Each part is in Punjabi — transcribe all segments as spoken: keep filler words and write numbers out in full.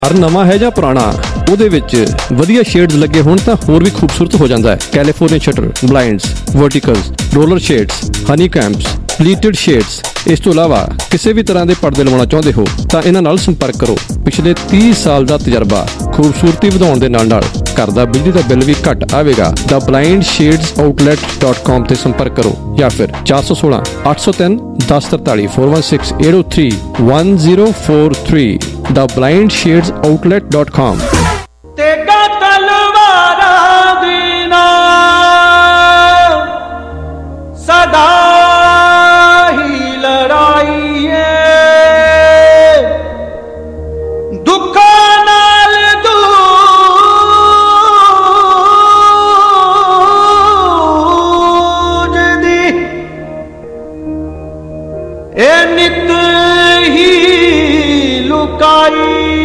ਹਰ ਨਵਾਂ ਹੈ ਜਾਂ ਪੁਰਾਣਾ, ਉਹਦੇ ਵਿੱਚ ਵਧੀਆ ਸ਼ੇਡਸ ਲੱਗੇ ਹੋਣ ਤਾਂ ਹੋਰ ਵੀ ਖੂਬਸੂਰਤ ਹੋ ਜਾਂਦਾ ਹੈ। California shutter, blinds, verticals, roller shades, honey combs, pleated shades. ਇਸ ਤੋਂ ਇਲਾਵਾ ਕਿਸੇ ਵੀ ਤਰ੍ਹਾਂ ਦੇ ਪਰਦੇ ਲਵਾਉਣਾ ਚਾਹੁੰਦੇ ਹੋ ਤਾਂ ਇਹਨਾਂ ਨਾਲ ਸੰਪਰਕ ਕਰੋ। ਪਿਛਲੇ ਤੀਹ ਸਾਲ ਦਾ ਤਜਰਬਾ, ਖੂਬਸੂਰਤੀ ਵਧਾਉਣ ਦੇ ਨਾਲ ਨਾਲ ਘਰ ਦਾ ਬਿਜਲੀ ਦਾ ਬਿੱਲ ਵੀ ਘੱਟ ਆਵੇਗਾ। ਦਾ blind shades outlet dot com ਤੇ ਸੰਪਰਕ ਕਰੋ ਜਾਂ ਫਿਰ ਚਾਰ ਸੌ ਸੋਲਾਂ ਅੱਠ ਸੌ ਤਿੰਨ ਦਸ ਤਰਤਾਲੀ four one six eight zero three one zero four three the blind shades outlet dot com। तेगा तलवारा दीना सदा ही लड़ाई है, दुखा नाल दूज दी ए नित ही लुकाई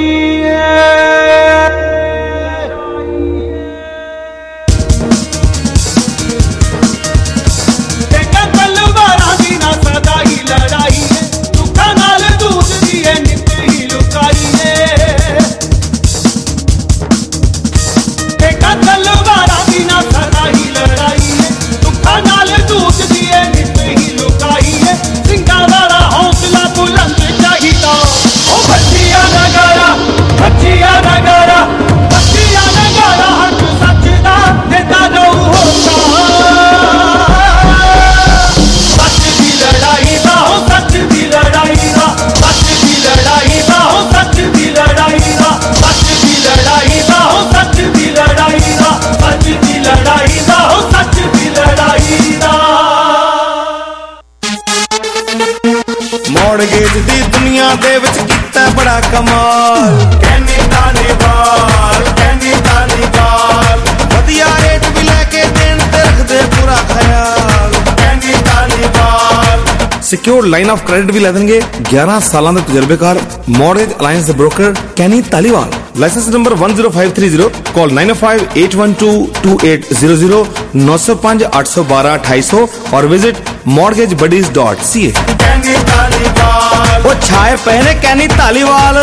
ਮੌੜਗੇਜ ਦੀ ਦੁਨੀਆ ਦੇ ਵਿੱਚ ਕੀਤਾ ਬੜਾ ਕਮਾਲ। ਕਹਿੰਦੇ ਧਾਲੀਵਾਲ, ਕਹਿੰਦੇ ਧਾਲੀਵਾਲ, ਵਧੀਆ ਰੇਟ ਵੀ ਲੈ ਕੇ ਦੇਣ ਤੇ ਰੱਖਦੇ ਪੂਰਾ ਖਿਆਲ। ਕਹਿੰਦੇ Dhaliwal secured line of credit ਵੀ ਲੈ ਦੇਣਗੇ। ਗਿਆਰਾਂ ਸਾਲਾਂ ਦੇ ਤਜਰਬੇਕਾਰ ਮੌਰਗੇਜ ਅਲਾਇੰਸ ਦੇ broker Kenny Dhaliwal. Licence number one zero five three zero, call nine oh five eight one two two eight zero zero nine oh five eight one two one two eight zero zero और visit mortgage buddies dot c a। Kenny Dhaliwal वो छाए पहने कैनी धालीवाल।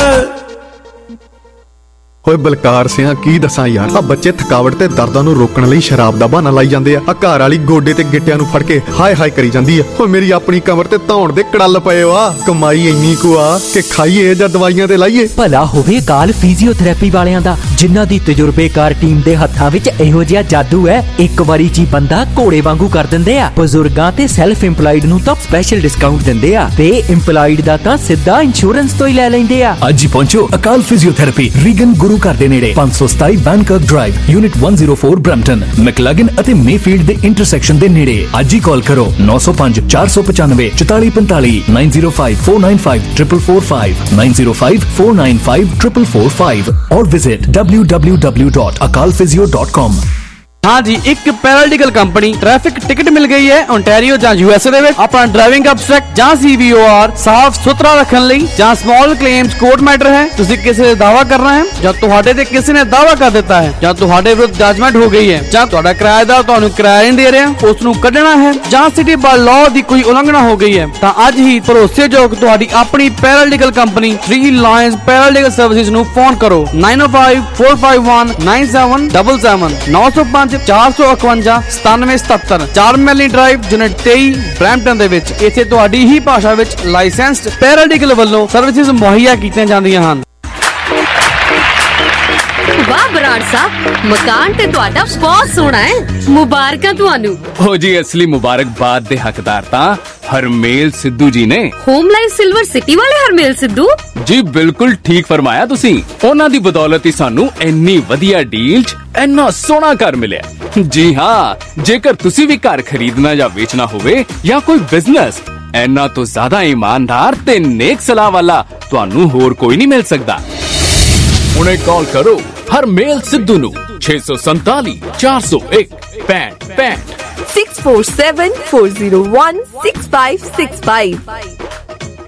ਹੋਏ ਬਲਕਾਰ ਸਿਆਂ ਕੀ ਦੱਸਾਂ ਯਾਰ, ਆ ਬੱਚੇ ਥਕਾਵਟ ਤੇ ਦਰਦਾਂ ਨੂੰ ਰੋਕਣ ਲਈ ਸ਼ਰਾਬ ਦਾ ਬਹਾਨਾ ਲਾਈ ਜਾਂਦੇ ਆ। ਆ ਘਰ ਵਾਲੀ ਗੋਡੇ ਤੇ ਗਿੱਟਿਆਂ ਨੂੰ ਫੜ ਕੇ ਹਾਏ ਹਾਏ ਕਰੀ ਜਾਂਦੀ ਆ। ਓ ਮੇਰੀ ਆਪਣੀ ਕਮਰ ਤੇ ਧੌਣ ਦੇ ਕੜਲ ਪਏ ਵਾ। ਕਮਾਈ ਇੰਨੀ ਕੁ ਆ ਕਿ ਖਾਈਏ ਜਾਂ ਦਵਾਈਆਂ ਤੇ ਲਾਈਏ। ਭਲਾ ਹੋਵੇ ਕਾਲ ਫਿਜ਼ੀਓਥੈਰੇਪੀ ਵਾਲਿਆਂ ਦਾ, ਜਿਨ੍ਹਾਂ ਦੀ ਤਜਰਬੇਕਾਰ ਟੀਮ ਦੇ ਹੱਥਾਂ ਵਿੱਚ ਇਹੋ ਜਿਹਾ ਜਾਦੂ ਹੈ, ਇੱਕ ਵਾਰੀ ਚ ਬੰਦਾ ਘੋੜੇ ਵਾਂਗੂ ਕਰ ਦਿੰਦੇ ਆ। ਬਜ਼ੁਰਗਾਂ ਤੇ ਸੈਲਫ ਇੰਪਲਾਈਡ ਨੂੰ ਤਾਂ ਸਪੈਸ਼ਲ ਡਿਸਕਾਊਂਟ ਦਿੰਦੇ ਆ ਤੇ ਇੰਪਲਾਈਡ ਦਾ ਤਾਂ ਸਿੱਧਾ ਇੰਸ਼ੋਰੈਂਸ ਤੋਂ ਹੀ ਲੈ ਲੈਂਦੇ ਆ। ਅੱਜ ਹੀ ਪਹੁੰਚੋ ਅਕਾਲ ਫਿਜ਼ੀਓਥੈਰੇਪੀ, ਰੀਗਨ ਗੁਰੂ ਘਰ ਦੇ ਨੇੜੇ, five seventy Van Kirk drive, unit one oh four Brampton, McLaughlin ਅਤੇ ਮੇਫੀਲਡ ਦੇ ਇੰਟਰਸੈਕਸ਼ਨ ਦੇ ਨੇੜੇ। ਅੱਜ ਹੀ ਕਾਲ ਕਰੋ nine oh five four five nine four four five five nine oh five four nine five four four four five nine oh five four nine five four four four five or visit w w w dot akal physio dot com। हाँ जी, एक पैरालीगल कंपनी ट्रैफिक टिकट मिल गई है ओंटारियो ਜਾਂ यूएसए ਦੇ ਵਿੱਚ। ਆਪਣਾ ਡਰਾਈਵਿੰਗ ਅਬਸਟ੍ਰੈਕਟ ਜਾਂ ਸੀਵੀਓਆਰ ਸਾਫ਼ ਸੁਥਰਾ ਰੱਖਣ ਲਈ ਜਾਂ ਸਮਾਲ ਕਲੇਮਸ ਕੋਰਟ ਮੈਟਰ ਹੈ, ਤੁਸੀਂ ਕਿਸੇ ਦਾ ਦਾਵਾ ਕਰਨਾ ਹੈ ਜਾਂ ਤੁਹਾਡੇ ਤੇ ਕਿਸੇ ਨੇ ਦਾਵਾ ਕਰ ਦਿੱਤਾ ਹੈ ਜਾਂ ਤੁਹਾਡੇ ਵਿਰੁੱਧ ਜਜਮੈਂਟ ਹੋ ਗਈ ਹੈ ਜਾਂ ਤੁਹਾਡਾ ਕਿਰਾਏਦਾਰ ਤੁਹਾਨੂੰ ਕਿਰਾਇਆ ਨਹੀਂ ਦੇ ਰਿਹਾ, ਉਸ ਨੂੰ ਕੱਢਣਾ ਹੈ ਜਾਂ ਸਿਟੀ ਬਾਰ ਲਾਅ ਦੀ ਕੋਈ ਉਲੰਘਣਾ ਹੋ ਗਈ ਹੈ, ਤਾਂ ਅੱਜ ਹੀ ਭਰੋਸੇਯੋਗ ਤੁਹਾਡੀ ਆਪਣੀ paralegal company three lions paralegal services ਨੂੰ ਫੋਨ ਕਰੋ nine oh five four five one nine seven seven seven nine oh five ਚਾਰ ਸੌ ਇਕਵੰਜਾ ਸਤਾਨਵੇਂ ਸਤੱਤਰ ਚਾਰ ਮੈਲੀ ਡਰਾਈਵ, ਯੂਨਿਟ ਤੇਈ ਬ੍ਰੈਂਪਟਨ ਦੇ ਵਿੱਚ। ਇੱਥੇ ਤੁਹਾਡੀ ਹੀ ਭਾਸ਼ਾ ਵਿੱਚ ਲਾਇਸੈਂਸਡ ਪੈਰਾਲੀਗਲ ਵੱਲੋਂ ਸਰਵਿਸਿਜ਼ ਮੁਹੱਈਆ ਕੀਤੀਆਂ ਜਾਂਦੀਆਂ ਹਨ। ਵਾਹ ਬਰਾੜ ਸਾਹਿਬ, ਮਕਾਨ ਤੇ ਤੁਹਾਡਾ ਬਹੁਤ ਸੋਹਣਾ ਹੈ, ਮੁਬਾਰਕਾਂ ਤੁਹਾਨੂੰ। ਹੋ ਜੀ, ਅਸਲੀ ਮੁਬਾਰਕਬਾਦ ਦੇ ਹੱਕਦਾਰ ਤਾਂ ਹਰਮੇਲ ਸਿੱਧੂ ਜੀ ਨੇ। ਹੋਮ ਲਾਈਫ ਸਿਲਵਰ ਸਿਟੀ ਵਾਲੇ ਹਰਮੇਲ ਸਿੱਧੂ ਜੀ, ਬਿਲਕੁਲ ਠੀਕ ਫਰਮਾਇਆ ਤੁਸੀਂ। ਉਹਨਾਂ ਦੀ ਬਦੌਲਤ ਹੀ ਸਾਨੂੰ ਇੰਨੀ ਵਧੀਆ ਡੀਲ 'ਚ ਇੰਨਾ ਸੋਹਣਾ ਘਰ ਮਿਲਿਆ। ਜੀ ਹਾਂ, ਜੇਕਰ ਤੁਸੀਂ ਵੀ ਘਰ ਖਰੀਦਣਾ ਜਾਂ ਵੇਚਣਾ ਹੋਵੇ ਜਾਂ ਕੋਈ ਬਿਜ਼ਨਸ, ਇੰਨਾ ਤੋਂ ਜ਼ਿਆਦਾ ਇਮਾਨਦਾਰ ਤੇ ਨੇਕ ਸਲਾਹ ਵਾਲਾ ਤੁਹਾਨੂੰ ਹੋਰ ਕੋਈ ਨਹੀਂ ਮਿਲ ਸਕਦਾ। ਹੁਣੇ ਕਾਲ ਕਰੋ ਹਰਮੇਲ ਸਿੱਧੂ ਨੂੰ ਛੇ ਸੌ ਸੰਤਾਲੀ ਚਾਰ ਸੌ ਇੱਕ ਪੈਂਹਠ ਪੈਂਹਠ six four seven four zero one six five six five।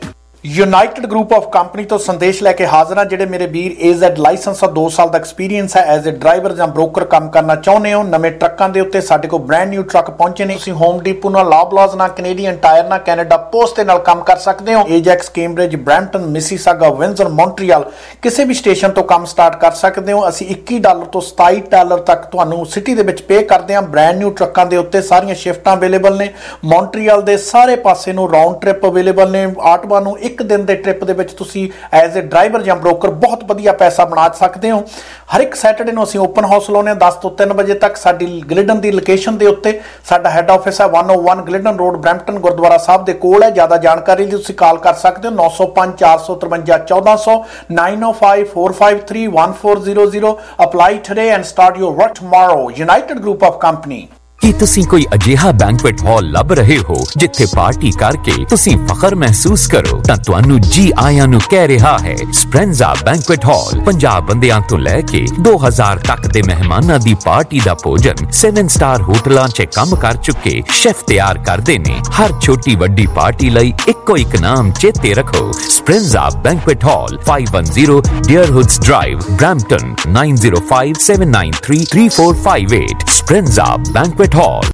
United group of company ਤੋਂ ਸੰਦੇਸ਼ ਲੈ ਕੇ ਹਾਜ਼ਰ ਹਾਂ। ਜਿਹੜੇ ਮੇਰੇ ਵੀਰ ਏਜ਼ੈਡ ਲਾਇਸੈਂਸ ਆ, ਦੋ ਸਾਲ ਦਾ ਐਕਸਪੀਰੀਅੰਸ ਹੈ ਐਜ਼ ਅ ਡਰਾਈਵਰ ਜਾਂ ਬ੍ਰੋਕਰ ਕੰਮ ਕਰਨਾ ਚਾਹੁੰਦੇ ਹੋ, ਨਵੇਂ ਟਰੱਕਾਂ ਦੇ ਉੱਤੇ ਸਾਡੇ ਕੋਲ ਬ੍ਰੈਂਡ ਨਿਊ ਟਰੱਕ ਪਹੁੰਚੇ ਨੇ। ਤੁਸੀਂ ਹੋਮ ਡੀਪੋ ਨਾਲ, ਲਾਬਲਾਜ਼ ਨਾਲ, ਕੈਨੇਡੀਅਨ ਟਾਇਰ ਨਾਲ, ਕੈਨੇਡਾ ਪੋਸਟ ਦੇ ਨਾਲ ਕੰਮ ਕਰ ਸਕਦੇ ਹੋ। Ajax, Cambridge, Brampton, Mississauga, Windsor, Montreal ਕਿਸੇ ਵੀ ਸਟੇਸ਼ਨ ਤੋਂ ਕੰਮ ਸਟਾਰਟ ਕਰ ਸਕਦੇ ਹੋ। ਅਸੀਂ ਇੱਕੀ ਡਾਲਰ ਤੋਂ ਸਤਾਈ ਡਾਲਰ ਤੱਕ ਤੁਹਾਨੂੰ ਸਿਟੀ ਦੇ ਵਿੱਚ ਪੇ ਕਰਦੇ ਹਾਂ। ਬ੍ਰੈਂਡ ਨਿਊ ਟਰੱਕਾਂ ਦੇ ਉੱਤੇ ਸਾਰੀਆਂ ਸ਼ਿਫਟਾਂ ਅਵੇਲੇਬਲ ਨੇ। ਮੌਂਟਰੀਅਲ ਦੇ ਸਾਰੇ ਪਾਸੇ ਨੂੰ ਰਾਉਂਡ ਟ੍ਰਿਪ ਅਵੇਲੇਬਲ ਨੇ। ਆਟਵਾ ਨੂੰ ਇੱਕ ਦਿਨ ਦੇ ਟ੍ਰਿਪ ਦੇ ਵਿੱਚ ਤੁਸੀਂ ਐਜ਼ ਅ ਡਰਾਈਵਰ ਜਾਂ ਬ੍ਰੋਕਰ ਬਹੁਤ ਵਧੀਆ ਪੈਸਾ ਬਣਾ ਸਕਦੇ ਹੋ। ਹਰ ਇੱਕ ਸੈਟਰਡੇ ਨੂੰ ਅਸੀਂ ਓਪਨ ਹਾਊਸ ਲਾਉਂਦੇ ਹਾਂ ਦਸ ਤੋਂ ਤਿੰਨ ਵਜੇ ਤੱਕ। ਸਾਡੀ ਗਲਿਡਨ ਦੀ ਲੋਕੇਸ਼ਨ ਦੇ ਉੱਤੇ ਸਾਡਾ ਹੈੱਡ ਆਫਿਸ ਹੈ ਇੱਕ ਸੌ ਇੱਕ Glidden Road, Brampton Gurdwara Sahib ਦੇ ਕੋਲ ਹੈ। ਜ਼ਿਆਦਾ ਜਾਣਕਾਰੀ ਲਈ ਤੁਸੀਂ ਕਾਲ ਕਰ ਸਕਦੇ ਹੋ ਨੌ ਸੌ ਪੰਜ ਚਾਰ ਸੌ ਤਰਵੰਜਾ ਚੌਦਾਂ ਸੌ nine oh five four five three one four zero zero. Apply today and start your work tomorrow. United group of company. ਕੀ ਤੁਸੀਂ ਕੋਈ ਅਜਿਹਾ ਬੈਂਕੁਏਟ ਹਾਲ ਲੱਭ ਰਹੇ ਹੋ ਜਿੱਥੇ ਪਾਰਟੀ ਕਰਕੇ ਤੁਸੀਂ ਫਖਰ ਮਹਿਸੂਸ ਕਰੋ? ਤਾਂ ਤੁਹਾਨੂੰ ਜੀ ਆਇਆਂ ਨੂੰ ਕਹਿ ਰਿਹਾ ਹੈ ਸਪ੍ਰੈਂਜ਼ਾ ਬੈਂਕੁਏਟ ਹਾਲ। ਪੰਜਾਹ ਬੰਦਿਆਂ ਤੋਂ ਲੈ ਕੇ ਦੋ ਹਜ਼ਾਰ ਤੱਕ ਦੇ ਮਹਿਮਾਨਾਂ ਦੀ ਪਾਰਟੀ ਦਾ ਭੋਜਨ ਸੈਵਨ ਸਟਾਰ ਹੋਟਲਾਂ 'ਚ ਕੰਮ ਕਰ ਚੁੱਕੇ ਸ਼ੈਫ ਤਿਆਰ ਕਰਦੇ ਨੇ। ਹਰ ਛੋਟੀ ਵੱਡੀ ਪਾਰਟੀ ਲਈ ਇੱਕੋ ਇੱਕ ਨਾਮ ਚੇਤੇ ਰੱਖੋ, Speranza banquet hall, five one zero Deerhoods Drive, Brampton, nine zero five seven nine three three four five eight। Speranza banquet hall.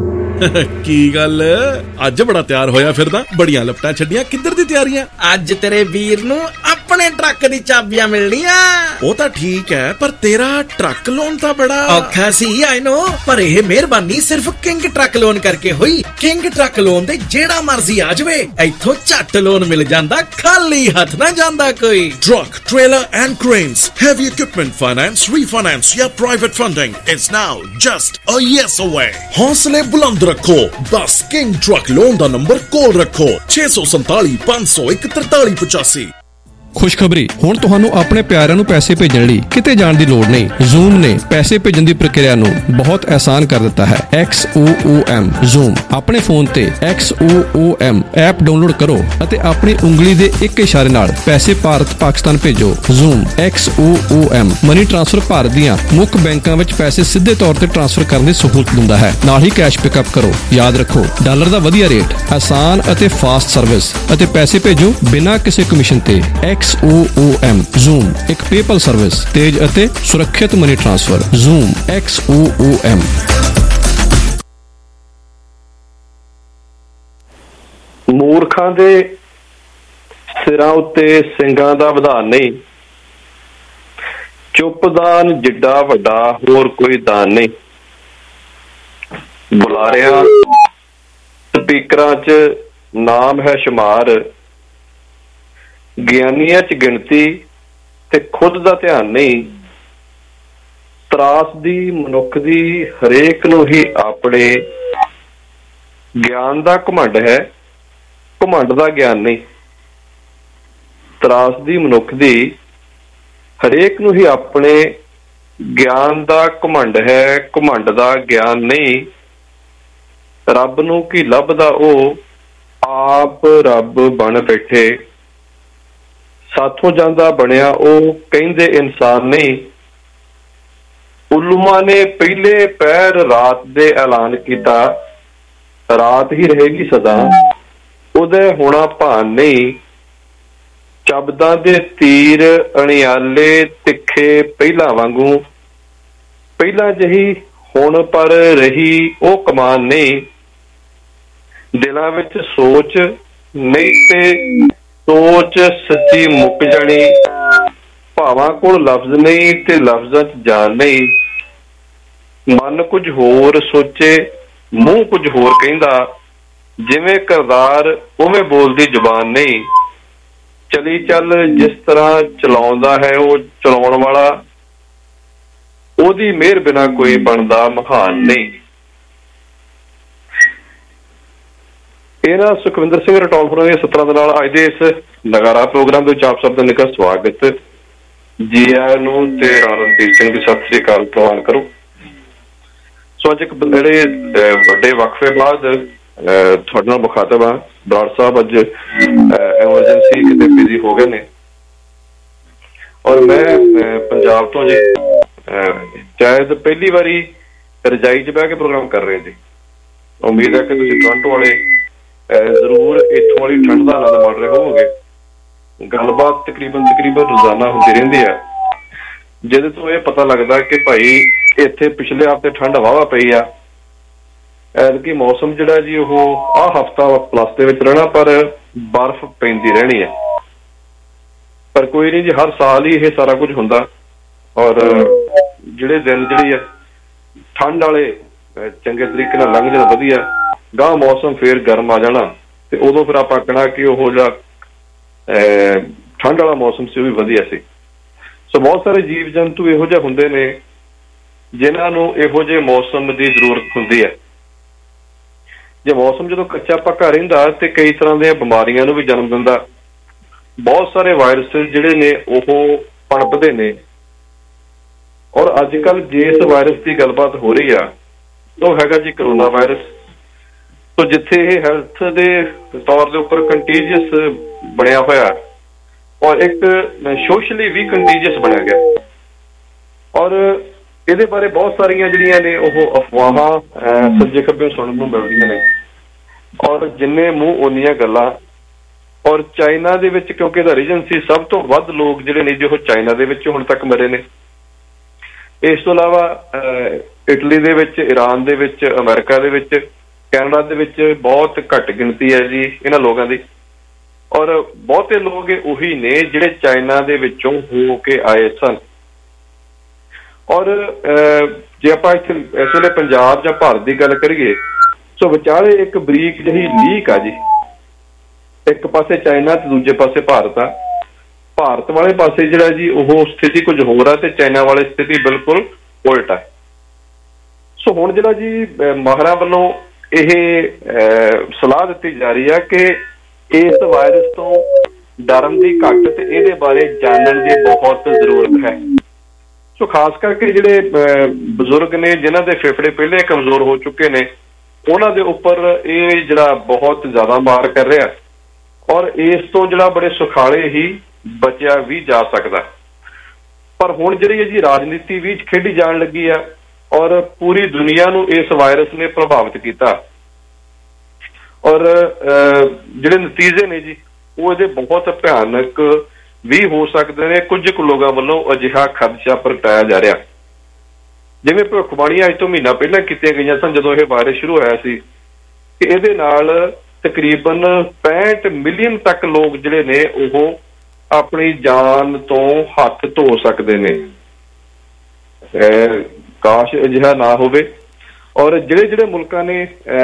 ਕੀ ਗੱਲ ਅੱਜ ਬੜਾ ਤਿਆਰ ਹੋਇਆ ਫਿਰਦਾ? ਬੜੀਆਂ ਲਪਟਾਂ ਛੱਡੀਆਂ, ਕਿੱਧਰ ਦੀ ਤਿਆਰੀਆਂ? ਅੱਜ ਤੇਰੇ ਵੀਰ ਨੂੰ ਆਪਣੇ ਟਰੱਕ ਦੀ ਚਾਬੀਆਂ ਮਿਲਣੀਆਂ। ਉਹ ਤਾਂ ਠੀਕ ਹੈ, ਪਰ ਤੇਰਾ ਟਰੱਕ ਲੋਨ ਤਾਂ ਬੜਾ ਔਖਾ ਸੀ। ਆਈ ਨੋ, ਪਰ ਇਹ ਮਿਹਰਬਾਨੀ ਸਿਰਫ ਕਿੰਗ ਟਰੱਕ ਲੋਨ ਕਰਕੇ ਹੋਈ। ਕਿੰਗ ਟਰੱਕ ਲੋਨ ਦੇ ਜਿਹੜਾ ਮਰਜ਼ੀ ਆ ਜਾਵੇ, ਇੱਥੋਂ ਝੱਟ ਲੋਨ ਮਿਲ ਜਾਂਦਾ, ਖਾਲੀ ਹੱਥ ਨਾ ਜਾਂਦਾ ਕੋਈ। Truck, trailer and cranes, heavy equipment finance, refinance ਜਾਂ private funding is now just a yes away. ਹੌਸਲੇ ਬੁਲੰਦ ਰੱਖੋ, ਬਸ ਕਿੰਗ ਟਰੱਕ ਲੋਨ ਦਾ ਨੰਬਰ ਕੋਲ ਰੱਖੋ ਛੇ ਸੌ ਸੰਤਾਲੀ ਪੰਜ ਸੌ ਇੱਕ ਤਰਤਾਲੀ ਪਚਾਸੀ। ਖੁਸ਼ਖਬਰੀ, ਹੁਣ ਤੁਹਾਨੂੰ ਆਪਣੇ ਪਿਆਰਿਆਂ ਨੂੰ ਪੈਸੇ ਭੇਜਣ ਲਈ ਕਿਤੇ ਜਾਣ ਦੀ ਲੋੜ ਨਹੀਂ। ਜ਼ੂਮ ਨੇ ਪੈਸੇ ਭੇਜਣ ਦੀ ਪ੍ਰਕਿਰਿਆ ਨੂੰ ਬਹੁਤ ਆਸਾਨ ਕਰ ਦਿੱਤਾ ਹੈ। X O O M zoom. ਆਪਣੇ ਫੋਨ ਤੇ X O O M app download ਕਰੋ ਅਤੇ ਆਪਣੀ ਉਂਗਲੀ ਦੇ ਇੱਕ ਇਸ਼ਾਰੇ ਨਾਲ ਪੈਸੇ ਭਾਰਤ ਪਾਕਿਸਤਾਨ ਭੇਜੋ। Zoom X O O M money transfer Bharat ਦੀਆਂ ਮੁੱਖ ਬੈਂਕਾਂ ਵਿੱਚ ਪੈਸੇ ਸਿੱਧੇ ਤੌਰ ਤੇ ਟ੍ਰਾਂਸਫਰ ਕਰਨ ਦੀ ਸਹੂਲਤ ਦਿੰਦਾ ਹੈ। ਨਾਲ ਹੀ ਕੈਸ਼ ਪਿਕਅਪ ਕਰੋ। ਯਾਦ ਰੱਖੋ, ਡਾਲਰ ਦਾ ਵਧੀਆ ਰੇਟ, ਆਸਾਨ ਅਤੇ ਫਾਸਟ ਸਰਵਿਸ ਅਤੇ ਪੈਸੇ ਭੇਜੋ ਬਿਨਾਂ ਕਿਸੇ ਕਮਿਸ਼ਨ ਤੇ। X O O M Zoom ਇੱਕ ਪੇਪਲ ਸਰਵਿਸ, ਤੇਜ਼ ਅਤੇ ਸੁਰੱਖਿਅਤ money transfer. Zoom X O O M. ਮੂਰਖਾਂ ਦੇ ਸਿਰਾਂ ਉੱਤੇ ਸਿੰਘਾਂ ਦਾ ਵਿਧਾਨ ਨਹੀਂ, ਚੁੱਪਦਾਨ ਜਿੱਡਾ ਵੱਡਾ ਹੋਰ ਕੋਈ ਦਾਨ ਨਹੀਂ। ਬੁਲਾਰਿਆਂ ਸਪੀਕਰਾਂ 'ਚ ਨਾਮ ਹੈ ਸ਼ੁਮਾਰ, ਗਿਆਨੀਆਂ 'ਚ ਗਿਣਤੀ ਤੇ ਖੁਦ ਦਾ ਧਿਆਨ ਨਹੀਂ। ਤਰਾਸਦੀ ਮਨੁੱਖ ਦੀ ਹਰੇਕ ਨੂੰ ਹੀ ਆਪਣੇ ਗਿਆਨ ਦਾ ਘਮੰਡ ਹੈ, ਘਮੰਡ ਦਾ ਗਿਆਨ ਨਹੀਂ। ਤਰਾਸਦੀ ਮਨੁੱਖ ਦੀ ਹਰੇਕ ਨੂੰ ਹੀ ਆਪਣੇ ਗਿਆਨ ਦਾ ਘਮੰਡ ਹੈ, ਘਮੰਡ ਦਾ ਗਿਆਨ ਨਹੀਂ। ਰੱਬ ਨੂੰ ਕੀ ਲੱਭਦਾ ਉਹ ਆਪ ਰੱਬ ਬਣ ਬੈਠੇ, ਸਾਥੋਂ ਜਾਂਦਾ ਬਣਿਆ ਉਹ ਕਹਿੰਦੇ ਇਨਸਾਨ ਨਹੀਂ। ਉਲੂਮਾਂ ਨੇ ਪਹਿਲੇ ਪਹਿਰ ਰਾਤ ਦੇ ਐਲਾਨ ਕੀਤਾ, ਰਾਤ ਹੀ ਰਹੇਗੀ ਸਦਾ, ਉਹਦੇ ਹੋਣਾ ਭਾਨ ਨਹੀਂ। ਸ਼ਬਦਾਂ ਦੇ ਤੀਰ ਅਣਿਆਲੇ ਤਿੱਖੇ ਪਹਿਲਾਂ ਵਾਂਗੂ, ਪਹਿਲਾਂ ਜਿਹੀ ਹੁਣ ਪਰ ਰਹੀ ਉਹ ਕਮਾਨ ਨਹੀਂ। ਦਿਲਾਂ ਵਿੱਚ ਸੋਚ ਨਹੀਂ ਤੇ ਸੋਚ ਸੱਚੀ ਮੁੱਕ ਜਾਣੀ। ਭਾਵਾਂ ਕੋਲ ਲਫ਼ਜ਼ ਨਹੀਂ ਤੇ ਲਫ਼ਜ਼ਾਂ 'ਚ ਜਾਨ ਨਹੀਂ। ਮਨ ਕੁਝ ਹੋਰ ਸੋਚੇ, ਮੂੰਹ ਕੁਝ ਹੋਰ ਕਹਿੰਦਾ, ਜਿਵੇਂ ਕਿਰਦਾਰ ਉਵੇਂ ਬੋਲਦੀ ਜ਼ੁਬਾਨ ਨਹੀਂ। ਚਲੀ ਚੱਲ ਜਿਸ ਤਰ੍ਹਾਂ ਚਲਾਉਂਦਾ ਹੈ ਉਹ ਚਲਾਉਣ ਵਾਲਾ, ਉਹਦੀ ਮਿਹਰ ਬਿਨਾਂ ਕੋਈ ਬਣਦਾ ਮਹਾਨ ਨਹੀਂ। ਇਹਨਾਂ ਸੁਖਵਿੰਦਰ ਸਿੰਘ ਰਟੌਲਪੁਰ ਦੀਆਂ ਸਤਰਾਂ ਦੇ ਨਾਲ ਅੱਜ ਦੇ ਇਸ ਨਗਾਰਾ ਪ੍ਰੋਗਰਾਮ ਦੇ ਵਿੱਚ ਆਪ ਸਭ ਦਾ ਨਿੱਘਾ ਸਵਾਗਤ। ਜੀ ਆਇਆਂ ਨੂੰ ਤੇ ਰਣਜੀਤ ਸਿੰਘ ਦੀ ਸਤਿ ਸ੍ਰੀ ਅਕਾਲ ਪ੍ਰਵਾਨ ਕਰੋ। ਸੋ ਅੱਜ ਇੱਕ ਜਿਹੜੇ ਵੱਡੇ ਵਕਫੇ ਬਾਅਦ ਤੁਹਾਡੇ ਨਾਲ ਮੁਖਾਤਬ ਆ। ਬਰਾੜ ਸਾਹਿਬ ਅੱਜ ਐਮਰਜੈਂਸੀ ਕਿਤੇ ਬਿਜ਼ੀ ਹੋ ਗਏ ਨੇ ਔਰ ਮੈਂ ਪੰਜਾਬ ਤੋਂ ਜੀ ਸ਼ਾਇਦ ਪਹਿਲੀ ਵਾਰੀ ਰਜਾਈ 'ਚ ਬਹਿ ਕੇ ਪ੍ਰੋਗਰਾਮ ਕਰ ਰਹੇ ਜੀ। ਉਮੀਦ ਹੈ ਕਿ ਤੁਸੀਂ ਟੋਰਾਂਟੋ ਵਾਲੇ ਜ਼ਰੂਰ ਇੱਥੋਂ ਵਾਲੀ ਠੰਡ ਦਾ ਆਨੰਦ ਮਾਣ ਰਹੇ ਹੋਵੋਗੇ। ਗੱਲਬਾਤ ਤਕਰੀਬਨ ਤਕਰੀਬਨ ਰੋਜ਼ਾਨਾ ਹੁੰਦੀ ਰਹਿੰਦੀ ਹੈ, ਜਿਹਦੇ ਤੋਂ ਇਹ ਪਤਾ ਲੱਗਦਾ ਕਿ ਭਾਈ ਇੱਥੇ ਪਿਛਲੇ ਹਫ਼ਤੇ ਠੰਡ ਵਾਹਵਾ ਪਈ ਆ। ਐਤਕੀ ਮੌਸਮ ਜਿਹੜਾ ਜੀ ਉਹ ਆਹ ਹਫ਼ਤਾ ਪਲੱਸ ਦੇ ਵਿੱਚ ਰਹਿਣਾ, ਪਰ ਬਰਫ਼ ਪੈਂਦੀ ਰਹਿਣੀ ਹੈ। ਪਰ ਕੋਈ ਨਹੀਂ ਜੀ, ਹਰ ਸਾਲ ਹੀ ਇਹ ਸਾਰਾ ਕੁਝ ਹੁੰਦਾ। ਔਰ ਜਿਹੜੇ ਦਿਨ ਜਿਹੜੀ ਆ ਠੰਡ ਵਾਲੇ ਚੰਗੇ ਤਰੀਕੇ ਨਾਲ ਲੰਘ ਜਾਣ, ਵਧੀਆ, ਗਾਂਹ ਮੌਸਮ ਫੇਰ ਗਰਮ ਆ ਜਾਣਾ, ਤੇ ਉਦੋਂ ਫਿਰ ਆਪਾਂ ਕਹਿਣਾ ਕਿ ਉਹ ਜਿਹੜਾ ਠੰਡ ਵਾਲਾ ਮੌਸਮ ਸੀ ਉਹ ਵੀ ਵਧੀਆ ਸੀ। ਸੋ ਬਹੁਤ ਸਾਰੇ ਜੀਵ ਜੰਤੂ ਇਹੋ ਜਿਹੇ ਹੁੰਦੇ ਨੇ ਜਿਨ੍ਹਾਂ ਨੂੰ ਇਹੋ ਜਿਹੇ ਮੌਸਮ ਦੀ ਜ਼ਰੂਰਤ ਹੁੰਦੀ ਹੈ। ਜੇ ਮੌਸਮ ਜਦੋਂ ਕੱਚਾ ਪੱਕਾ ਰਹਿੰਦਾ ਤੇ ਕਈ ਤਰ੍ਹਾਂ ਦੀਆਂ ਬਿਮਾਰੀਆਂ ਨੂੰ ਵੀ ਜਨਮ ਦਿੰਦਾ। ਬਹੁਤ ਸਾਰੇ ਵਾਇਰਸ ਜਿਹੜੇ ਨੇ ਉਹ ਪਣਪਦੇ ਨੇ, ਔਰ ਅੱਜ ਕੱਲ੍ਹ ਜਿਸ ਵਾਇਰਸ ਦੀ ਗੱਲਬਾਤ ਹੋ ਰਹੀ ਆ ਉਹ ਹੈਗਾ ਜੀ ਕਰੋਨਾ ਵਾਇਰਸ। ਸੋ ਜਿੱਥੇ ਇਹ ਹੈਲਥ ਦੇ ਤੌਰ ਦੇ ਉੱਪਰ ਕੰਟੀਜੀਅਸ ਬਣਿਆ ਹੋਇਆ, ਔਰ ਇੱਕ ਸੋਸ਼ਲੀ ਵੀ ਕੰਟੀਜੀਅਸ ਬਣਿਆ ਗਿਆ, ਔਰ ਇਹਦੇ ਬਾਰੇ ਬਹੁਤ ਸਾਰੀਆਂ ਜਿਹੜੀਆਂ ਨੇ ਉਹ ਅਫਵਾਹਾਂ ਸੱਜੇ ਖੱਬੇ ਸੁਣਨ ਨੂੰ ਮਿਲਦੀਆਂ ਨੇ, ਔਰ ਜਿੰਨੇ ਮੂੰਹ ਓਨੀਆਂ ਗੱਲਾਂ। ਔਰ ਚਾਈਨਾ ਦੇ ਵਿੱਚ, ਕਿਉਂਕਿ ਇਹਦਾ ਰੀਜਨ ਸੀ, ਸਭ ਤੋਂ ਵੱਧ ਲੋਕ ਜਿਹੜੇ ਨੇ ਜੋ ਚਾਈਨਾ ਦੇ ਵਿੱਚ ਹੁਣ ਤੱਕ ਮਰੇ ਨੇ। ਇਸ ਤੋਂ ਇਲਾਵਾ ਇਟਲੀ ਦੇ ਵਿੱਚ, ਈਰਾਨ ਦੇ ਵਿੱਚ, ਅਮਰੀਕਾ ਦੇ ਵਿੱਚ, ਕੈਨੇਡਾ ਦੇ ਵਿੱਚ ਬਹੁਤ ਘੱਟ ਗਿਣਤੀ ਹੈ ਜੀ ਇਹਨਾਂ ਲੋਕਾਂ ਦੀ। ਔਰ ਬਹੁਤੇ ਲੋਕ ਉਹੀ ਨੇ ਜਿਹੜੇ ਚਾਈਨਾ ਦੇ ਵਿੱਚੋਂ ਹੋ ਕੇ ਆਏ ਸਨ। ਔਰ ਜੇ ਆਪਾਂ ਇੱਥੇ ਇਸ ਵੇਲੇ ਪੰਜਾਬ ਜਾਂ ਭਾਰਤ ਦੀ ਗੱਲ ਕਰੀਏ, ਸੋ ਵਿਚਾਲੇ ਇੱਕ ਬਰੀਕ ਜਿਹੀ ਲੀਕ ਆ ਜੀ। ਇੱਕ ਪਾਸੇ ਚਾਈਨਾ ਤੇ ਦੂਜੇ ਪਾਸੇ ਭਾਰਤ ਆ। ਭਾਰਤ ਵਾਲੇ ਪਾਸੇ ਜਿਹੜਾ ਜੀ ਉਹ ਸਥਿਤੀ ਕੁਝ ਹੋਰ ਆ, ਤੇ ਚਾਈਨਾ ਵਾਲੀ ਸਥਿਤੀ ਬਿਲਕੁਲ ਉਲਟ ਆ। ਸੋ ਹੁਣ ਜਿਹੜਾ ਜੀ ਮਾਹਰਾਂ ਵੱਲੋਂ ਇਹ ਸਲਾਹ ਦਿੱਤੀ ਜਾ ਰਹੀ ਆ ਕਿ ਇਸ ਵਾਇਰਸ ਤੋਂ ਡਰਨ ਦੀ ਘੱਟ ਤੇ ਇਹਦੇ ਬਾਰੇ ਜਾਣਨ ਦੀ ਬਹੁਤ ਜ਼ਰੂਰਤ ਹੈ। ਸੋ ਖਾਸ ਕਰਕੇ ਜਿਹੜੇ ਬਜ਼ੁਰਗ ਨੇ ਜਿਨ੍ਹਾਂ ਦੇ ਫੇਫੜੇ ਪਹਿਲੇ ਕਮਜ਼ੋਰ ਹੋ ਚੁੱਕੇ ਨੇ, ਉਹਨਾਂ ਦੇ ਉੱਪਰ ਇਹ ਜਿਹੜਾ ਬਹੁਤ ਜ਼ਿਆਦਾ ਮਾਰ ਕਰ ਰਿਹਾ, ਔਰ ਇਸ ਤੋਂ ਜਿਹੜਾ ਬੜੇ ਸੁਖਾਲੇ ਹੀ ਬਚਿਆ ਵੀ ਜਾ ਸਕਦਾ। ਪਰ ਹੁਣ ਜਿਹੜੀ ਹੈ ਜੀ ਰਾਜਨੀਤੀ ਵੀ ਖੇਡੀ ਜਾਣ ਲੱਗੀ ਆ, ਔਰ ਪੂਰੀ ਦੁਨੀਆ ਨੂੰ ਇਸ ਵਾਇਰਸ ਨੇ ਪ੍ਰਭਾਵਿਤ ਕੀਤਾ। ਔਰ ਜਿਹੜੇ ਨਤੀਜੇ ਨੇ ਜੀ ਉਹ ਇਹਦੇ ਬਹੁਤ ਭਿਆਨਕ ਵੀ ਹੋ ਸਕਦੇ ਨੇ। ਕੁਝ ਕੁ ਲੋਕਾਂ ਵੱਲੋਂ ਅਜਿਹਾ ਖਦਸ਼ਾ ਪ੍ਰਗਟਾਇਆ ਜਾ ਰਿਹਾ, ਜਿਵੇਂ ਭਵਿੱਖਬਾਣੀਆਂ ਅੱਜ ਤੋਂ ਮਹੀਨਾ ਪਹਿਲਾਂ ਕੀਤੀਆਂ ਗਈਆਂ ਸਨ ਜਦੋਂ ਇਹ ਵਾਇਰਸ ਸ਼ੁਰੂ ਹੋਇਆ ਸੀ, ਕਿ ਇਹਦੇ ਨਾਲ ਤਕਰੀਬਨ ਪੈਂਹਠ ਮਿਲੀਅਨ ਤੱਕ ਲੋਕ ਜਿਹੜੇ ਨੇ ਉਹ ਆਪਣੀ ਜਾਨ ਤੋਂ ਹੱਥ ਧੋ ਸਕਦੇ ਨੇ। ਕਾਸ਼ ਅਜਿਹਾ ਨਾ ਹੋਵੇ। ਔਰ ਜਿਹੜੇ ਜਿਹੜੇ ਮੁਲਕਾਂ ਨੇ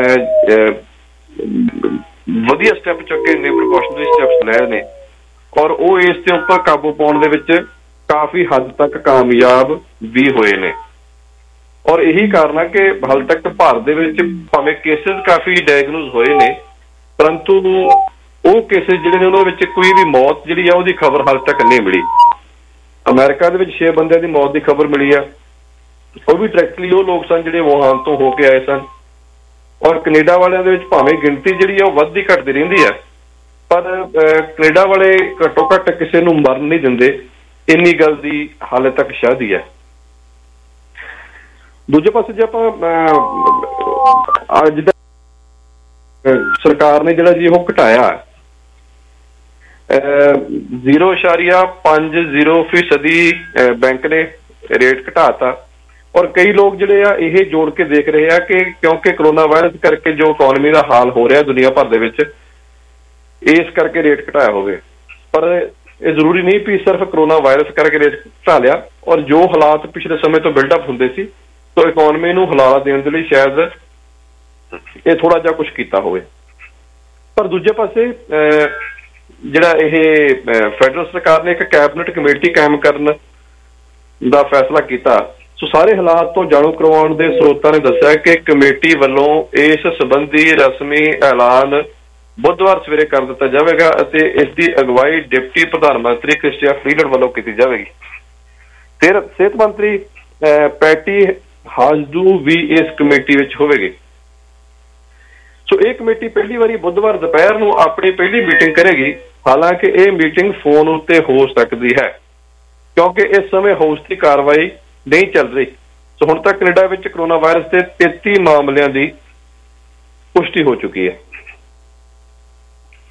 ਵਧੀਆ ਸਟੈਪ ਚੁੱਕੇ ਨੇ, ਪ੍ਰੀਕਾਸ਼ਨਰੀ ਸਟੈਪਸ ਲਏ ਨੇ, ਔਰ ਉਹ ਇਸ ਦੇ ਉੱਪਰ ਕਾਬੂ ਪਾਉਣ ਦੇ ਵਿੱਚ ਕਾਫੀ ਹੱਦ ਤੱਕ ਕਾਮਯਾਬ ਵੀ ਹੋਏ ਨੇ। ਔਰ ਇਹੀ ਕਾਰਨ ਹੈ ਕਿ ਹਾਲੇ ਤੱਕ ਭਾਰਤ ਦੇ ਵਿੱਚ ਭਾਵੇਂ ਕੇਸਿਸ ਕਾਫੀ ਡਾਇਗਨੋਜ਼ ਹੋਏ ਨੇ, ਪਰੰਤੂ ਉਹ ਕੇਸਿਸ ਜਿਹੜੇ ਨੇ ਉਹਨਾਂ ਵਿੱਚ ਕੋਈ ਵੀ ਮੌਤ ਜਿਹੜੀ ਆ ਉਹਦੀ ਖਬਰ ਹਾਲੇ ਤੱਕ ਨਹੀਂ ਮਿਲੀ। ਅਮਰੀਕਾ ਦੇ ਵਿੱਚ ਛੇ ਬੰਦਿਆਂ ਦੀ ਮੌਤ ਦੀ ਖਬਰ ਮਿਲੀ ਆ, ਉਹ ਵੀ ਡਾਇਰੈਕਟਲੀ ਉਹ ਲੋਕ ਸਨ ਜਿਹੜੇ ਵੁਹਾਨ ਤੋਂ ਹੋ ਕੇ ਆਏ ਸਨ। ਔਰ ਕੈਨੇਡਾ ਵਾਲਿਆਂ ਦੇ ਵਿੱਚ ਭਾਵੇਂ ਗਿਣਤੀ ਜਿਹੜੀ ਆ ਉਹ ਵੱਧਦੀ ਘਟਦੀ ਰਹਿੰਦੀ ਹੈ, ਪਰ ਕੈਨੇਡਾ ਵਾਲੇ ਘੱਟੋ ਘੱਟ ਕਿਸੇ ਨੂੰ ਮਰਨ ਨਹੀਂ ਦਿੰਦੇ, ਇੰਨੀ ਗੱਲ ਦੀ ਹਾਲੇ ਤੱਕ ਸ਼ਾਹਦੀ ਹੈ। ਦੂਜੇ ਪਾਸੇ ਜੇ ਆਪਾਂ ਅੱਜ ਦਾ ਸਰਕਾਰ ਨੇ ਜਿਹੜਾ ਜੀ ਉਹ ਘਟਾਇਆ ਜ਼ੀਰੋ ਇਸ਼ਾਰੀਆ ਪੰਜ ਜ਼ੀਰੋ ਫੀਸਦੀ ਬੈਂਕ ਨੇ ਰੇਟ ਘਟਾਤਾ। ਔਰ ਕਈ ਲੋਕ ਜਿਹੜੇ ਆ ਇਹ ਜੋੜ ਕੇ ਦੇਖ ਰਹੇ ਆ ਕਿ ਕਿਉਂਕਿ ਕਰੋਨਾ ਵਾਇਰਸ ਕਰਕੇ ਜੋ ਇਕਨੋਮੀ ਦਾ ਹਾਲ ਹੋ ਰਿਹਾ ਦੁਨੀਆ ਭਰ ਦੇ ਵਿੱਚ, ਇਸ ਕਰਕੇ ਰੇਟ ਘਟਾਇਆ ਹੋਵੇ। ਪਰ ਇਹ ਜ਼ਰੂਰੀ ਨਹੀਂ ਵੀ ਸਿਰਫ ਕਰੋਨਾ ਵਾਇਰਸ ਕਰਕੇ ਰੇਟ ਘਟਾ ਲਿਆ, ਔਰ ਜੋ ਹਾਲਾਤ ਪਿਛਲੇ ਸਮੇਂ ਤੋਂ ਬਿਲਡਅਪ ਹੁੰਦੇ ਸੀ, ਸੋ ਇਕਨੋਮੀ ਨੂੰ ਹਲਾਰਾ ਦੇਣ ਦੇ ਲਈ ਸ਼ਾਇਦ ਇਹ ਥੋੜਾ ਜਿਹਾ ਕੁਛ ਕੀਤਾ ਹੋਵੇ। ਪਰ ਦੂਜੇ ਪਾਸੇ ਜਿਹੜਾ ਇਹ ਫੈਡਰਲ ਸਰਕਾਰ ਨੇ ਇੱਕ ਕੈਬਨਿਟ ਕਮੇਟੀ ਕਾਇਮ ਕਰਨ ਦਾ ਫੈਸਲਾ ਕੀਤਾ। ਸੋ ਸਾਰੇ ਹਾਲਾਤ ਤੋਂ ਜਾਣੂ ਕਰਵਾਉਣ ਦੇ ਸਰੋਤਾਂ ਨੇ ਦੱਸਿਆ ਕਿ ਕਮੇਟੀ ਵੱਲੋਂ ਇਸ ਸੰਬੰਧੀ ਰਸਮੀ ਐਲਾਨ ਬੁੱਧਵਾਰ ਸਵੇਰੇ ਕਰ ਦਿੱਤਾ ਜਾਵੇਗਾ ਅਤੇ ਇਸ ਦੀ ਅਗਵਾਈ ਡਿਪਟੀ ਪ੍ਰਧਾਨ ਮੰਤਰੀ ਕ੍ਰਿਸਟੀਆ ਫਰੀਲੈਂਡ ਵੱਲੋਂ ਕੀਤੀ ਜਾਵੇਗੀ। ਫਿਰ ਸਿਹਤ ਮੰਤਰੀ ਪੈਟੀ ਹਾਜਦੂ ਵੀ ਇਸ ਕਮੇਟੀ ਵਿੱਚ ਹੋਵੇਗੀ। ਸੋ ਇਹ ਕਮੇਟੀ ਪਹਿਲੀ ਵਾਰੀ ਬੁੱਧਵਾਰ ਦੁਪਹਿਰ ਨੂੰ ਆਪਣੀ ਪਹਿਲੀ ਮੀਟਿੰਗ ਕਰੇਗੀ। ਹਾਲਾਂਕਿ ਇਹ ਮੀਟਿੰਗ ਫੋਨ ਉੱਤੇ ਹੋ ਸਕਦੀ ਹੈ ਕਿਉਂਕਿ ਇਸ ਸਮੇਂ ਹਾਊਸ ਦੀ ਕਾਰਵਾਈ ਨਹੀਂ ਚੱਲ ਰਹੀ। ਸੋ ਹੁਣ ਤੱਕ ਕੈਨੇਡਾ ਵਿੱਚ ਕਰੋਨਾ ਵਾਇਰਸ ਦੇ ਤੇਤੀ ਮਾਮਲਿਆਂ ਦੀ ਪੁਸ਼ਟੀ ਹੋ ਚੁੱਕੀ ਹੈ।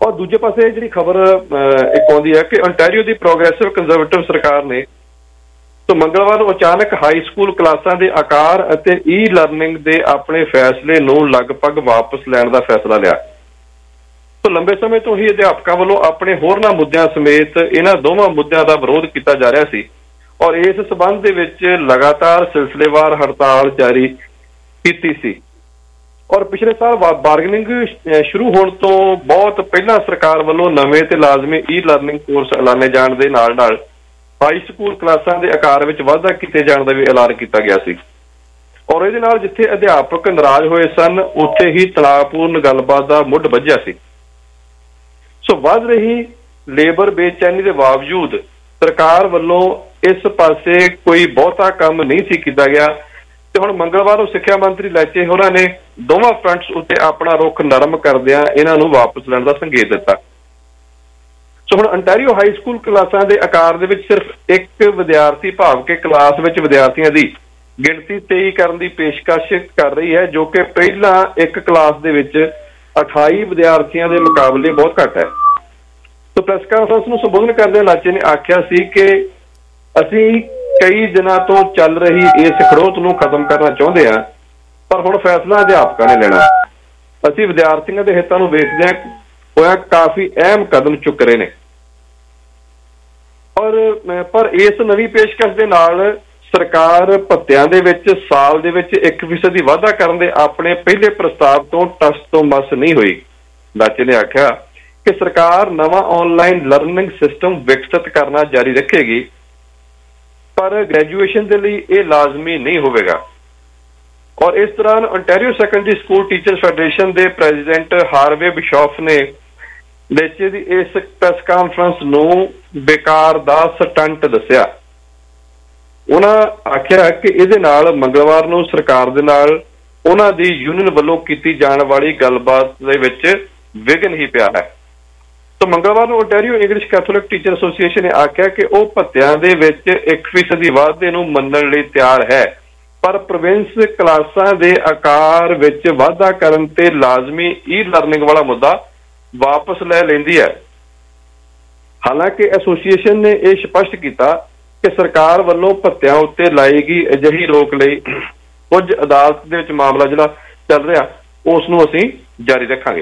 ਔਰ ਦੂਜੇ ਪਾਸੇ ਜਿਹੜੀ ਖਬਰ ਇੱਕ ਆਉਂਦੀ ਹੈ ਕਿ ontario ਦੀ ਪ੍ਰੋਗਰੈਸਿਵ ਕੰਜ਼ਰਵੇਟਿਵ ਸਰਕਾਰ ਨੇ ਸੋ ਮੰਗਲਵਾਰ ਨੂੰ ਅਚਾਨਕ ਹਾਈ ਸਕੂਲ ਕਲਾਸਾਂ ਦੇ ਆਕਾਰ ਅਤੇ ਈ ਲਰਨਿੰਗ ਦੇ ਆਪਣੇ ਫੈਸਲੇ ਨੂੰ ਲਗਭਗ ਵਾਪਸ ਲੈਣ ਦਾ ਫੈਸਲਾ ਲਿਆ। ਸੋ ਲੰਬੇ ਸਮੇਂ ਤੋਂ ਹੀ ਅਧਿਆਪਕਾਂ ਵੱਲੋਂ ਆਪਣੇ ਹੋਰਨਾਂ ਮੁੱਦਿਆਂ ਸਮੇਤ ਇਹਨਾਂ ਦੋਵਾਂ ਮੁੱਦਿਆਂ ਦਾ ਵਿਰੋਧ ਕੀਤਾ ਜਾ ਰਿਹਾ ਸੀ ਔਰ ਇਸ ਸਬੰਧ ਦੇ ਵਿੱਚ ਲਗਾਤਾਰ ਸਿਲਸਿਲੇਵਾਰ ਹੜਤਾਲ ਜਾਰੀ ਕੀਤੀ ਸੀ। ਔਰ ਪਿਛਲੇ ਸਾਲ ਬਾਰਗੇਨਿੰਗ ਸ਼ੁਰੂ ਹੋਣ ਤੋਂ ਬਹੁਤ ਪਹਿਲਾਂ ਸਰਕਾਰ ਵੱਲੋਂ ਨਵੇਂ ਤੇ ਲਾਜ਼ਮੀ ਈ ਲਰਨਿੰਗ ਕੋਰਸ ਐਲਾਨੇ ਜਾਣ ਦੇ ਨਾਲ ਨਾਲ ਹਾਈ ਸਕੂਲ ਕਲਾਸਾਂ ਦੇ ਆਕਾਰ ਵਿੱਚ ਵਾਧਾ ਕੀਤੇ ਜਾਣ ਦਾ ਵੀ ਐਲਾਨ ਕੀਤਾ ਗਿਆ ਸੀ ਔਰ ਇਹਦੇ ਨਾਲ ਜਿੱਥੇ ਅਧਿਆਪਕ ਨਾਰਾਜ਼ ਹੋਏ ਸਨ ਉੱਥੇ ਹੀ ਤਣਾਅਪੂਰਨ ਗੱਲਬਾਤ ਦਾ ਮੁੱਢ ਵੱਜਿਆ ਸੀ। ਸੋ ਵੱਧ ਰਹੀ ਲੇਬਰ ਬੇਚੈਨੀ ਦੇ ਬਾਵਜੂਦ ਸਰਕਾਰ ਵੱਲੋਂ ਇਸ ਪਾਸੇ ਕੋਈ ਬਹੁਤਾ ਕੰਮ ਨਹੀਂ ਸੀ ਕੀਤਾ ਗਿਆ ਤੇ ਹੁਣ ਮੰਗਲਵਾਰ ਨੂੰ ਸਿੱਖਿਆ ਮੰਤਰੀ ਲੈਚੇ ਹੋਰਾਂ ਨੇ ਦੋਵਾਂ ਫਰੰਟਸ ਉੱਤੇ ਆਪਣਾ ਰੁਖ ਨਰਮ ਕਰਦਿਆਂ ਇਹਨਾਂ ਨੂੰ ਵਾਪਸ ਲੈਣ ਦਾ ਸੰਕੇਤ ਦਿੱਤਾ। ਸੋ ਹੁਣ ontario ਹਾਈ ਸਕੂਲ ਕਲਾਸਾਂ ਦੇ ਆਕਾਰ ਦੇ ਵਿੱਚ ਸਿਰਫ ਇੱਕ ਵਿਦਿਆਰਥੀ ਭਾਵ ਕਿ ਕਲਾਸ ਵਿੱਚ ਵਿਦਿਆਰਥੀਆਂ ਦੀ ਗਿਣਤੀ ਤੇਈ ਕਰਨ ਦੀ ਪੇਸ਼ਕਸ਼ ਕਰ ਰਹੀ ਹੈ ਜੋ ਕਿ ਪਹਿਲਾਂ ਇੱਕ ਕਲਾਸ ਦੇ ਵਿੱਚ ਅਠਾਈ ਵਿਦਿਆਰਥੀਆਂ ਦੇ ਮੁਕਾਬਲੇ ਬਹੁਤ ਘੱਟ ਹੈ। ਸੋ ਪ੍ਰੈਸ ਕਾਨਫਰੰਸ ਨੂੰ ਸੰਬੋਧਨ ਕਰਦਿਆਂ ਲਾਚੇ ਨੇ ਆਖਿਆ ਸੀ ਕਿ ਅਸੀਂ ਕਈ ਦਿਨਾਂ ਤੋਂ ਚੱਲ ਰਹੀ ਇਸ ਖੜੋਤ ਨੂੰ ਖਤਮ ਕਰਨਾ ਚਾਹੁੰਦੇ ਹਾਂ ਪਰ ਹੁਣ ਫੈਸਲਾ ਅਧਿਆਪਕਾਂ ਨੇ ਲੈਣਾ। ਅਸੀਂ ਵਿਦਿਆਰਥੀਆਂ ਦੇ ਹਿੱਤਾਂ ਨੂੰ ਵੇਖਦਿਆਂ ਹੋਇਆ ਕਾਫੀ ਅਹਿਮ ਕਦਮ ਚੁੱਕ ਰਹੇ ਨੇ ਔਰ ਪਰ ਇਸ ਨਵੀਂ ਪੇਸ਼ਕਸ਼ ਦੇ ਨਾਲ ਸਰਕਾਰ ਭੱਤਿਆਂ ਦੇ ਵਿੱਚ ਸਾਲ ਦੇ ਵਿੱਚ ਇੱਕ ਫੀਸਦੀ ਵਾਧਾ ਕਰਨ ਦੇ ਆਪਣੇ ਪਹਿਲੇ ਪ੍ਰਸਤਾਵ ਤੋਂ ਟਸ ਤੋਂ ਮਸ ਨਹੀਂ ਹੋਈ। ਲਾਚੇ ਨੇ ਆਖਿਆ ਕਿ ਸਰਕਾਰ ਨਵਾਂ ਆਨਲਾਈਨ ਲਰਨਿੰਗ ਸਿਸਟਮ ਵਿਕਸਿਤ ਕਰਨਾ ਜਾਰੀ ਰੱਖੇਗੀ ਪਰ ਗ੍ਰੈਜੂਏਸ਼ਨ ਦੇ ਲਈ ਇਹ ਲਾਜ਼ਮੀ ਨਹੀਂ ਹੋਵੇਗਾ। ਔਰ ਇਸ ਦੌਰਾਨ ontario secondary school teachers federation ਦੇ ਪ੍ਰੈਜ਼ੀਡੈਂਟ ਹਾਰਵੇ ਬਿਸ਼ੋਫ ਨੇ ਲੈਚੇ ਦੀ ਇਸ ਪ੍ਰੈਸ ਕਾਨਫਰੰਸ ਨੂੰ ਬੇਕਾਰ ਦਾ ਸਟੰਟ ਦੱਸਿਆ। ਉਹਨਾਂ ਆਖਿਆ ਕਿ ਇਹਦੇ ਨਾਲ ਮੰਗਲਵਾਰ ਨੂੰ ਸਰਕਾਰ ਦੇ ਨਾਲ ਉਹਨਾਂ ਦੀ ਯੂਨੀਅਨ ਵੱਲੋਂ ਕੀਤੀ ਜਾਣ ਵਾਲੀ ਗੱਲਬਾਤ ਦੇ ਵਿੱਚ ਵਿਘਨ ਹੀ ਪਿਆ ਹੈ। ਤਾਂ ਮੰਗਲਵਾਰ ਨੂੰ ontario English Catholic teacher association ਨੇ ਆਖਿਆ ਕਿ ਉਹ ਭੱਤਿਆਂ ਦੇ ਵਿੱਚ ਇੱਕ ਫੀਸਦੀ ਵਾਧੇ ਨੂੰ ਮੰਨਣ ਲਈ ਤਿਆਰ ਹੈ ਪਰ ਪ੍ਰੋਵਿੰਸ ਕਲਾਸਾਂ ਦੇ ਆਕਾਰ ਵਿੱਚ ਵਾਧਾ ਕਰਨ ਤੇ ਲਾਜ਼ਮੀ ਈ ਲਰਨਿੰਗ ਵਾਲਾ ਮੁੱਦਾ ਵਾਪਸ ਲੈ ਲੈਂਦੀ ਹੈ। ਹਾਲਾਂਕਿ ਐਸੋਸੀਏਸ਼ਨ ਨੇ ਇਹ ਸਪਸ਼ਟ ਕੀਤਾ ਕਿ ਸਰਕਾਰ ਵੱਲੋਂ ਭੱਤਿਆਂ ਉੱਤੇ ਲਾਈ ਗਈ ਅਜਿਹੀ ਰੋਕ ਲਈ ਕੁਝ ਅਦਾਲਤ ਦੇ ਵਿੱਚ ਮਾਮਲਾ ਜਿਹੜਾ ਚੱਲ ਰਿਹਾ ਉਸ ਨੂੰ ਅਸੀਂ ਜਾਰੀ ਰੱਖਾਂਗੇ।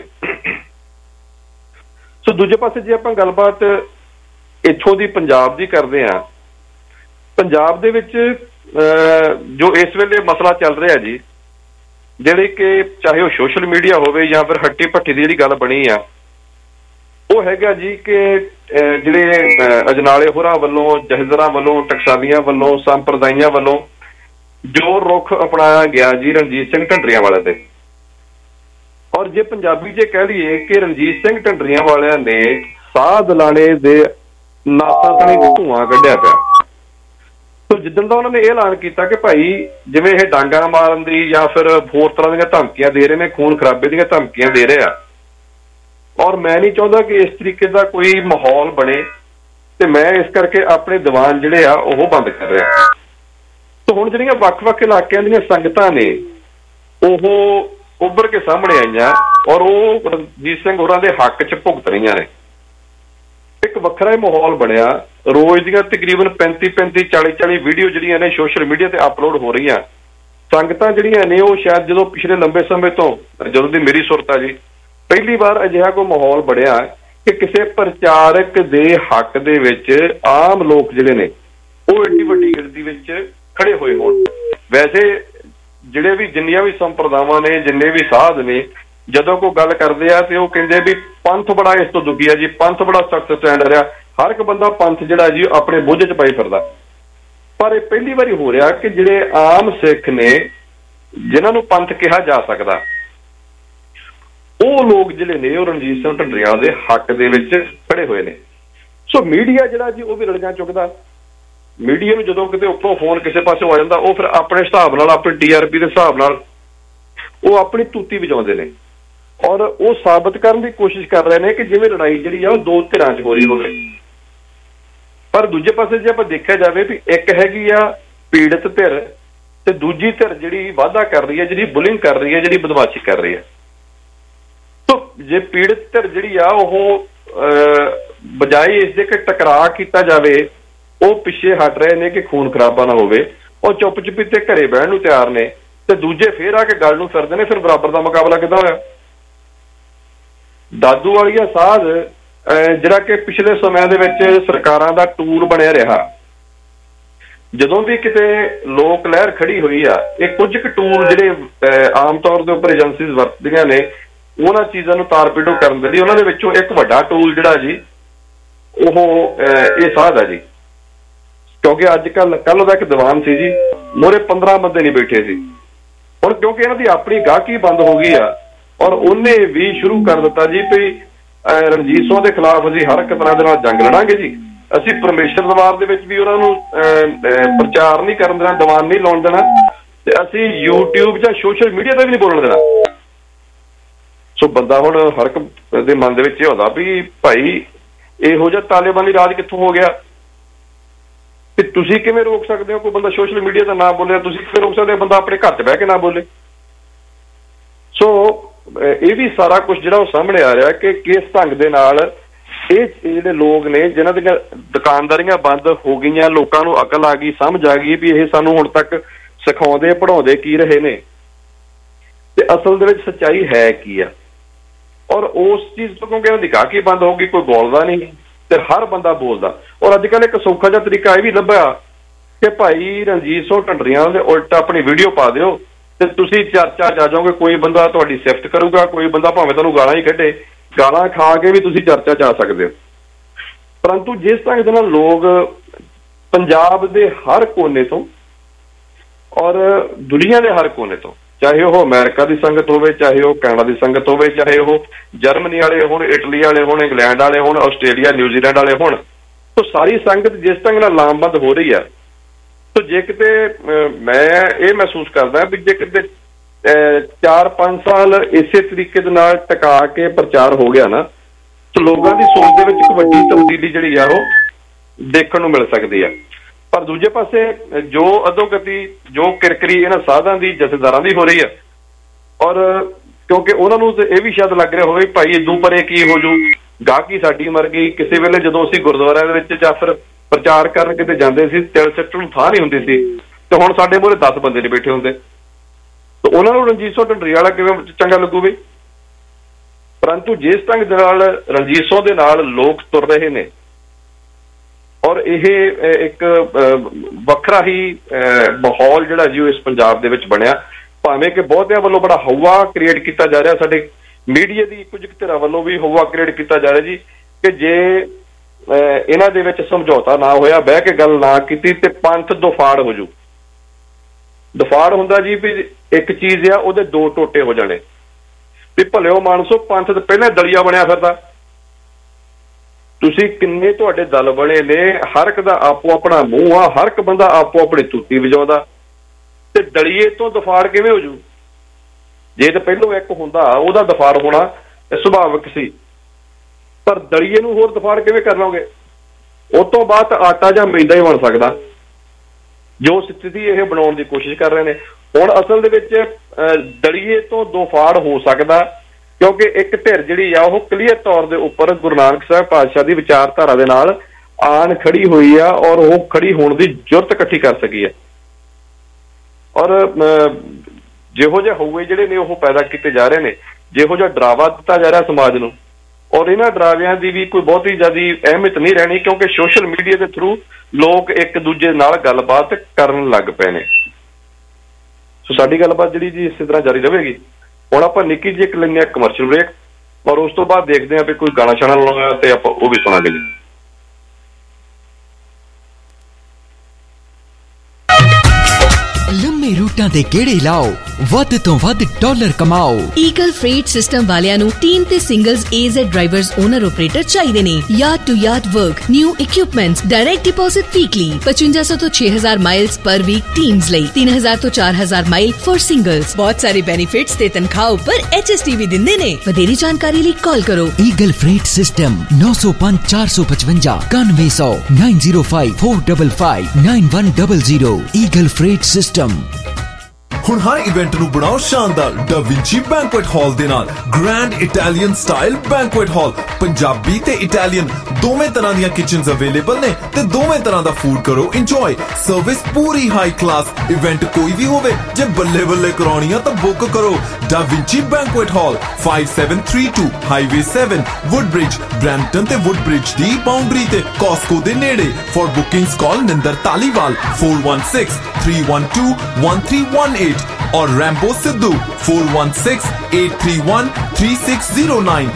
ਸੋ ਦੂਜੇ ਪਾਸੇ ਜੇ ਆਪਾਂ ਗੱਲਬਾਤ ਇੱਥੋਂ ਦੀ ਪੰਜਾਬ ਦੀ ਕਰਦੇ ਹਾਂ, ਪੰਜਾਬ ਦੇ ਵਿੱਚ ਜੋ ਇਸ ਵੇਲੇ ਮਸਲਾ ਚੱਲ ਰਿਹਾ ਜੀ, ਜਿਹੜੇ ਕਿ ਚਾਹੇ ਉਹ ਸੋਸ਼ਲ ਮੀਡੀਆ ਹੋਵੇ ਜਾਂ ਫਿਰ ਹੱਟੀ ਭੱਟੀ ਦੀ ਜਿਹੜੀ ਗੱਲ ਬਣੀ ਆ, ਉਹ ਹੈਗਾ ਜੀ ਕਿ ਜਿਹੜੇ ਅਜਨਾਲੇ ਹੋਰਾਂ ਵੱਲੋਂ, ਜਹੇਦਾਰਾਂ ਵੱਲੋਂ, ਟਕਸਾਲੀਆਂ ਵੱਲੋਂ, ਸੰਪਰਦਾਈਆਂ ਵੱਲੋਂ ਜੋ ਰੁਖ ਅਪਣਾਇਆ ਗਿਆ ਜੀ ਰਣਜੀਤ ਸਿੰਘ ਢੰਡਰੀਆਂ ਵਾਲੇ ਤੇ। ਔਰ ਜੇ ਪੰਜਾਬੀ ਜੇ ਕਹਿ ਲਈਏ ਕਿ ਰਣਜੀਤ ਸਿੰਘ ਢੰਡਰੀਆਂ ਵਾਲਿਆਂ ਨੇ ਸਾਹ ਦਲਾਣੇ ਦੇ ਨਾਸਾਂ ਥਣੀ ਧੂਆਂ ਕੱਢਿਆ ਪਿਆ। ਸੋ ਜਿੱਦਣ ਦਾ ਉਹਨਾਂ ਨੇ ਇਹ ਐਲਾਨ ਕੀਤਾ ਕਿ ਭਾਈ ਜਿਵੇਂ ਇਹ ਡਾਂਗਾ ਮਾਰਨ ਦੀ ਜਾਂ ਫਿਰ ਹੋਰ ਤਰ੍ਹਾਂ ਦੀਆਂ ਧਮਕੀਆਂ ਦੇ ਰਹੇ ਨੇ, ਖੂਨ ਖਰਾਬੇ ਦੀਆਂ ਧਮਕੀਆਂ ਦੇ ਰਹੇ ਆ, ਔਰ ਮੈਂ ਨਹੀਂ ਚਾਹੁੰਦਾ ਕਿ ਇਸ ਤਰੀਕੇ ਦਾ ਕੋਈ ਮਾਹੌਲ ਬਣੇ ਤੇ ਮੈਂ ਇਸ ਕਰਕੇ ਆਪਣੇ ਦੀਵਾਨ ਜਿਹੜੇ ਆ ਉਹ ਬੰਦ ਕਰ ਰਿਹਾ। ਸੋ ਹੁਣ ਜਿਹੜੀਆਂ ਵੱਖ-ਵੱਖ ਇਲਾਕਿਆਂ ਦੀਆਂ ਸੰਗਤਾਂ ਨੇ ਉਹ ਉੱਭਰ ਕੇ ਸਾਹਮਣੇ ਆਈਆਂ ਔਰ ਉਹ ਰਣਜੀਤ ਸਿੰਘ ਹੋਰਾਂ ਦੇ ਹੱਕ 'ਚ ਭੁਗਤ ਰਹੀਆਂ ਨੇ। ਇੱਕ ਵੱਖਰਾ ਹੀ ਮਾਹੌਲ ਬਣਿਆ। ਰੋਜ਼ ਦੀਆਂ ਤਕਰੀਬਨ ਪੈਂਤੀ ਪੈਂਤੀ ਚਾਲੀ ਚਾਲੀ ਵੀਡੀਓ ਜਿਹੜੀਆਂ ਨੇ ਸੋਸ਼ਲ ਮੀਡੀਆ ਤੇ ਅਪਲੋਡ ਹੋ ਰਹੀਆਂ। ਸੰਗਤਾਂ ਜਿਹੜੀਆਂ ਨੇ ਉਹ ਸ਼ਾਇਦ ਜਦੋਂ ਪਿਛਲੇ ਲੰਬੇ ਸਮੇਂ ਤੋਂ, ਜਦੋਂ ਦੀ ਮੇਰੀ ਸੁਰਤ ਆ ਜੀ, ਪਹਿਲੀ ਵਾਰ ਅਜਿਹਾ ਕੋਈ ਮਾਹੌਲ ਬਣਿਆ ਕਿ ਕਿਸੇ ਪ੍ਰਚਾਰਕ ਦੇ ਹੱਕ ਦੇ ਵਿੱਚ ਆਮ ਲੋਕ ਜਿਹੜੇ ਨੇ ਉਹ ਏਡੀ ਵੱਡੀ ਗਿਣਤੀ ਵਿੱਚ ਖੜੇ ਹੋਏ ਹੋਣ। ਵੈਸੇ ਜਿਹੜੇ ਵੀ ਜਿੰਨੀਆਂ ਵੀ ਸੰਪਰਦਾਵਾਂ ਨੇ, ਜਿੰਨੇ ਵੀ ਸਾਧ ਨੇ, ਜਦੋਂ ਕੋਈ ਗੱਲ ਕਰਦੇ ਆ ਤੇ ਉਹ ਕਹਿੰਦੇ ਵੀ ਪੰਥ ਬੜਾ ਇਸ ਤੋਂ ਦੁਖੀ ਆ ਜੀ, ਪੰਥ ਬੜਾ ਸਖਤ ਸਟੈਂਡ ਰਿਹਾ। ਹਰ ਇੱਕ ਬੰਦਾ ਪੰਥ ਜਿਹੜਾ ਜੀ ਆਪਣੇ ਬੋਝ 'ਚ ਪਾਈ ਫਿਰਦਾ। ਪਰ ਇਹ ਪਹਿਲੀ ਵਾਰੀ ਹੋ ਰਿਹਾ ਕਿ ਜਿਹੜੇ ਆਮ ਸਿੱਖ ਨੇ, ਜਿਨ੍ਹਾਂ ਨੂੰ ਪੰਥ ਕਿਹਾ ਜਾ ਸਕਦਾ, ਉਹ ਲੋਕ ਜਿਹੜੇ ਨੇ ਉਹ ਰਣਜੀਤ ਸਿੰਘ ਢੰਡਰੀਆਂ ਦੇ ਹੱਕ ਦੇ ਵਿੱਚ ਖੜੇ ਹੋਏ ਨੇ। ਸੋ ਮੀਡੀਆ ਜਿਹੜਾ ਜੀ ਉਹ ਵੀ ਰਲੀਆਂ ਚੁੱਕਦਾ। ਮੀਡੀਆ ਨੂੰ ਜਦੋਂ ਕਿਤੇ ਉੱਪਰੋਂ ਫੋਨ ਕਿਸੇ ਪਾਸੇ ਆ ਜਾਂਦਾ, ਉਹ ਫਿਰ ਆਪਣੇ ਹਿਸਾਬ ਨਾਲ, ਆਪਣੀ ਟੀ ਆਰ ਪੀ ਦੇ ਹਿਸਾਬ ਨਾਲ ਉਹ ਆਪਣੀ ਤੂਤੀ ਵਜਾਉਂਦੇ ਨੇ ਔਰ ਉਹ ਸਾਬਤ ਕਰਨ ਦੀ ਕੋਸ਼ਿਸ਼ ਕਰ ਰਹੇ ਨੇ ਕਿ ਜਿਵੇਂ ਲੜਾਈ ਜਿਹੜੀ ਆ ਉਹ ਦੋ ਧਿਰਾਂ 'ਚ ਹੋ ਰਹੀ ਹੋਵੇ। ਪਰ ਦੂਜੇ ਪਾਸੇ ਜੇ ਆਪਾਂ ਦੇਖਿਆ ਜਾਵੇ ਵੀ ਇੱਕ ਹੈਗੀ ਆ ਪੀੜਤ ਧਿਰ ਤੇ ਦੂਜੀ ਧਿਰ ਜਿਹੜੀ ਵਾਅਦਾ ਕਰ ਰਹੀ ਹੈ, ਜਿਹੜੀ ਬੁਲਿੰਗ ਕਰ ਰਹੀ ਹੈ, ਜਿਹੜੀ ਬਦਮਾਸ਼ੀ ਕਰ ਰਹੀ ਹੈ। ਤੋ ਜੇ ਪੀੜਤ ਧਿਰ ਜਿਹੜੀ ਆ ਉਹ ਬਜਾਏ ਇਸ ਦੇ ਕਿ ਟਕਰਾਅ ਕੀਤਾ ਜਾਵੇ, ਉਹ ਪਿੱਛੇ ਹਟ ਰਹੇ ਨੇ ਕਿ ਖੂਨ ਖਰਾਬਾ ਨਾ ਹੋਵੇ। ਉਹ ਚੁੱਪ ਚੁਪੀਤੇ ਘਰੇ ਬਹਿਣ ਨੂੰ ਤਿਆਰ ਨੇ ਤੇ ਦੂਜੇ ਫੇਰ ਆ ਕੇ ਗੱਲ ਨੂੰ ਫਿਰਦੇ ਨੇ। ਫਿਰ ਬਰਾਬਰ ਦਾ ਮੁਕਾਬਲਾ ਕਿੱਦਾਂ ਹੋਇਆ? ਦਾਦੂ ਵਾਲੀਆ ਸਾਧ ਜਿਹੜਾ ਕਿ ਪਿਛਲੇ ਸਮਿਆਂ ਦੇ ਵਿੱਚ ਸਰਕਾਰਾਂ ਦਾ ਟੂਲ ਬਣਿਆ ਰਿਹਾ, ਜਦੋਂ ਵੀ ਕਿਤੇ ਲੋਕ ਲਹਿਰ ਖੜੀ ਹੋਈ ਆ, ਇਹ ਕੁਝ ਕੁ ਟੂਲ ਜਿਹੜੇ ਆਮ ਤੌਰ ਦੇ ਉੱਪਰ ਏਜੰਸੀਜ਼ ਵਰਤਦੀਆਂ ਨੇ ਉਹਨਾਂ ਚੀਜ਼ਾਂ ਨੂੰ ਤਾਰਪੀਡੋ ਕਰਨ ਦੇ ਲਈ, ਉਹਨਾਂ ਦੇ ਵਿੱਚੋਂ ਇੱਕ ਵੱਡਾ ਟੂਲ ਜਿਹੜਾ ਜੀ ਉਹ ਇਹ ਸਾਧ ਆ ਜੀ। ਕਿਉਂਕਿ ਅੱਜ ਕੱਲ ਕੱਲ ਉਹਦਾ ਇੱਕ ਦੀਵਾਨ ਸੀ ਜੀ, ਮੋਰੇ ਪੰਦਰਾਂ ਬੰਦੇ ਨਹੀਂ ਬੈਠੇ ਸੀ। ਹੁਣ ਕਿਉਂਕਿ ਇਹਨਾਂ ਦੀ ਆਪਣੀ ਗਾਹਕੀ ਬੰਦ ਹੋ ਗਈ ਆ, ਔਰ ਉਹਨੇ ਵੀ ਸ਼ੁਰੂ ਕਰ ਦਿੱਤਾ ਜੀ ਵੀ ਰਣਜੀਤ ਸਿੰਘ ਦੇ ਖਿਲਾਫ ਅਸੀਂ ਹਰ ਇੱਕ ਤਰ੍ਹਾਂ ਦੇ ਨਾਲ ਜੰਗ ਲੜਾਂਗੇ ਜੀ। ਅਸੀਂ ਪਰਮੇਸ਼ਰ ਦਰਬਾਰ ਦੇ ਵਿੱਚ ਵੀ ਉਹਨਾਂ ਨੂੰ ਪ੍ਰਚਾਰ ਨਹੀਂ ਕਰਨ ਦੇਣਾ, ਦੀਵਾਨ ਨਹੀਂ ਲਾਉਣ ਦੇਣਾ, ਤੇ ਅਸੀਂ ਯੂਟਿਊਬ ਜਾਂ ਸੋਸ਼ਲ ਮੀਡੀਆ ਤੇ ਵੀ ਨਹੀਂ ਬੋਲਣ ਦੇਣਾ। ਸੋ ਬੰਦਾ ਹੁਣ ਹਰ ਇੱਕ ਦੇ ਮਨ ਦੇ ਵਿੱਚ ਇਹ ਹੁੰਦਾ ਵੀ ਭਾਈ ਇਹੋ ਜਿਹਾ ਤਾਲਿਬਾਨੀ ਰਾਜ ਕਿੱਥੋਂ ਹੋ ਗਿਆ, ਤੇ ਤੁਸੀਂ ਕਿਵੇਂ ਰੋਕ ਸਕਦੇ ਹੋ? ਕੋਈ ਬੰਦਾ ਸੋਸ਼ਲ ਮੀਡੀਆ ਦਾ ਨਾ ਬੋਲੇ, ਤੁਸੀਂ ਕਿਵੇਂ ਰੋਕ ਸਕਦੇ ਹੋ ਬੰਦਾ ਆਪਣੇ ਘਰ 'ਚ ਬਹਿ ਕੇ ਨਾ ਬੋਲੇ? ਸੋ ਇਹ ਵੀ ਸਾਰਾ ਕੁਝ ਜਿਹੜਾ ਉਹ ਸਾਹਮਣੇ ਆ ਰਿਹਾ ਕਿ ਕਿਸ ਢੰਗ ਦੇ ਨਾਲ ਇਹ ਜਿਹੜੇ ਲੋਕ ਨੇ ਜਿਨ੍ਹਾਂ ਦੀਆਂ ਦੁਕਾਨਦਾਰੀਆਂ ਬੰਦ ਹੋ ਗਈਆਂ, ਲੋਕਾਂ ਨੂੰ ਅਕਲ ਆ ਗਈ, ਸਮਝ ਆ ਗਈ ਵੀ ਇਹ ਸਾਨੂੰ ਹੁਣ ਤੱਕ ਸਿਖਾਉਂਦੇ ਪੜ੍ਹਾਉਂਦੇ ਕੀ ਰਹੇ ਨੇ ਤੇ ਅਸਲ ਦੇ ਵਿੱਚ ਸੱਚਾਈ ਹੈ ਕੀ ਆ। ਔਰ ਉਸ ਚੀਜ਼ ਤੋਂ ਕਿਉਂਕਿ ਇਹਨਾਂ ਦੀ ਗਾਹਕੀ ਬੰਦ ਹੋ ਗਈ, ਕੋਈ ਬੋਲਦਾ ਨਹੀਂ ਤੇ ਹਰ ਬੰਦਾ ਬੋਲਦਾ। ਔਰ ਅੱਜ ਕੱਲ੍ਹ ਇੱਕ ਸੌਖਾ ਜਿਹਾ ਤਰੀਕਾ ਇਹ ਵੀ ਲੱਭਿਆ ਕਿ ਭਾਈ ਰਣਜੀਤ ਸਿੰਘ ਢੱਡਰੀਆਂ ਦੇ ਉਲਟ ਆਪਣੀ ਵੀਡੀਓ ਪਾ ਦਿਓ ਤੇ ਤੁਸੀਂ ਚਰਚਾ ਚ ਆ ਜਾਓਗੇ। ਕੋਈ ਬੰਦਾ ਤੁਹਾਡੀ ਸਿਫਤ ਕਰੂਗਾ, ਕੋਈ ਬੰਦਾ ਭਾਵੇਂ ਤੁਹਾਨੂੰ ਗਾਲਾਂ ਹੀ ਕੱਢੇ, ਗਾਲਾਂ ਖਾ ਕੇ ਵੀ ਤੁਸੀਂ ਚਰਚਾ ਚ ਆ ਸਕਦੇ ਹੋ। ਪਰੰਤੂ ਜਿਸ ਢੰਗ ਦੇ ਨਾਲ ਲੋਕ ਪੰਜਾਬ ਦੇ ਹਰ ਕੋਨੇ ਤੋਂ ਔਰ ਦੁਨੀਆ ਦੇ ਹਰ ਕੋਨੇ ਤੋਂ, ਚਾਹੇ ਉਹ ਅਮਰੀਕਾ ਦੀ ਸੰਗਤ ਹੋਵੇ, ਚਾਹੇ ਉਹ ਕੈਨੇਡਾ ਦੀ ਸੰਗਤ ਹੋਵੇ, ਚਾਹੇ ਉਹ ਜਰਮਨੀ ਵਾਲੇ ਹੋਣ, ਇਟਲੀ ਵਾਲੇ ਹੋਣ, ਇੰਗਲੈਂਡ ਵਾਲੇ ਹੋਣ, ਆਸਟ੍ਰੇਲੀਆ ਨਿਊਜ਼ੀਲੈਂਡ ਵਾਲੇ ਹੋਣ, ਤਾਂ ਸਾਰੀ ਸੰਗਤ ਜਿਸ ਢੰਗ ਨਾਲ ਲਾਮਬੰਦ ਹੋ ਰਹੀ ਆ, ਤਾਂ ਜੇ ਕਿਤੇ ਮੈਂ ਇਹ ਮਹਿਸੂਸ ਕਰਦਾ ਵੀ ਜੇ ਕਿਤੇ ਚਾਰ ਪੰਜ ਸਾਲ ਇਸੇ ਤਰੀਕੇ ਦੇ ਨਾਲ ਟਿਕਾ ਕੇ ਪ੍ਰਚਾਰ ਹੋ ਗਿਆ ਨਾ, ਤਾਂ ਲੋਕਾਂ ਦੀ ਸੋਚ ਦੇ ਵਿੱਚ ਇੱਕ ਵੱਡੀ ਤਬਦੀਲੀ ਜਿਹੜੀ ਆ ਉਹ ਦੇਖਣ ਨੂੰ ਮਿਲ ਸਕਦੀ ਆ। ਪਰ ਦੂਜੇ ਪਾਸੇ ਜੋ ਅਧੋਗਤੀ, ਜੋ ਕਿਰਕਰੀ ਇਹਨਾਂ ਸਾਧਾਂ ਦੀ, ਜਥੇਦਾਰਾਂ ਦੀ ਹੋ ਰਹੀ ਆ, ਔਰ ਕਿਉਂਕਿ ਉਹਨਾਂ ਨੂੰ ਇਹ ਵੀ ਸ਼ਾਇਦ ਲੱਗ ਰਿਹਾ ਹੋਵੇ ਭਾਈ ਇਦੋਂ ਪਰੇ ਕੀ ਹੋ ਜੂ, ਗਾਹਕੀ ਸਾਡੀ ਮਰ ਗਈ। ਕਿਸੇ ਵੇਲੇ ਜਦੋਂ ਅਸੀਂ ਗੁਰਦੁਆਰਿਆਂ ਦੇ ਵਿੱਚ ਜਾਂ ਫਿਰ ਪ੍ਰਚਾਰ ਕਰਨ ਕਿਤੇ ਜਾਂਦੇ ਸੀ, ਤਿਲ ਸਿੱਟਣ ਨੂੰ ਥਾਂ ਨਹੀਂ ਹੁੰਦੀ ਸੀ, ਤੇ ਹੁਣ ਸਾਡੇ ਮੂਹਰੇ ਦਸ ਬੰਦੇ ਨਹੀਂ ਬੈਠੇ ਹੁੰਦੇ, ਤਾਂ ਉਹਨਾਂ ਨੂੰ ਰਣਜੀਤ ਸਿੰਘ ਢੱਡਰੀਆਂ ਵਾਲਾ ਕਿਵੇਂ ਚੰਗਾ ਲੱਗੂ ਬਈ? ਪਰੰਤੂ ਜਿਸ ਢੰਗ ਦੇ ਨਾਲ ਰਣਜੀਤ ਸਿੰਘ ਦੇ ਨਾਲ ਲੋਕ ਤੁਰ ਰਹੇ ਨੇ, ਔਰ ਇਹ ਇੱਕ ਵੱਖਰਾ ਹੀ ਮਾਹੌਲ ਜਿਹੜਾ ਜੀ ਇਸ ਪੰਜਾਬ ਦੇ ਵਿੱਚ ਬਣਿਆ, ਭਾਵੇਂ ਕਿ ਬਹੁਤਿਆਂ ਵੱਲੋਂ ਬੜਾ ਹਵਾ ਕ੍ਰੀਏਟ ਕੀਤਾ ਜਾ ਰਿਹਾ, ਸਾਡੇ ਮੀਡੀਆ ਦੀ ਕੁਝ ਧਿਰਾਂ ਵੱਲੋਂ ਵੀ ਹਵਾ ਕ੍ਰੀਏਟ ਕੀਤਾ ਜਾ ਰਿਹਾ ਜੀ ਕਿ ਜੇ ਇਹਨਾਂ ਦੇ ਵਿੱਚ ਸਮਝੌਤਾ ਨਾ ਹੋਇਆ, ਬਹਿ ਕੇ ਗੱਲ ਨਾ ਕੀਤੀ, ਤੇ ਪੰਥ ਦੁਫਾੜ ਹੋ ਜੂ। ਦੁਫਾੜ ਹੁੰਦਾ ਜੀ ਵੀ ਇੱਕ ਚੀਜ਼ ਆ, ਉਹਦੇ ਦੋ ਟੋਟੇ ਹੋ ਜਾਣੇ ਵੀ ਭਲਿਓ ਮਾਨਸੋ, ਪੰਥ ਤਾਂ ਪਹਿਲਾਂ ਦਲੀਆ ਬਣਿਆ ਫਿਰਦਾ, ਤੁਸੀਂ ਕਿੰਨੇ ਤੁਹਾਡੇ ਦਲ ਬਣੇ ਨੇ, ਹਰ ਇੱਕ ਦਾ ਆਪੋ ਆਪਣਾ ਮੂੰਹ ਆ, ਹਰ ਇੱਕ ਬੰਦਾ ਆਪੋ ਆਪਣੀ ਤੂਤੀ ਵਜਾਉਂਦਾ, ਤੇ ਦਲੀਏ ਤੋਂ ਦਫਾੜ ਕਿਵੇਂ ਹੋ ਜੂ? ਜੇ ਤਾਂ ਪਹਿਲੋਂ ਇੱਕ ਹੁੰਦਾ ਉਹਦਾ ਦਫਾੜ ਹੋਣਾ ਸੁਭਾਵਿਕ ਸੀ, ਪਰ ਦਲੀਏ ਨੂੰ ਹੋਰ ਦਫਾੜ ਕਿਵੇਂ ਕਰ ਲਓਗੇ? ਉਸ ਤੋਂ ਬਾਅਦ ਆਟਾ ਜਾਂ ਮੈਦਾ ਹੀ ਬਣ ਸਕਦਾ, ਜੋ ਸਥਿਤੀ ਇਹ ਬਣਾਉਣ ਦੀ ਕੋਸ਼ਿਸ਼ ਕਰ ਰਹੇ ਨੇ। ਹੁਣ ਅਸਲ ਦੇ ਵਿੱਚ ਦਲੀਏ ਤੋਂ ਦਫਾੜ ਹੋ ਸਕਦਾ ਕਿਉਂਕਿ ਇੱਕ ਧਿਰ ਜਿਹੜੀ ਆ ਉਹ ਕਲੀਅਰ ਤੌਰ ਦੇ ਉੱਪਰ ਗੁਰੂ ਨਾਨਕ ਸਾਹਿਬ ਪਾਤਸ਼ਾਹ ਦੀ ਵਿਚਾਰਧਾਰਾ ਦੇ ਨਾਲ ਆਣ ਖੜੀ ਹੋਈ ਆ, ਔਰ ਉਹ ਖੜੀ ਹੋਣ ਦੀ ਜੁਰਤ ਇਕੱਠੀ ਕਰ ਸਕੀ ਹੈ। ਔਰ ਜਿਹੋ ਜਿਹੇ ਹਊਏ ਜਿਹੜੇ ਨੇ ਉਹ ਪੈਦਾ ਕੀਤੇ ਜਾ ਰਹੇ ਨੇ, ਜਿਹੋ ਜਿਹਾ ਡਰਾਵਾ ਦਿੱਤਾ ਜਾ ਰਿਹਾ ਸਮਾਜ ਨੂੰ, ਔਰ ਇਹਨਾਂ ਡਰਾਵਿਆਂ ਦੀ ਵੀ ਕੋਈ ਬਹੁਤੀ ਜ਼ਿਆਦਾ ਅਹਿਮੀਅਤ ਨਹੀਂ ਰਹਿਣੀ ਕਿਉਂਕਿ ਸੋਸ਼ਲ ਮੀਡੀਆ ਦੇ ਥਰੂ ਲੋਕ ਇੱਕ ਦੂਜੇ ਨਾਲ ਗੱਲਬਾਤ ਕਰਨ ਲੱਗ ਪਏ ਨੇ। ਸੋ ਸਾਡੀ ਗੱਲਬਾਤ ਜਿਹੜੀ ਜੀ ਇਸੇ ਤਰ੍ਹਾਂ ਜਾਰੀ ਰਹੇਗੀ। ਹੁਣ ਆਪਾਂ ਨਿੱਕੀ ਜਿਹੀ ਇੱਕ ਲੈਂਦੇ ਹਾਂ ਕਮਰਸ਼ੀਅਲ ਬ੍ਰੇਕ, ਔਰ ਉਸ ਤੋਂ ਬਾਅਦ ਦੇਖਦੇ ਹਾਂ ਵੀ ਕੋਈ ਗਾਣਾ ਛਾਣਾ ਲਾਉਣਾ ਤੇ ਆਪਾਂ ਉਹ ਵੀ ਸੁਣਾਂਗੇ ਜੀ। ਲੰਮੇ ਰੂਟਾਂ ਦੇ ਗੇੜੇ ਲਾਓ, ਵੱਧ ਤੋਂ ਵੱਧ ਡਾਲਰ ਕਮਾਓ। ਈਗਲ ਫਰੇਟ ਸਿਸਟਮ ਵਾਲਿਆਂ ਨੂੰ ਟੀਮ ਤੇ singles AZ drivers owner operator ਚਾਹੀਦੇ ਨੇ। Yard to yard work, new equipments, direct deposit weekly, ਪਚਵੰਜਾ ਸੌ ਤੋਂ ਛੇ ਹਜ਼ਾਰ ਮਾਈਲਸ ਪਰ ਵੀਕ ਟੀਮਸ ਲਈ, ਤਿੰਨ ਹਜ਼ਾਰ ਤੋਂ ਚਾਰ ਹਜ਼ਾਰ ਮਾਈਲ ਫॉर ਸਿੰਗਲਸ। ਬਹੁਤ ਸਾਰੇ ਬੈਨੀਫਿਟਸ ਤੇ ਤਨਖਾਹ ਉੱਪਰ ਐਚ ਐਸ ਟੀ ਵੀ ਦਿੰਦੇ ਨੇ। ਵਧੇਰੀ ਜਾਣਕਾਰੀ ਲਈ ਕਾਲ ਕਰੋ ਈਗਲ ਫਰੇਟ ਸਿਸਟਮ ਨੌ ਸੌ ਪੰਜ ਚਾਰ ਸੌ ਪਚਵੰਜਾ ਇਕਾਨਵੇਂ ਸੌ nine zero five four five five nine one zero zero. Eagle Freight System. ਹੁਣ ਹਰ ਇਵੈਂਟ ਨੂੰ ਬਣਾਓ ਸ਼ਾਨਦਾਰ ਡਾ ਵਿੰਚੀ ਬੈਂਕੁਏਟ ਹਾਲ ਦੇ ਨਾਲ। Grand Italian style banquet hall, Punjabi ਤੇ ਇਟਾਲੀਅਨ ਦੋਵੇਂ ਤਰ੍ਹਾਂ ਦੀਆਂ ਕਿਚਨਸ ਅਵੇਲੇਬਲ ਨੇ ਤੇ ਦੋਵੇਂ ਤਰ੍ਹਾਂ ਦਾ ਫੂਡ ਕਰੋ ਇੰਜੋਏ। ਸਰਵਿਸ ਪੂਰੀ ਹਾਈ ਕਲਾਸ। ਇਵੈਂਟ ਕੋਈ ਵੀ ਹੋਵੇ, ਜੇ ਬੱਲੇ ਬੱਲੇ ਕਰਾਉਣੀ ਆ ਤਾਂ ਬੁੱਕ ਕਰੋ Da Vinci banquet hall, five seven three two highway seven, Woodbridge, Brampton ਤੇ ਵੁੱਡਬ੍ਰਿਜ ਦੀ ਬਾਉਂਡਰੀ ਤੇ ਕਾਸਕੋ ਦੇ ਨੇੜੇ। For bookings call Ninder Dhaliwal four one six three one two one three one eight और Rambo Sidhu four one six eight three one three six zero nine।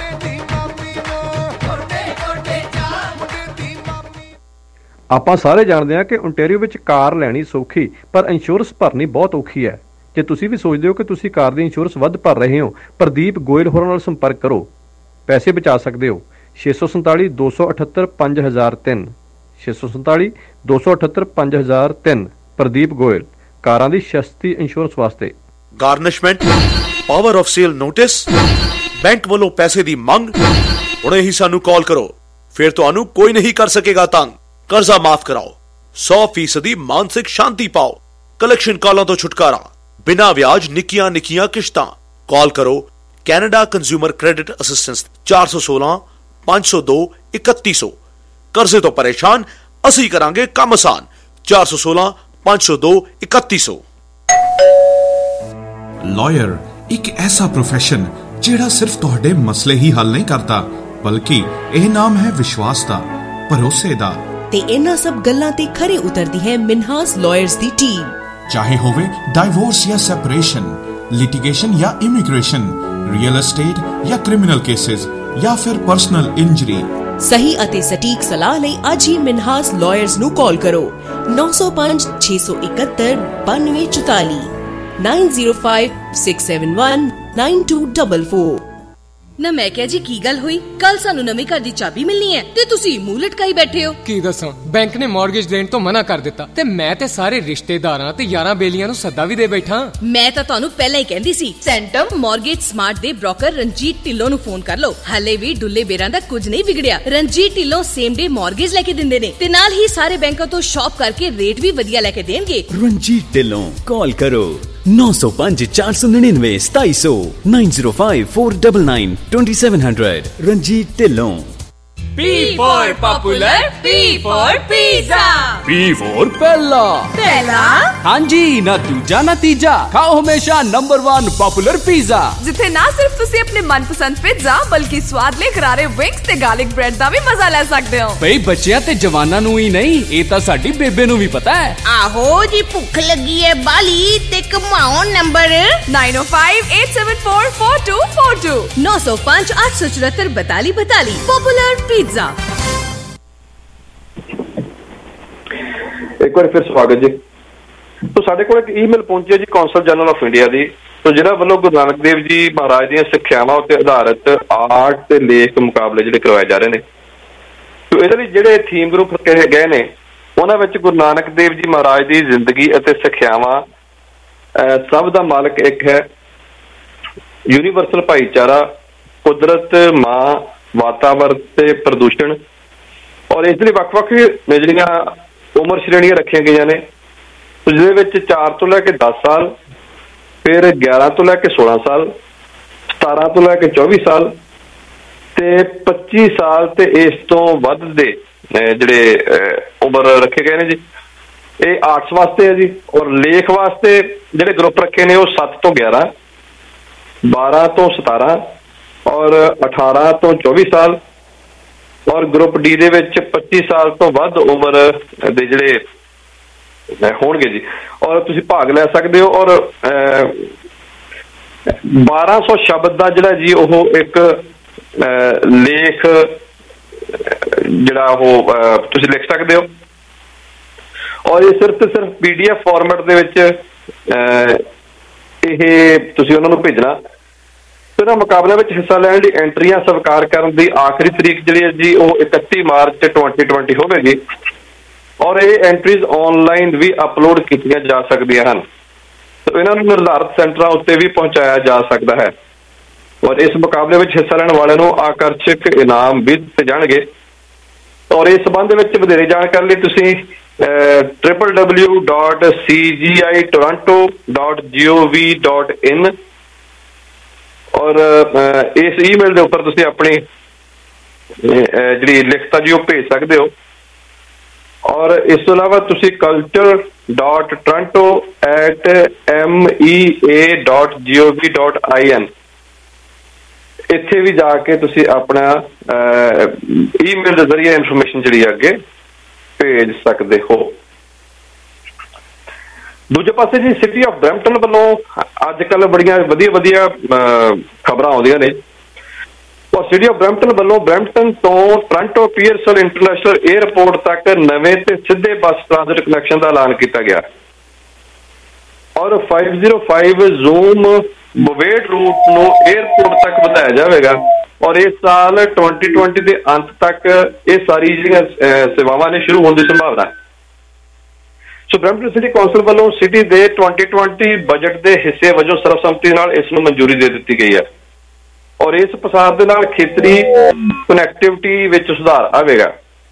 ਆਪਾਂ ਸਾਰੇ ਜਾਣਦੇ ਹਾਂ ਕਿ ਓਨਟਾਰੀਓ ਵਿੱਚ ਕਾਰ ਲੈਣੀ ਸੌਖੀ, ਪਰ ਇੰਸ਼ੋਰੈਂਸ ਭਰਨੀ ਬਹੁਤ ਔਖੀ ਹੈ। ਜੇ ਤੁਸੀਂ ਵੀ ਸੋਚਦੇ ਹੋ ਕਿ ਤੁਸੀਂ ਕਾਰ ਦੀ ਇੰਸ਼ੋਰੈਂਸ ਵੱਧ ਭਰ ਰਹੇ ਹੋ, ਪ੍ਰਦੀਪ ਗੋਇਲ ਹੋਰਾਂ ਨਾਲ ਸੰਪਰਕ ਕਰੋ, ਪੈਸੇ ਬਚਾ ਸਕਦੇ ਹੋ। ਛੇ ਸੌ ਸੰਤਾਲੀ ਦੋ ਸੌ ਅਠੱਤਰ ਪੰਜ ਹਜ਼ਾਰ ਤਿੰਨ ਛੇ ਸੌ ਸੰਤਾਲੀ ਦੋ ਸੌ ਅਠੱਤਰ ਪੰਜ ਹਜ਼ਾਰ ਤਿੰਨ ਪ੍ਰਦੀਪ ਗੋਇਲ, ਕਾਰਾਂ ਦੀ ਸਸਤੀ ਇੰਸ਼ੋਰੈਂਸ ਵਾਸਤੇ। Garnishment, power of sale notice, bank ਵੱਲੋਂ ਪੈਸੇ ਦੀ ਮੰਗ, ਹੁਣੇ ਹੀ ਸਾਨੂੰ ਕਾਲ ਕਰੋ, ਫਿਰ ਤੁਹਾਨੂੰ ਕੋਈ ਨਹੀਂ ਕਰ ਸਕੇਗਾ ਤੰਗ। ਕਰਜ਼ਾ ਮਾਫ ਕਰਾਓ, ਸੌ ਫੀਸਦੀ ਮਾਨਸਿਕ ਸ਼ਾਂਤੀ ਪਾਓ, ਕਲੈਕਸ਼ਨ ਕਾਲਾਂ ਤੋਂ ਛੁਟਕਾਰਾ, ਬਿਨਾਂ ਵਿਆਜ ਨਿੱਕੀਆਂ ਨਿੱਕੀਆਂ ਕਿਸ਼ਤਾਂ। ਕਾਲ ਕਰੋ ਕੈਨੇਡਾ ਕੰਜ਼ਿਊਮਰ ਕ੍ਰੈਡਿਟ ਅਸਿਸਟੈਂਸ ਚਾਰ ਸੌ ਸੋਲਾਂ ਪੰਜ ਸੌ ਦੋ ਇਕੱਤੀ ਸੌ। ਕਰਜ਼ੇ ਤੋਂ ਪਰੇਸ਼ਾਨ, ਅਸੀਂ ਕਰਾਂਗੇ ਕੰਮ ਆਸਾਨ। ਚਾਰ ਸੌ ਸੋਲਾਂ ਪੰਜ ਸੌ ਦੋ ਇਕੱਤੀ ਸੌ। ਲਾਇਰ ਇੱਕ ਐਸਾ ਪ੍ਰੋਫੈਸ਼ਨ ਜਿਹੜਾ ਸਿਰਫ ਤੁਹਾਡੇ ਮਸਲੇ ਹੀ ਹੱਲ ਨਹੀਂ ਕਰਦਾ, ਬਲਕਿ ਇਹ ਨਾਮ ਹੈ ਵਿਸ਼ਵਾਸ ਦਾ, ਭਰੋਸੇ ਦਾ। ਤੇ ਇਹਨਾਂ ਸਭ ਗੱਲਾਂ ਤੇ ਖਰੀ ਉਤਰਦੀ ਹੈ ਮਿਨਹਾਸ ਲਾਇਰਸ ਦੀ ਟੀਮ। ਚਾਹੇ ਹੋਵੇ ਡਾਈਵੋਰਸ ਜਾਂ ਸੈਪਰੇਸ਼ਨ, ਲਿਟੀਗੇਸ਼ਨ ਜਾਂ ਇਮੀਗ੍ਰੇਸ਼ਨ, ਰੀਅਲ एस्टेट ਜਾਂ ਕ੍ਰਿਮੀਨਲ ਕੇसेस ਜਾਂ ਫਿਰ ਪਰਸਨਲ ਇੰਜਰੀ। ਸਹੀ ਅਤੇ ਸਟੀਕ ਸਲਾਹ ਲਈ ਅੱਜ ਹੀ ਮਿਨਹਾਸ ਲਾਇਰਸ ਨੂੰ ਕਾਲ ਕਰੋ ਨੌ ਸੌ ਪੰਜ ਛੇ ਸੌ ਇਕਹੱਤਰ ਬਾਨਵੇਂ ਚੁਤਾਲੀ nine zero five six seven one nine two four four। ਨਾ ਮੈਂ ਕਿਹਾ ਜੀ ਕੀ ਗੱਲ ਹੋਈ, ਕੱਲ ਸਾਨੂੰ ਨਵੇਂ ਘਰ ਦੀ ਚਾਬੀ ਮਿਲਣੀ ਹੈ ਤੇ ਤੁਸੀਂ ਮੂੰਹ ਲਟਕਾਈ ਬੈਠੇ ਹੋ। ਕੀ ਦੱਸਾਂ, ਬੈਂਕ ਨੇ ਮਾਰਗੇਜ ਦੇਣ ਤੋਂ ਮਨਾ ਕਰ ਦਿੱਤਾ ਤੇ ਮੈਂ ਤੇ ਸਾਰੇ ਰਿਸ਼ਤੇਦਾਰਾਂ ਤੇ ਯਾਰਾਂ ਬੇਲੀਆਂ ਨੂੰ ਸੱਦਾ ਵੀ ਦੇ ਬੈਠਾ। ਮੈਂ ਤਾਂ ਤੁਹਾਨੂੰ ਪਹਿਲਾਂ ਹੀ ਕਹਿੰਦੀ ਸੀ, ਸੈਂਟਮ ਮਾਰਗੇਜ ਸਮਾਰਟ ਦੇ ਬ੍ਰੋਕਰ ਰਣਜੀਤ ਢਿੱਲੋਂ ਨੂੰ ਫੋਨ ਕਰ ਲਓ। ਹਲੇ ਵੀ ਡੁੱਲੇ ਬੇਰਾਂ ਦਾ ਕੁਝ ਨਹੀਂ ਵਿਗੜਿਆ। Ranjit Dhillon same day mortgage ਲੈ ਕੇ ਦਿੰਦੇ ਨੇ ਤੇ ਨਾਲ ਹੀ ਸਾਰੇ ਬੈਂਕਾਂ ਤੋਂ ਸ਼ਾਪ ਕਰਕੇ ਰੇਟ ਵੀ ਵਧੀਆ ਲੈ ਕੇ ਦੇਣਗੇ। ਰਣਜੀਤ ਢਿੱਲੋਂ, ਕਾਲ ਕਰੋ ਨੌ ਸੌ ਪੰਜ ਚਾਰ ਸੌ ਨੜਿਨਵੇਂ ਸਤਾਈ ਸੌ nine zero five four nine nine two seven zero zero। Ranjit Dhillon. P for popular, P for pizza, P for ਪਹਿਲਾ ਪਹਿਲਾ ਹਾਂਜੀ, ਨਾ ਦੂਜਾ ਨਾ ਤੀਜਾ, ਖਾਓ ਹਮੇਸ਼ਾ ਨੰਬਰ one ਪਪੂਲਰ ਪੀਜ਼ਾ, ਜਿੱਥੇ ਨਾ ਸਿਰਫ ਤੁਸੀਂ ਆਪਣੇ ਮਨਪਸੰਦ ਪਿਜ਼ਾ ਬਲਕਿ ਸਵਾਦਲੇ ਕਰਾਰੇ ਵਿੰਗਸ ਤੇ ਗਾਰਲਿਕ ਬ੍ਰੈਡ ਦਾ ਵੀ ਮਜ਼ਾ ਲੈ ਸਕਦੇ ਹੋ। ਬਈ ਬੱਚਿਆਂ ਤੇ ਜਵਾਨਾਂ ਨੂੰ ਹੀ ਨਹੀਂ, ਇਹ ਤਾਂ ਸਾਡੀ ਬੇਬੇ ਨੂੰ ਵੀ ਪਤਾ ਹੈ। ਆਹੋ ਜੀ, ਭੁੱਖ ਲੱਗੀ ਹੈ ਬਾਲੀ ਤੇ ਕਮਾਓ number nine zero five eight seven four four two four two ਨੌ ਸੌ ਪੰਜ ਅੱਠ ਸੌ ਚੁਹੱਤਰ ਬਤਾਲੀ ਬਤਾਲੀ। Popular pizza. ਇੱਕ ਵਾਰ ਫਿਰ ਸਵਾਗਤ ਜੀ। ਤੋ ਸਾਡੇ ਕੋਲ ਇੱਕ ਈਮੇਲ ਪਹੁੰਚੀ ਹੈ ਜੀ ਕੌਂਸਲ ਜਨਰਲ ਆਫ ਇੰਡੀਆ ਦੀ, ਤੋ ਜਿਹੜਾ ਵੱਲੋਂ ਗੁਰੂ ਨਾਨਕ ਦੇਵ ਜੀ ਮਹਾਰਾਜ ਦੀਆਂ ਸਿੱਖਿਆਵਾਂ ਉੱਤੇ ਆਧਾਰਿਤ ਆਰਟ ਤੇ ਲੇਖ ਮੁਕਾਬਲੇ ਜਿਹੜੇ ਕਰਵਾਏ ਜਾ ਰਹੇ ਨੇ। ਤੋ ਇਹਦੇ ਲਈ ਜਿਹੜੇ ਥੀਮ ਗਰੁੱਪ ਕਹੇ ਗਏ ਨੇ, ਉਹਨਾਂ ਵਿੱਚ ਗੁਰੂ ਨਾਨਕ ਦੇਵ ਜੀ ਮਹਾਰਾਜ ਦੀ ਜ਼ਿੰਦਗੀ ਅਤੇ ਸਿੱਖਿਆਵਾਂ, ਸਭ ਦਾ ਮਾਲਕ ਇੱਕ ਹੈ, ਯੂਨੀਵਰਸਲ ਭਾਈਚਾਰਾ, ਕੁਦਰਤ ਮਾਂ, ਵਾਤਾਵਰਨ ਤੇ ਪ੍ਰਦੂਸ਼ਣ। ਔਰ ਇਸ ਲਈ ਵੱਖ ਵੱਖ ਜਿਹੜੀਆਂ ਉਮਰ ਸ਼੍ਰੇਣੀਆਂ ਰੱਖੀਆਂ ਗਈਆਂ ਨੇ, ਜਿਹਦੇ ਵਿੱਚ ਚਾਰ ਤੋਂ ਲੈ ਕੇ ਦਸ ਸਾਲ, ਫਿਰ ਗਿਆਰਾਂ ਤੋਂ ਲੈ ਕੇ ਸੋਲਾਂ ਸਾਲ, ਸਤਾਰਾਂ ਤੋਂ ਲੈ ਕੇ ਚੌਵੀ ਸਾਲ ਤੇ ਪੱਚੀ ਸਾਲ ਤੇ ਇਸ ਤੋਂ ਵੱਧ ਦੇ ਜਿਹੜੇ ਉਮਰ ਰੱਖੇ ਗਏ ਨੇ ਜੀ। ਇਹ ਆਰਟਸ ਵਾਸਤੇ ਹੈ ਜੀ। ਔਰ ਲੇਖ ਵਾਸਤੇ ਜਿਹੜੇ ਗਰੁੱਪ ਰੱਖੇ ਨੇ ਉਹ ਸੱਤ ਤੋਂ ਗਿਆਰਾਂ, ਬਾਰਾਂ ਤੋਂ ਸਤਾਰਾਂ ਔਰ ਅਠਾਰਾਂ ਤੋਂ ਚੌਵੀ ਸਾਲ, ਔਰ ਗਰੁੱਪ ਡੀ ਦੇ ਵਿੱਚ ਪੱਚੀ ਸਾਲ ਤੋਂ ਵੱਧ ਉਮਰ ਦੇ ਜਿਹੜੇ ਹੋਣਗੇ ਜੀ। ਔਰ ਤੁਸੀਂ ਭਾਗ ਲੈ ਸਕਦੇ ਹੋ। ਔਰ ਬਾਰਾਂ ਸੌ ਸ਼ਬਦ ਦਾ ਜਿਹੜਾ ਜੀ ਉਹ ਇੱਕ ਲੇਖ ਜਿਹੜਾ ਉਹ ਤੁਸੀਂ ਲਿਖ ਸਕਦੇ ਹੋ। ਔਰ ਇਹ ਸਿਰਫ ਤੇ ਸਿਰਫ ਪੀ ਡੀ ਐਫ ਫਾਰਮੈਟ ਦੇ ਵਿੱਚ ਇਹ ਤੁਸੀਂ ਉਹਨਾਂ ਨੂੰ ਭੇਜਣਾ। ਇਹਨਾਂ ਮੁਕਾਬਲਿਆਂ ਵਿੱਚ ਹਿੱਸਾ ਲੈਣ ਲਈ ਐਂਟਰੀਆਂ ਸਵੀਕਾਰ ਕਰਨ ਦੀ ਆਖਰੀ ਤਰੀਕ ਜਿਹੜੀ ਹੈ ਜੀ ਉਹ ਇਕੱਤੀ ਮਾਰਚ twenty twenty ਹੋਵੇਗੀ। ਔਰ ਇਹ ਐਂਟਰੀਜ਼ ਆਨਲਾਈਨ ਵੀ ਅਪਲੋਡ ਕੀਤੀਆਂ ਜਾ ਸਕਦੀਆਂ ਹਨ, ਤਾਂ ਇਹਨਾਂ ਨੂੰ ਨਿਰਧਾਰਿਤ ਸੈਂਟਰਾਂ ਉੱਤੇ ਵੀ ਪਹੁੰਚਾਇਆ ਜਾ ਸਕਦਾ ਹੈ। ਔਰ ਇਸ ਮੁਕਾਬਲੇ ਵਿੱਚ ਹਿੱਸਾ ਲੈਣ ਵਾਲਿਆਂ ਨੂੰ ਆਕਰਸ਼ਕ ਇਨਾਮ ਵੀ ਦਿੱਤੇ ਜਾਣਗੇ। ਔਰ ਇਸ ਸੰਬੰਧ ਵਿੱਚ ਵਧੇਰੇ ਜਾਣਕਾਰੀ ਲਈ ਤੁਸੀਂ triple W dot C G I Toronto dot G O V dot in और इस ईमेल के उपर तुसीं अपनी जिहड़ी लिखत जी वो भेज सकते हो। और इस तो इलावा तुसी culture dot Toronto at M E A dot G O V dot I N इत्थे भी जाके तुसी अपना ईमेल के जरिए इन्फॉर्मेशन जी अगे भेज सकते हो। दूजे पासे जी सिटी ऑफ ब्रैम्पटन वालों अजकल बड़िया वधिया वधिया खबर आउंदियां ने और सिटी ऑफ ब्रैम्पटन वालों ब्रैम्पटन तो टोरंटो पीयरसन इंटरनेशनल एयरपोर्ट तक नवे ते सीधे बस ट्रांजिट कनैक्शन का ऐलान किया गया और five zero five Zum Bovaird route नूं एयरपोर्ट तक बढ़ाया जाएगा और इस साल ट्वेंटी ट्वेंटी के अंत तक ये सारी सेवावां ने शुरू होने की संभावना है। सो ब्रैम्पटन सिटी कौंसल वालों सिटी के ट्वेंटी ट्वेंटी बजट के हिस्से वजों सर्वसम्मति नाल इस नूं मंजूरी दे दी गई है और इस प्रसार दे नाल खेतरी कनैक्टिविटी विच सुधार आवेगा।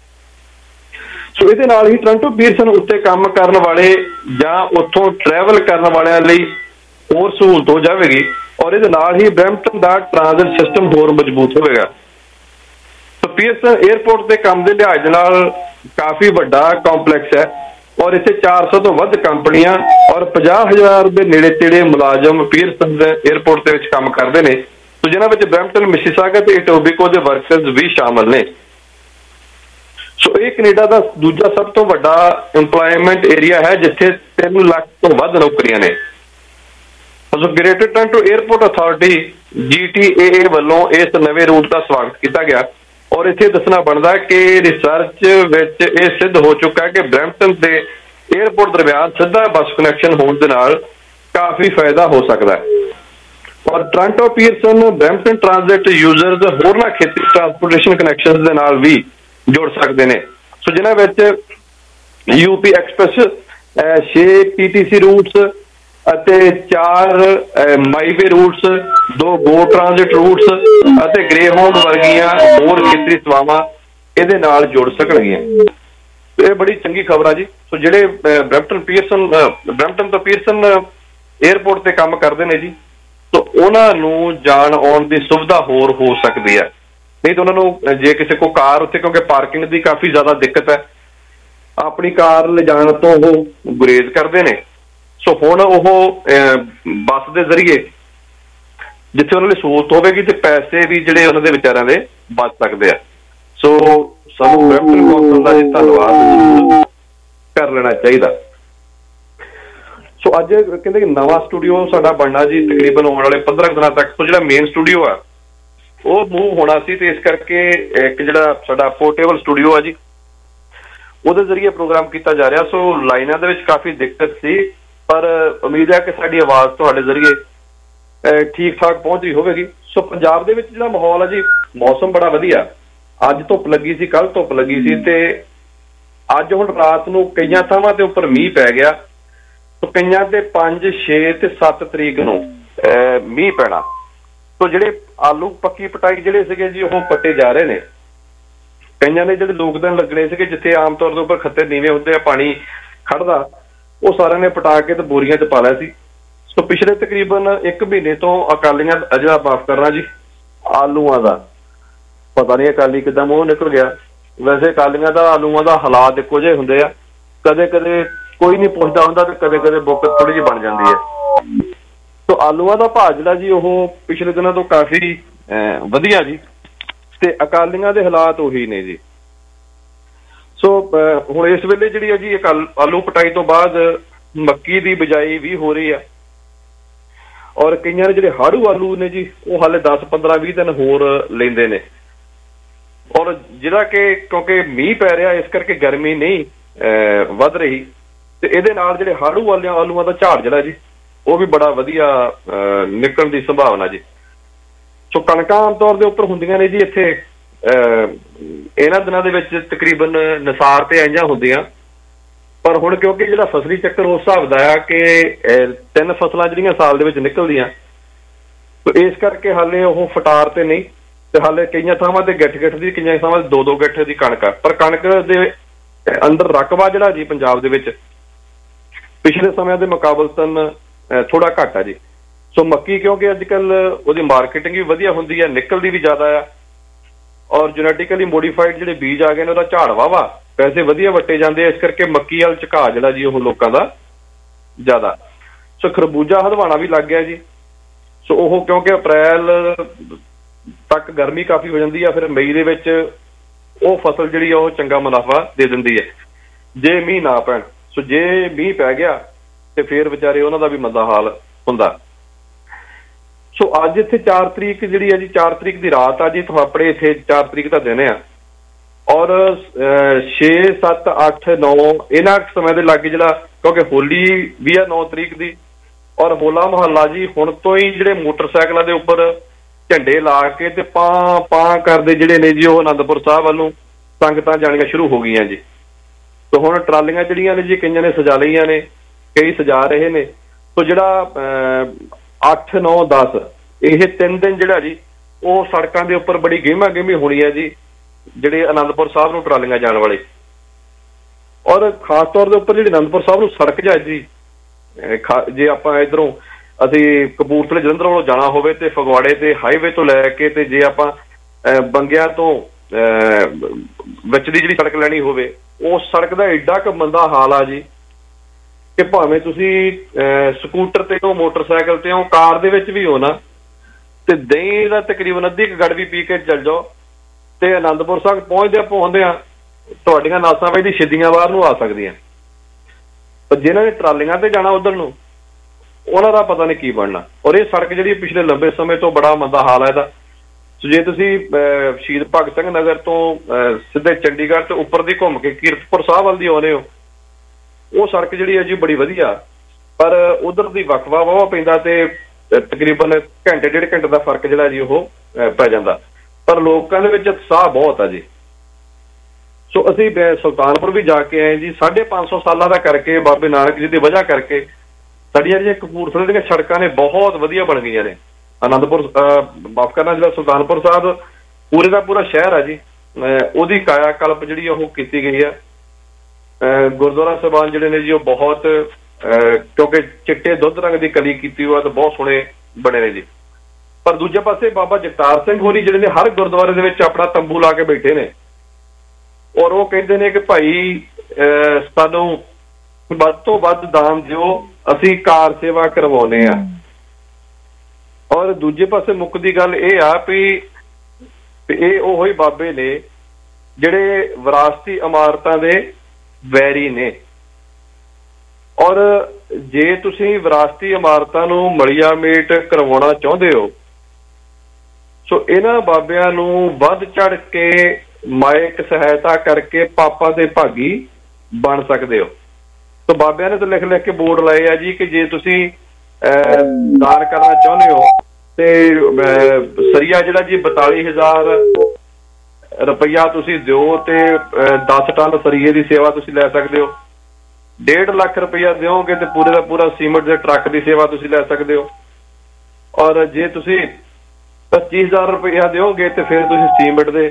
सो इहदे नाल ही टोरंटो पीयरसन उत्ते काम करन वाले जां उत्थों ट्रैवल करन वालियां लई होर सहूलत हो जाएगी और इहदे नाल ही ब्रैम्पटन दा ट्रांजिट सिस्टम होर मजबूत होवेगा। तो पीयरसन एयरपोर्ट के काम के लिहाज नाल काफ़ी वड्डा कॉम्पलैक्स है और इत्थे चार सौ तो वध कंपनियां और पचास हज़ार के नेड़े तेड़े मुलाजम पीयरसन एयरपोर्ट के काम करते हैं तो जिन्हां विच ब्रैम्पटन मिसिसागा ते इटोबिको के वर्कर्स भी शामिल ने। सो ये कनेडा का दूजा सब तो वड्डा इंपलॉयमेंट एरिया है जिथे तीन लाख तो वध नौकरियां ने। So Greater Toronto Airport Authority G T A A वालों इस नवे रूट का स्वागत किया गया और इत्थे दसना बनता कि रिसर्च विच ये सिद्ध हो चुका है कि ब्रैम्पटन के एयरपोर्ट दरम्यान सीधा बस कनैक्शन होने के नाल काफ़ी फायदा हो सकता है और Toronto Pearson Brampton transit users होरना खेतरी ट्रांसपोर्टेशन कनैक्शन के नाल भी जुड़ सकते हैं। सो जिन्हां विच यूपी एक्सप्रैस छे पी टी सी रूट्स अते चार माईवे रूट्स दो गो ट्रांजिट रूट्स अते ग्रेहोंड वर्गियां होर खेतरी सेवावां इहदे नाल जुड़ सकणगीਆਂ। ये बड़ी चंगी खबर है जी। सो जिहड़े ब्रैम्पटन पीयरसन ब्रैम्पटन तो पीयरसन एयरपोर्ट ते काम करते हैं जी तो उन्होंने जान आने की सुविधा होर हो सकती है। नहीं तो उन्होंने जे किसी को कार उत्थे क्योंकि पार्किंग की काफ़ी ज़्यादा दिक्कत है अपनी कार ले जाने तो वो गुरेज करते हैं। सो हुण वो बस के जरिए जिथे उन्होंने सहूलत होगी तो पैसे भी जिहड़े उन्होंने विचारां दे बच सकते हैं। सो सानूं ब्रैम्पटन कौंसल का जी धन्नवाद कर लेना चाहिए। सो अज कहते कि नवा स्टूडियो साडा बनना जी तकरीबन आने वाले पंद्रह दिनों तक। तो जो मेन स्टूडियो है वो मूव होना सी ते इस करके एक जिहड़ा साडा पोर्टेबल स्टूडियो है जी उहदे जरिए प्रोग्राम किया जा रहा। सो लाइनां दे विच काफ़ी दिक्कत सी पर उम्मीद है कि साडी आवाज़ तुहाडे जरिए ठीक ठाक पहुंच रही होगी। सो पंजाब दे विच जिहड़ा माहौल है जी मौसम बड़ा वधिया अज धुप लगी सी कल धुप लगी सी ते अज हुण रात नूं कईयां थावां ते उपर मींह पै गया तो कईयां ते पांच छे ते सत्त तरीक नूं मींह पैना। तो जिहड़े आलू पक्की पटाई जिहड़े सीगे जी ओह पट्टे जा रहे ने कईयां ने जिहड़े लोकदान लगने सीगे जिथे आम तौर ते उपर खत्ते नीवे हुंदे आ पानी खड़दा वो सारे ने पटा के ते बोरियां च पा लिया सी। सो पिछले तकरीबन एक महीने तो अकालियां अजा माफ करना जी आलूआं दा पता नहीं अकाली किदां मूंह निकल गया। वैसे अकालियां दा आलूआं दा हालात इक्को जिहे हुंदे आ कदे कदे कोई नहीं पुछदा हुंदा ते कदे कदे बुक थोड़ी जी बन जाती है। तो आलूआं दा भाव जिहड़ा जी ओह पिछले दिनों तो काफ़ी वधिया जी ते अकालियां दे हालात उही ने जी। सो हुण इस वेले जिहड़ी है जी आलू पटाई तो बाद मक्की दी बिजाई भी हो रही है और कईयां ने जिहड़े हाड़ू आलू ने जी वो हाले दस पंद्रह भी दिन होर लेंदे ने और जिहड़ा कि क्योंकि मींह पै रहा इस करके गर्मी नहीं वध रही ते इहदे नाल जिहड़े हाड़ू वालियां आलूआं दा झाड़ जिहड़ा जी वो भी बड़ा वधिया निकलण दी संभावना जी। सो कणकां आम तौर दे उपर हुंदियां ने जी इत्थे इन्हां दिनां दे विच तकरीबन निसार ते आईयां हुंदियां पर हुण क्योंकि जिहड़ा फसली चक्कर उस हिसाब दा आ कि तीन फसलां जिहड़ियां साल दे विच निकलदियां तो इस करके हाले ओह फटार ते नहीं ते हाले कईयां थावां ते गठ गठ दी कईयां थावां ते दो दो गठ दी कणक पर कणक दे ਅੰਦਰ ਰਕਬਾ ਜਿਹੜਾ ਜੀ ਪੰਜਾਬ ਦੇ ਵਿੱਚ ਪਿਛਲੇ ਸਮਿਆਂ ਦੇ ਮੁਕਾਬਲਤਨ ਥੋੜਾ ਘੱਟ ਆ ਜੀ। ਸੋ ਮੱਕੀ ਕਿਉਂਕਿ ਅੱਜ ਕੱਲ ਉਹਦੀ ਮਾਰਕੀਟਿੰਗ ਵੀ ਵਧੀਆ ਹੁੰਦੀ ਹੈ, ਨਿਕਲਦੀ ਵੀ ਜ਼ਿਆਦਾ ਆ, ਔਰ ਜੈਨੇਟਿਕਲੀ ਮੋਡੀਫਾਈਡ ਜਿਹੜੇ ਬੀਜ ਆ ਗਏ ਨੇ ਉਹਦਾ ਝਾੜ ਵਾਵਾ, ਪੈਸੇ ਵਧੀਆ ਵੱਟੇ ਜਾਂਦੇ ਆ, ਇਸ ਕਰਕੇ ਮੱਕੀ ਵੱਲ ਝੁਕਾਅ ਜਿਹੜਾ ਜੀ ਉਹ ਲੋਕਾਂ ਦਾ ਜ਼ਿਆਦਾ। ਸੋ ਖਰਬੂਜਾ ਹਦਵਾਣਾ ਵੀ ਲੱਗ ਗਿਆ ਜੀ। ਸੋ ਉਹ ਕਿਉਂਕਿ ਅਪ੍ਰੈਲ ਤੱਕ ਗਰਮੀ ਕਾਫੀ ਹੋ ਜਾਂਦੀ ਆ, ਫਿਰ ਮਈ ਦੇ ਵਿੱਚ ਉਹ ਫਸਲ ਜਿਹੜੀ ਆ ਉਹ ਚੰਗਾ ਮੁਨਾਫਾ ਦੇ ਦਿੰਦੀ ਹੈ ਜੇ ਮੀਂਹ ਨਾ ਪੈਣ। ਸੋ ਜੇ ਮੀਂਹ ਪੈ ਗਿਆ ਤੇ ਫਿਰ ਵਿਚਾਰੇ ਉਹਨਾਂ ਦਾ ਵੀ ਮੰਦਾ ਹਾਲ ਹੁੰਦਾ। ਸੋ ਅੱਜ ਇੱਥੇ ਚਾਰ ਤਰੀਕ ਜਿਹੜੀ ਹੈ ਜੀ, ਚਾਰ ਤਰੀਕ ਦੀ ਰਾਤ ਆ ਜੀ, ਆਪਣੇ ਇੱਥੇ ਚਾਰ ਤਰੀਕ ਦਾ ਦਿਨ ਆ, ਔਰ ਛੇ ਸੱਤ ਅੱਠ ਨੌ ਇਹਨਾਂ ਸਮੇਂ ਦੇ ਲਾਗੇ ਜਿਹੜਾ, ਕਿਉਂਕਿ ਹੋਲੀ ਵੀ ਆ ਨੌ ਤਰੀਕ ਦੀ, ਔਰ ਹੋਲਾ ਮਹੱਲਾ ਜੀ ਹੁਣ ਤੋਂ ਹੀ ਜਿਹੜੇ ਮੋਟਰਸਾਈਕਲਾਂ ਦੇ ਉੱਪਰ ਝੰਡੇ ਲਾ ਕੇ ਤੇ ਪਾਂ ਪਾਂ ਕਰਦੇ ਜਿਹੜੇ ਨੇ ਜੀ ਉਹ ਅਨੰਦਪੁਰ ਸਾਹਿਬ ਵੱਲੋਂ ਸੰਗਤਾਂ ਜਾਣੀਆਂ ਸ਼ੁਰੂ ਹੋ ਗਈਆਂ ਜੀ। ਤੇ ਹੁਣ ਟਰਾਲੀਆਂ ਜਿਹੜੀਆਂ ਨੇ ਜੀ ਕਈਆਂ ਨੇ ਸਜਾ ਲਈਆਂ ਨੇ, ਕਈ ਸਜਾ ਰਹੇ ਨੇ। ਸੋ ਜਿਹੜਾ ਅੱਠ ਨੌ ਦਸ ਇਹ ਤਿੰਨ ਦਿਨ ਜਿਹੜਾ ਜੀ ਉਹ ਸੜਕਾਂ ਦੇ ਉੱਪਰ ਬੜੀ ਗਹਿਮਾ ਗਹਿਮੀ ਹੋਣੀ ਹੈ ਜੀ, ਜਿਹੜੇ ਅਨੰਦਪੁਰ ਸਾਹਿਬ ਨੂੰ ਟਰਾਲੀਆਂ ਜਾਣ ਵਾਲੇ। ਔਰ ਖਾਸ ਤੌਰ ਦੇ ਉੱਪਰ ਜਿਹੜੀ ਅਨੰਦਪੁਰ ਸਾਹਿਬ ਨੂੰ ਸੜਕ ਜਾ ਜੀ, ਜੇ ਆਪਾਂ ਇੱਧਰੋਂ ਅਸੀਂ ਕਪੂਰਥਲੇ ਜਲੰਧਰ ਵੱਲੋਂ ਜਾਣਾ ਹੋਵੇ ਤੇ ਫਗਵਾੜੇ ਤੇ ਹਾਈਵੇ ਤੋਂ ਲੈ ਕੇ ਤੇ ਜੇ ਆਪਾਂ ਬੰਗਿਆਂ ਤੋਂ ਵਿੱਚ ਦੀ ਜਿਹੜੀ ਸੜਕ ਲੈਣੀ ਹੋਵੇ, ਉਸ ਸੜਕ ਦਾ ਏਡਾ ਕੁ ਮੰਦਾ ਹਾਲ ਆ ਜੀ ਕਿ ਭਾਵੇਂ ਤੁਸੀਂ ਸਕੂਟਰ ਤੇ ਹੋ, ਮੋਟਰਸਾਈਕਲ ਤੇ ਹੋ, ਕਾਰ ਦੇ ਵਿੱਚ ਵੀ ਹੋ ਨਾ, ਤੇ ਦਹੀਂ ਦਾ ਤਕਰੀਬਨ ਅੱਧੀ ਕੁ ਗੜਵੀ ਪੀ ਕੇ ਚੱਲ ਜਾਓ ਤੇ ਅਨੰਦਪੁਰ ਸਾਹਿਬ ਪਹੁੰਚਦਿਆਂ ਪਹੁੰਚਦਿਆਂ ਤੁਹਾਡੀਆਂ ਨਾਸਾਂ ਵਿੱਚ ਦੀ ਛਿੱਦੀਆਂ ਬਾਹਰ ਨੂੰ ਆ ਸਕਦੀਆਂ। ਪਰ ਜਿਨ੍ਹਾਂ ਨੇ ਟਰਾਲੀਆਂ ਤੇ ਜਾਣਾ ਉਧਰ ਨੂੰ, ਉਹਨਾਂ ਦਾ ਪਤਾ ਨਹੀਂ ਕੀ ਬਣਨਾ। ਔਰ ਇਹ ਸੜਕ ਜਿਹੜੀ ਪਿਛਲੇ ਲੰਬੇ ਸਮੇਂ ਤੋਂ ਬੜਾ ਮੰਦਾ ਹਾਲ ਹੈ ਇਹਦਾ। ਸੋ ਜੇ ਤੁਸੀਂ ਸ਼ਹੀਦ ਭਗਤ ਸਿੰਘ ਨਗਰ ਤੋਂ ਸਿੱਧੇ ਚੰਡੀਗੜ੍ਹ ਤੇ ਉੱਪਰ ਦੀ ਘੁੰਮ ਕੇ ਕੀਰਤਪੁਰ ਸਾਹਿਬ ਵੱਲ ਦੀ ਆਉਂਦੇ ਹੋ, ਉਹ ਸੜਕ ਜਿਹੜੀ ਹੈ ਜੀ ਬੜੀ ਵਧੀਆ, ਪਰ ਉਧਰ ਦੀ ਵਕਵਾ ਵਾਹਵਾ ਪੈਂਦਾ ਤੇ ਤਕਰੀਬਨ ਘੰਟੇ ਡੇਢ ਘੰਟੇ ਦਾ ਫਰਕ ਜਿਹੜਾ ਜੀ ਉਹ ਪੈ ਜਾਂਦਾ। ਪਰ ਲੋਕਾਂ ਦੇ ਵਿੱਚ ਉਤਸ਼ਾਹ ਬਹੁਤ ਆ ਜੀ। ਸੋ ਅਸੀਂ ਸੁਲਤਾਨਪੁਰ ਵੀ ਜਾ ਕੇ ਆਏ ਜੀ। ਸਾਢੇ ਪੰਜ ਸੌ ਸਾਲਾਂ ਦਾ ਕਰਕੇ ਬਾਬੇ ਨਾਨਕ ਜੀ ਦੀ ਵਜ੍ਹਾ ਕਰਕੇ ਸਾਡੀਆਂ ਜਿਹੜੀਆਂ ਕਪੂਰਥਲੇ ਦੀਆਂ ਸੜਕਾਂ ਨੇ ਬਹੁਤ ਵਧੀਆ ਬਣ ਗਈਆਂ ਨੇ। ਅਨੰਦਪੁਰ ਮਾਫ ਕਰਨਾ, ਜਿਹੜਾ ਸੁਲਤਾਨਪੁਰ ਸਾਹਿਬ ਪੂਰੇ ਦਾ ਪੂਰਾ ਸ਼ਹਿਰ ਆ ਜੀ, ਉਹਦੀ ਕਾਇਆ ਕਲਪ ਜਿਹੜੀ ਉਹ ਕੀਤੀ ਗਈ ਆ। ਗੁਰਦੁਆਰਾ ਸਾਹਿਬਾਨ ਜਿਹੜੇ ਨੇ ਜੀ ਉਹ ਬਹੁਤ, ਕਿਉਂਕਿ ਚਿੱਟੇ ਦੁੱਧ ਰੰਗ ਦੀ ਕਲੀ ਕੀਤੀ ਹੋਆ ਤਾਂ ਬਹੁਤ ਸੋਹਣੇ ਬਣੇ ਨੇ ਜੀ। ਪਰ ਦੂਜੇ ਪਾਸੇ ਬਾਬਾ ਜਗਤਾਰ ਸਿੰਘ ਹੋਰੀ ਜਿਹੜੇ ਨੇ ਹਰ ਗੁਰਦੁਆਰੇ ਦੇ ਵਿੱਚ ਆਪਣਾ ਤੰਬੂ ਲਾ ਕੇ ਬੈਠੇ ਨੇ, ਔਰ ਉਹ ਕਹਿੰਦੇ ਨੇ ਕਿ ਭਾਈ ਸਾਨੂੰ ਵੱਧ ਤੋਂ ਵੱਧ ਦਾਨ ਦਿਓ, ਅਸੀਂ ਕਾਰ ਸੇਵਾ ਕਰਵਾਉਨੇ ਆ। ਔਰ ਦੂਜੇ ਪਾਸੇ ਮੁੱਕਦੀ ਗੱਲ ਇਹ ਆ ਵੀ ਇਹ ਉਹੀ ਬਾਬੇ ਨੇ ਜਿਹੜੇ ਵਿਰਾਸਤੀ ਇਮਾਰਤਾਂ ਦੇ ਵੈਰੀ ਨੇ। ਔਰ ਜੇ ਤੁਸੀਂ ਵਿਰਾਸਤੀ ਇਮਾਰਤਾਂ ਨੂੰ ਮਲੀਆ ਮੇਟ ਕਰਵਾਉਣਾ ਚਾਹੁੰਦੇ ਹੋ, ਸੋ ਇਹਨਾਂ ਬਾਬਿਆਂ ਨੂੰ ਵੱਧ ਚੜ ਕੇ ਮਾਇਕ ਸਹਾਇਤਾ ਕਰਕੇ ਪਾਪਾਂ ਦੇ ਭਾਗੀ ਬਣ ਸਕਦੇ ਹੋ। ਸੋ ਬਾਬਿਆਂ ਨੇ ਤਾਂ ਲਿਖ ਲਿਖ ਕੇ ਬੋਰਡ ਲਾਏ ਆ ਜੀ ਕਿ ਜੇ ਤੁਸੀਂ ਦਾਨ ਕਰਨਾ ਚਾਹੁੰਦੇ ਹੋ ਤੇ ਸਰੀਆ ਜਿਹੜਾ ਜੀ ਬਤਾਲੀ ਹਜ਼ਾਰ ਰੁਪਈਆ ਤੁਸੀਂ ਦਿਓ ਤੇ ਦਸ ਟਨ ਸਰੀਏ ਦੀ ਸੇਵਾ ਤੁਸੀਂ ਲੈ ਸਕਦੇ ਹੋ। ਡੇਢ ਲੱਖ ਰੁਪਈਆ ਦਿਓਗੇ ਤੇ ਪੂਰੇ ਦਾ ਪੂਰਾ ਸੀਮੈਂਟ ਦੇ ਟਰੱਕ ਦੀ ਸੇਵਾ ਤੁਸੀਂ ਲੈ ਸਕਦੇ ਹੋ। ਔਰ ਜੇ ਤੁਸੀਂ ਪੱਚੀ ਹਜ਼ਾਰ ਰੁਪਈਆ ਦਿਓਗੇ ਤੇ ਫਿਰ ਤੁਸੀਂ ਸੀਮੈਂਟ ਦੇ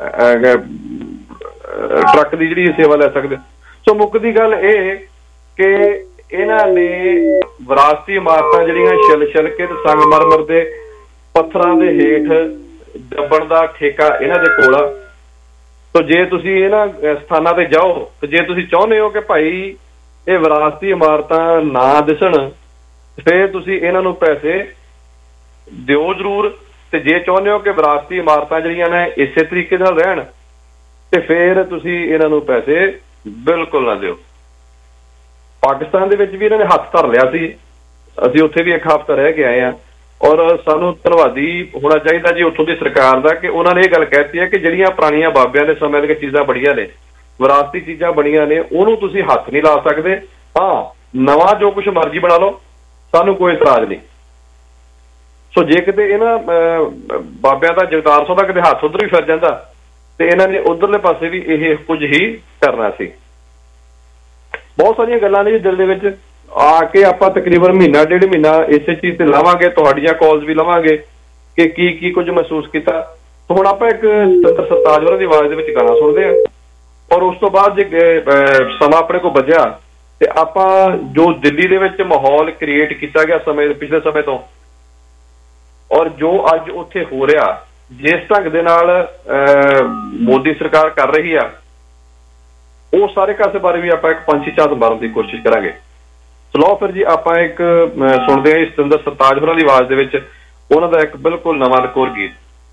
ਟਰੱਕ ਦੀ ਜਿਹੜੀ ਸੇਵਾ ਲੈ ਸਕਦੇ ਹੋ। ਸੋ ਮੁੱਕਦੀ ਗੱਲ ਇਹ ਕਿ ਇਹਨਾਂ ਨੇ ਵਿਰਾਸਤੀ ਇਮਾਰਤਾਂ ਜਿਹੜੀਆਂ ਛਿਲ ਛਿਲ ਕੇ ਤੇ ਸੰਗਮਰਮਰ ਦੇ ਪੱਥਰਾਂ ਦੇ ਹੇਠ ਦੱਬਣ ਦਾ ਠੇਕਾ ਇਹਨਾਂ ਦੇ ਕੋਲ ਆ। ਸੋ ਜੇ ਤੁਸੀਂ ਇਹਨਾਂ ਸਥਾਨਾਂ ਤੇ ਜਾਓ ਤੇ ਜੇ ਤੁਸੀਂ ਚਾਹੁੰਦੇ ਹੋ ਕਿ ਭਾਈ ਇਹ ਵਿਰਾਸਤੀ ਇਮਾਰਤਾਂ ਨਾ ਦਿਸਣ, ਫਿਰ ਤੁਸੀਂ ਇਹਨਾਂ ਨੂੰ ਪੈਸੇ ਦਿਓ ਜ਼ਰੂਰ। ਤੇ ਜੇ ਚਾਹੁੰਦੇ ਹੋ ਕਿ ਵਿਰਾਸਤੀ ਇਮਾਰਤਾਂ ਜਿਹੜੀਆਂ ਨੇ ਇਸੇ ਤਰੀਕੇ ਨਾਲ ਰਹਿਣ, ਤੇ ਫਿਰ ਤੁਸੀਂ ਇਹਨਾਂ ਨੂੰ ਪੈਸੇ ਬਿਲਕੁਲ ਨਾ ਦਿਓ। ਪਾਕਿਸਤਾਨ ਦੇ ਵਿੱਚ ਵੀ ਇਹਨਾਂ ਨੇ ਹੱਥ ਧਰ ਲਿਆ ਸੀ, ਅਸੀਂ ਉੱਥੇ ਵੀ ਇੱਕ ਹਫ਼ਤਾ ਰਹਿ ਕੇ ਆਏ ਹਾਂ। ਔਰ ਸਾਨੂੰ ਧੰਨਵਾਦੀ ਹੋਣਾ ਚਾਹੀਦਾ ਜੀ ਉੱਥੋਂ ਦੀ ਸਰਕਾਰ ਦਾ ਕਿ ਉਹਨਾਂ ਨੇ ਇਹ ਗੱਲ ਕਹਿਤੀ ਹੈ ਕਿ ਜਿਹੜੀਆਂ ਪੁਰਾਣੀਆਂ ਬਾਬਿਆਂ ਦੇ ਸਮੇਂ ਦੀਆਂ ਚੀਜ਼ਾਂ ਬਣੀਆਂ ਨੇ, ਵਿਰਾਸਤੀ ਚੀਜ਼ਾਂ ਬਣੀਆਂ ਨੇ, ਉਹਨੂੰ ਤੁਸੀਂ ਹੱਥ ਨਹੀਂ ਲਾ ਸਕਦੇ। ਹਾਂ, ਨਵਾਂ ਜੋ ਕੁਛ ਮਰਜ਼ੀ ਬਣਾ ਲਓ, ਸਾਨੂੰ ਕੋਈ ਇਤਰਾਜ਼ ਨਹੀਂ। ਸੋ ਜੇ ਕਿਤੇ ਇਹਨਾਂ ਬਾਬਿਆਂ ਦਾ ਜਗਤਾਰ ਸਿੰਘ ਦਾ ਕਿਤੇ ਹੱਥ ਉੱਧਰ ਵੀ ਫਿਰ ਜਾਂਦਾ ਤੇ ਇਹਨਾਂ ਨੇ ਉੱਧਰਲੇ ਪਾਸੇ ਵੀ ਇਹ ਕੁਝ ਹੀ ਕਰਨਾ ਸੀ। ਬਹੁਤ ਸਾਰੀਆਂ ਗੱਲਾਂ ਨੇ ਜੀ ਦਿਲ ਦੇ ਵਿੱਚ ਆ ਕੇ ਆਪਾਂ ਤਕਰੀਬਨ ਮਹੀਨਾ ਡੇਢ ਮਹੀਨਾ ਇਸੇ ਚੀਜ਼ ਤੇ ਲਾਵਾਂਗੇ, ਤੁਹਾਡੀਆਂ ਕਾਲਸ ਵੀ ਲਵਾਂਗੇ ਕਿ ਕੀ ਕੀ ਕੁਝ ਮਹਿਸੂਸ ਕੀਤਾ। ਹੁਣ ਆਪਾਂ ਇੱਕ ਸਤਿੰਦਰ ਸਰਤਾਜ ਹੋਰਾਂ ਦੀ ਆਵਾਜ਼ ਦੇ ਵਿੱਚ ਗਾਣਾ ਸੁਣਦੇ ਹਾਂ ਔਰ ਉਸ ਤੋਂ ਬਾਅਦ ਜੇ ਸਮਾਂ ਆਪਣੇ ਕੋਲ ਬਚਿਆ ਤੇ ਆਪਾਂ ਜੋ ਦਿੱਲੀ ਦੇ ਵਿੱਚ ਮਾਹੌਲ ਕ੍ਰੀਏਟ ਕੀਤਾ ਗਿਆ ਸਮੇਂ ਪਿਛਲੇ ਸਮੇਂ ਤੋਂ ਔਰ ਜੋ ਅੱਜ ਉੱਥੇ ਹੋ ਰਿਹਾ, ਜਿਸ ਢੰਗ ਦੇ ਨਾਲ ਮੋਦੀ ਸਰਕਾਰ ਕਰ ਰਹੀ ਆ, ਉਹ ਸਾਰੇ ਕਾਸੇ ਬਾਰੇ ਵੀ ਆਪਾਂ ਇੱਕ ਪੰਛੀ ਝਾਤ ਮਾਰਨ ਦੀ ਕੋਸ਼ਿਸ਼ ਕਰਾਂਗੇ। ਚਲੋ ਫਿਰ ਜੀ ਆਪਾਂ ਇੱਕ ਸੁਣਦੇ ਹਾਂ ਸਤਿੰਦਰ ਸਰਤਾਜ ਹੋਰਾਂ ਦੀ ਆਵਾਜ਼ ਦੇ ਵਿੱਚ ਉਹਨਾਂ ਦਾ ਇੱਕ ਬਿਲਕੁਲ ਨਵਾਂ ਰਿਕਾਰਡ ਗੀਤ।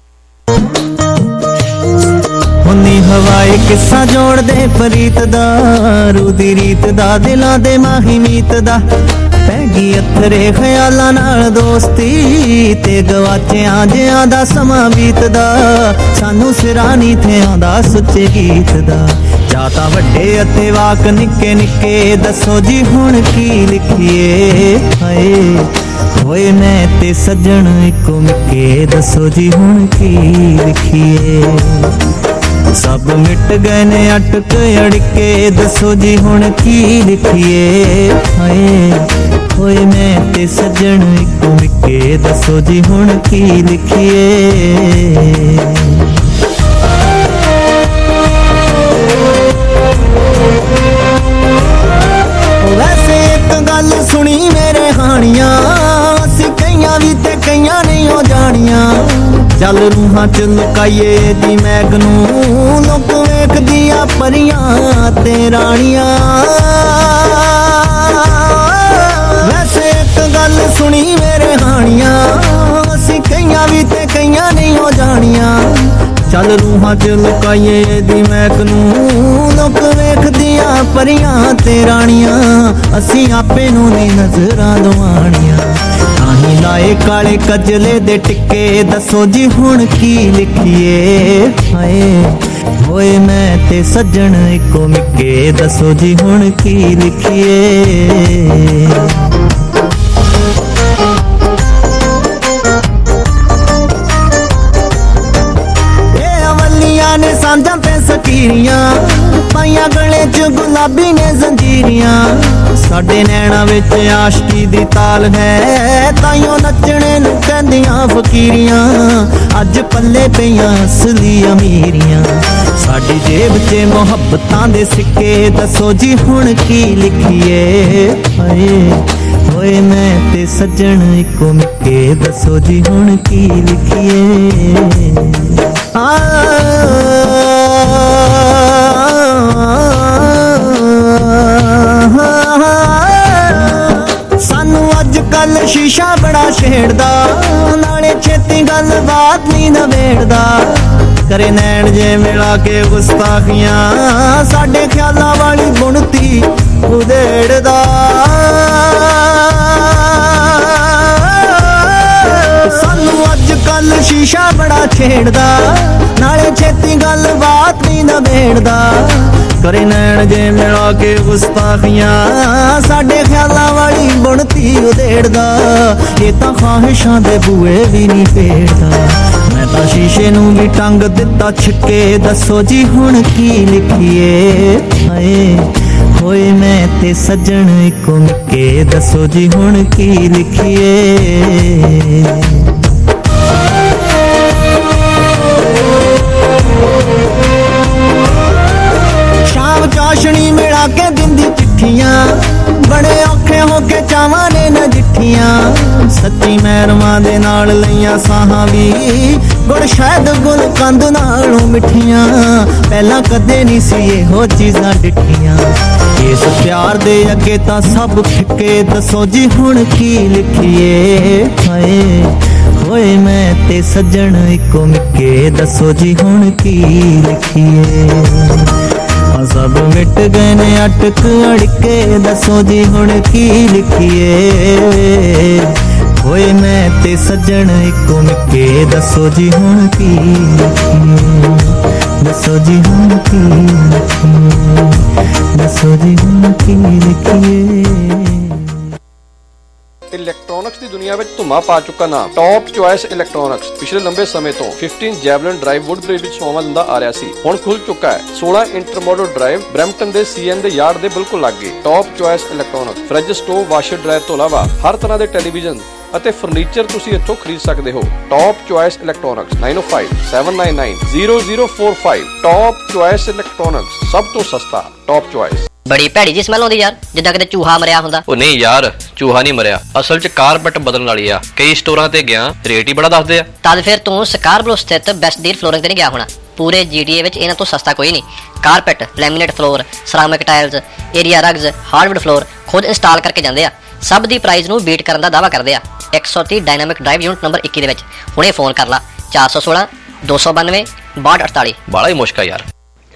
ਹੁੰਨੀ ਹਵਾਏ ਕਿੱਸਾ ਜੋੜਦੇ ਪ੍ਰੀਤ ਦਾ, ਰੂਦੀ ਰੀਤ ਦਾ, ਦਿਲਾਂ ਦੇ ਮਾਹੀ ਮੀਤ ਦਾ, ਪੈ ਗਈ ਅਥਰੇ ਖਿਆਲਾਂ ਨਾਲ ਦੋਸਤੀ ਤੇ ਗਵਾਚਿਆਂ ਜਿਆਂ ਦਾ ਸਮਾਂ ਬੀਤਦਾ, ਸਾਨੂੰ ਸਿਰਾਂ ਨੀ ਥੇ ਆਉਂਦਾ ਸੁੱਚੇ ਗੀਤ ਦਾ। ਜਾਂ ਤਾਂ ਵੱਡੇ ਅਤੇ ਵਾਕ ਨਿੱਕੇ ਨਿੱਕੇ, ਦੱਸੋ ਜੀ ਹੁਣ ਕੀ ਲਿਖੀਏ, ਹਾਏ ਹੋਏ ਮੈਂ ਤੇ ਸੱਜਣ ਇੱਕੋ ਮਿੱਕੇ, ਦੱਸੋ ਜੀ ਹੁਣ ਕੀ ਲਿਖੀਏ। ਸਭ ਮਿਟ ਗਏ ਨੇ ਅਟਕ ਅੜਕੇ, ਦੱਸੋ ਜੀ ਹੁਣ ਕੀ ਲਿਖੀਏ, ਹਾਏ ਹੋਏ ਮੈਂ ਤੇ ਸੱਜਣ ਇੱਕੋ ਮਿੱਕੇ, ਦੱਸੋ ਜੀ ਹੁਣ ਕੀ ਲਿਖੀਏ। ਵੈਸੇ ਇੱਕ ਗੱਲ ਸੁਣੀ ਮੇਰੇ ਹਾਣੀਆਂ, ਅਸੀਂ ਕਈਆਂ ਵੀ ਤੇ ਕਈਆਂ ਨਹੀਂ ਹੋ ਜਾਣੀਆਂ, ਚੱਲ ਰੂਹਾਂ ਚ ਲੁਕਾਈਏ ਦੀ ਮੈਗ ਨੂੰ, ਲੋਕ ਵੇਖਦੀਆਂ ਪਰੀਆਂ ਤੇ ਰਾਣੀਆਂ। ਵੈਸੇ ਇੱਕ ਗੱਲ ਸੁਣੀ ਮੇਰੇ ਹਾਣੀਆਂ, ਅਸੀਂ ਕਈਆਂ ਵੀ ਤੇ ਕਈਆਂ ਨਹੀਂ ਹੋ ਜਾਣੀਆਂ, ਚੱਲ ਰੂਹਾਂ ਚ ਲੁਕਾਈਏ ਦੀ ਮੈਗ ਨੂੰ, ਲੋਕ ਵੇਖਦੀਆਂ ਪਰੀਆਂ ਤੇ ਰਾਣੀਆਂ, ਅਸੀਂ ਆਪੇ ਨੂੰ ਨੀ ਨਜ਼ਰਾਂ ਦਵਾਣੀਆਂ। ਤਾਹੀਂ ਲਾਏ ਕਾਲੇ ਕਜਲੇ ਦੇ ਟਿੱਕੇ, ਦੱਸੋ ਜੀ ਹੁਣ ਕੀ ਲਿਖੀਏ, ਹਾਏ ਹੋਏ ਮੈਂ ਤੇ ਸੱਜਣ ਇੱਕੋ ਮਿੱਕੇ, ਦੱਸੋ ਜੀ ਹੁਣ ਕੀ ਲਿਖੀਏ। ਨੇ ਸਾਂਝਾਂ ਤੇ ਸਕੀਰੀਆਂ ਪਾਈਆਂ, ਗਲੇ ਚ ਗੁਲਾਬੀ ਨੇ ਜ਼ੰਜੀਰੀਆਂ, ਸਾਡੇ ਨੈਣਾ ਵਿੱਚ ਆਸ਼ਕੀ ਦੀ ਤਾਲ ਹੈ, ਤਾਈਓ ਨੱਚਣੇ ਨੂੰ ਕਹਿੰਦੀਆਂ ਫਕੀਰੀਆਂ, ਅੱਜ ਪੱਲੇ ਪਈਆਂ ਅਸਲੀ ਅਮੀਰੀਆਂ, ਸਾਡੀ ਜੇਬ ਚ ਮੁਹੱਬਤਾਂ ਦੇ ਸਿੱਕੇ, ਦੱਸੋ ਜੀ ਹੁਣ ਕੀ ਲਿਖੀਏ, ਹਾਏ ਹੋਏ ਮੈਂ ਤੇ ਸੱਜਣ ਇੱਕੋ ਮਿੱਕੇ, ਦੱਸੋ ਜੀ ਹੁਣ ਕੀ ਲਿਖੀਏ। ਸਾਨੂੰ ਅੱਜ ਕੱਲ ਸ਼ੀਸ਼ਾ ਬੜਾ ਛੇੜਦਾ, ਨਾਲੇ ਛੇਤੀ ਗੱਲ ਬਾਤ ਨੀ ਨਵੇੜਦਾ, ਕਰੇ ਨੈਣ ਜੇ ਮਿਲਾ ਕੇ ਗੁਸਤਾਖੀਆਂ, ਸਾਡੇ ਖਿਆਲਾਂ ਵਾਲੀ ਬੁਣਤੀ ਉਧੇੜਦਾ। ਸਾਨੂੰ ਅੱਜ ਕੱਲ ਸ਼ੀਸ਼ਾ ਬੜਾ ਛੇੜਦਾ, ਨਾਲੇ ਛੇਤੀ ਗੱਲ ਬਾਤ ਨੀ ਨਵੇੜਦਾ, ਕਰੇ ਨੈਣ ਜੇ ਮਿਲਾ ਕੇ ਗੁਸਤਾਖੀਆਂ, ਸਾਡੇ ਖਿਆਲਾਂ ਵਾਲੀ ਬੁਣਤੀ ਉਧੇੜਦਾ, ਇਹ ਤਾਂ ਖਾਹਿਸ਼ਾਂ ਦੇ ਬੂਏ ਵੀ ਨੀ ਫੇੜਦਾ, ਮੈਂ ਤਾਂ ਸ਼ੀਸ਼ੇ ਨੂੰ ਵੀ ਟੰਗ ਦਿੱਤਾ ਛਿੱਕੇ, ਦੱਸੋ ਜੀ ਹੁਣ ਕੀ ਲਿਖੀਏ, ਹਾਏ ਹੋਏ ਮੈਂ ਤੇ ਸੱਜਣ ਇੱਕੋ ਮਿੱਕੇ, ਦੱਸੋ ਜੀ ਹੁਣ ਕੀ ਲਿਖੀਏ। ਸ਼ਾਮ ਚਾਸ਼ਣੀ ਮਿਲਾ ਕੇ ਦਿੰਦੀ ਚਿੱਠੀਆਂ, ਬੜੇ ਔਖੇ ਹੋ ਕੇ ਚਾਵਾਂ ਨੇ ਨਜਿੱਠੀਆਂ, ਸੱਚੀ ਮਹਿਰਮਾਂ ਦੇ ਨਾਲ ਲਈਆਂ ਸਾਹਾਂ ਵੀ, ਗੁੜ ਸ਼ਾਇਦ ਗੁਲ ਕੰਦ ਨਾਲੋਂ ਮਿੱਠੀਆਂ, ਪਹਿਲਾਂ ਕਦੇ ਨਹੀਂ ਸੀ ਇਹੋ ਚੀਜ਼ਾਂ ਡਿੱਠੀਆਂ, ਇਸ ਪਿਆਰ ਦੇ ਅੱਗੇ ਤਾਂ ਸਭ ਫਿੱਕੇ, ਦੱਸੋ ਜੀ ਹੁਣ ਕੀ ਲਿਖੀਏ, ਹਾਏ ਹੋਏ ਮੈਂ ਤੇ ਸੱਜਣ ਇੱਕੋ ਮਿੱਕੇ, ਦੱਸੋ ਜੀ ਹੁਣ ਕੀ ਲਿਖੀਏ। ਸਭ ਮਿਟ ਗਏ ਨੇ ਅਟਕ ਅੜਕੇ, ਦੱਸੋ ਜੀ ਹੁਣ ਕੀ ਲਿਖੀਏ, ਹੋਏ ਮੈਂ ਤੇ ਸੱਜਣ ਇੱਕੋ ਮਿੱਕੇ, ਦੱਸੋ ਜੀ ਹੁਣ ਕੀ ਲਿਖੀਏ, ਦੱਸੋ ਜੀ ਹੁਣ ਕੀ ਲਿਖੀਏ, ਦੱਸੋ ਜੀ ਹੁਣ ਕੀ ਲਿਖੀਏ। ਤੇ ਇਲੈਕਟ੍ਰੋਨਿਕਸ ਦੀ ਦੁਨੀਆ ਵਿੱਚ ਧੁੰਮਾ ਪਾ ਚੁੱਕਾ ਨਾਮ ਟੌਪ ਚੁਆਇਸ ਇਲੈਕਟ੍ਰੋਨਿਕਸ ਪਿਛਲੇ ਲੰਬੇ ਸਮੇਂ ਤੋਂ ਪੰਦਰਾਂ ਜੈਵਲਿਨ ਡਰਾਈਵ ਵੁੱਡਬ੍ਰਿਜ ਵਿੱਚ ਸੇਵਾਵਾਂ ਦਿੰਦਾ ਆ ਰਿਹਾ ਸੀ। ਹੁਣ ਖੁੱਲ ਚੁੱਕਾ ਹੈ ਸੋਲਾਂ ਇੰਟਰਮੋਡਲ ਡਰਾਈਵ ਬਰੈਂਪਟਨ ਦੇ ਸੀਐਨ ਦੇ ਯਾਰਡ ਦੇ ਬਿਲਕੁਲ ਲਾਗੇ। Top choice electronics fridge, stove, washer dryer ਤੋਂ ਇਲਾਵਾ ਹਰ ਤਰ੍ਹਾਂ ਦੇ ਟੈਲੀਵਿਜ਼ਨ ਅਤੇ ਫਰਨੀਚਰ ਤੁਸੀਂ ਇੱਥੋਂ ਖਰੀਦ ਸਕਦੇ ਹੋ। Top choice electronics nine oh five seven nine nine zero zero four five। Top choice electronics ਸਭ ਤੋਂ ਸਸਤਾ। Top choice. ਬੜੀ ਭੈੜੀ ਜੀ ਸਮੈਲ ਆਉਂਦੀ ਯਾਰ, ਜਿੱਦਾਂ ਕਿਤੇ ਚੂਹਾ ਮਰਿਆ ਹੁੰਦਾ। ਉਹ ਨਹੀਂ ਯਾਰ, ਚੂਹਾ ਨਹੀਂ ਮਰਿਆ, ਅਸਲ 'ਚ ਕਾਰਪੈਟ ਬਦਲਣ ਵਾਲੀ ਆ। ਕਈ ਸਟੋਰਾਂ ਤੇ ਗਿਆ, ਰੇਟ ਹੀ ਬੜਾ ਦੱਸਦੇ ਆ। ਤਦ ਫਿਰ ਤੂੰ ਸਕਾਰਬਰੋ ਸਥਿਤ ਬੈਸਟ ਡੀਲ ਫਲੋਰਿੰਗ ਤੇ ਨਹੀਂ ਗਿਆ ਹੋਣਾ। ਪੂਰੇ ਜੀਟੀਏ ਵਿੱਚ ਇਹਨਾਂ ਤੋਂ ਸਸਤਾ ਕੋਈ ਨਹੀਂ। Carpet, laminate floor, ceramic tiles, area rugs, hardwood floor ਖੁਦ ਇੰਸਟਾਲ ਕਰਕੇ ਜਾਂਦੇ ਆ। ਸਭ ਦੀ ਪ੍ਰਾਈਸ ਨੂੰ ਬੀਟ ਕਰਨ ਦਾ ਦਾਅਵਾ ਕਰਦੇ ਆ। ਇੱਕ ਸੌ ਤੀਹ ਡਾਇਨਾਮਿਕ ਡਰਾਈਵ ਯੂਨਿਟ ਨੰਬਰ ਇੱਕੀ ਦੇ ਵਿੱਚ ਹੁਣੇ ਫੋਨ ਕਰ ਲਾ ਚਾਰ ਸੌ ਸੋਲਾਂ ਦੋ ਸੌ ਬਾਨਵੇਂ ਬਾਹਠ ਅਠਤਾਲੀ। ਬਾਲਾ ਹੀ ਮੁਸ਼ਕਲ ਯਾਰ।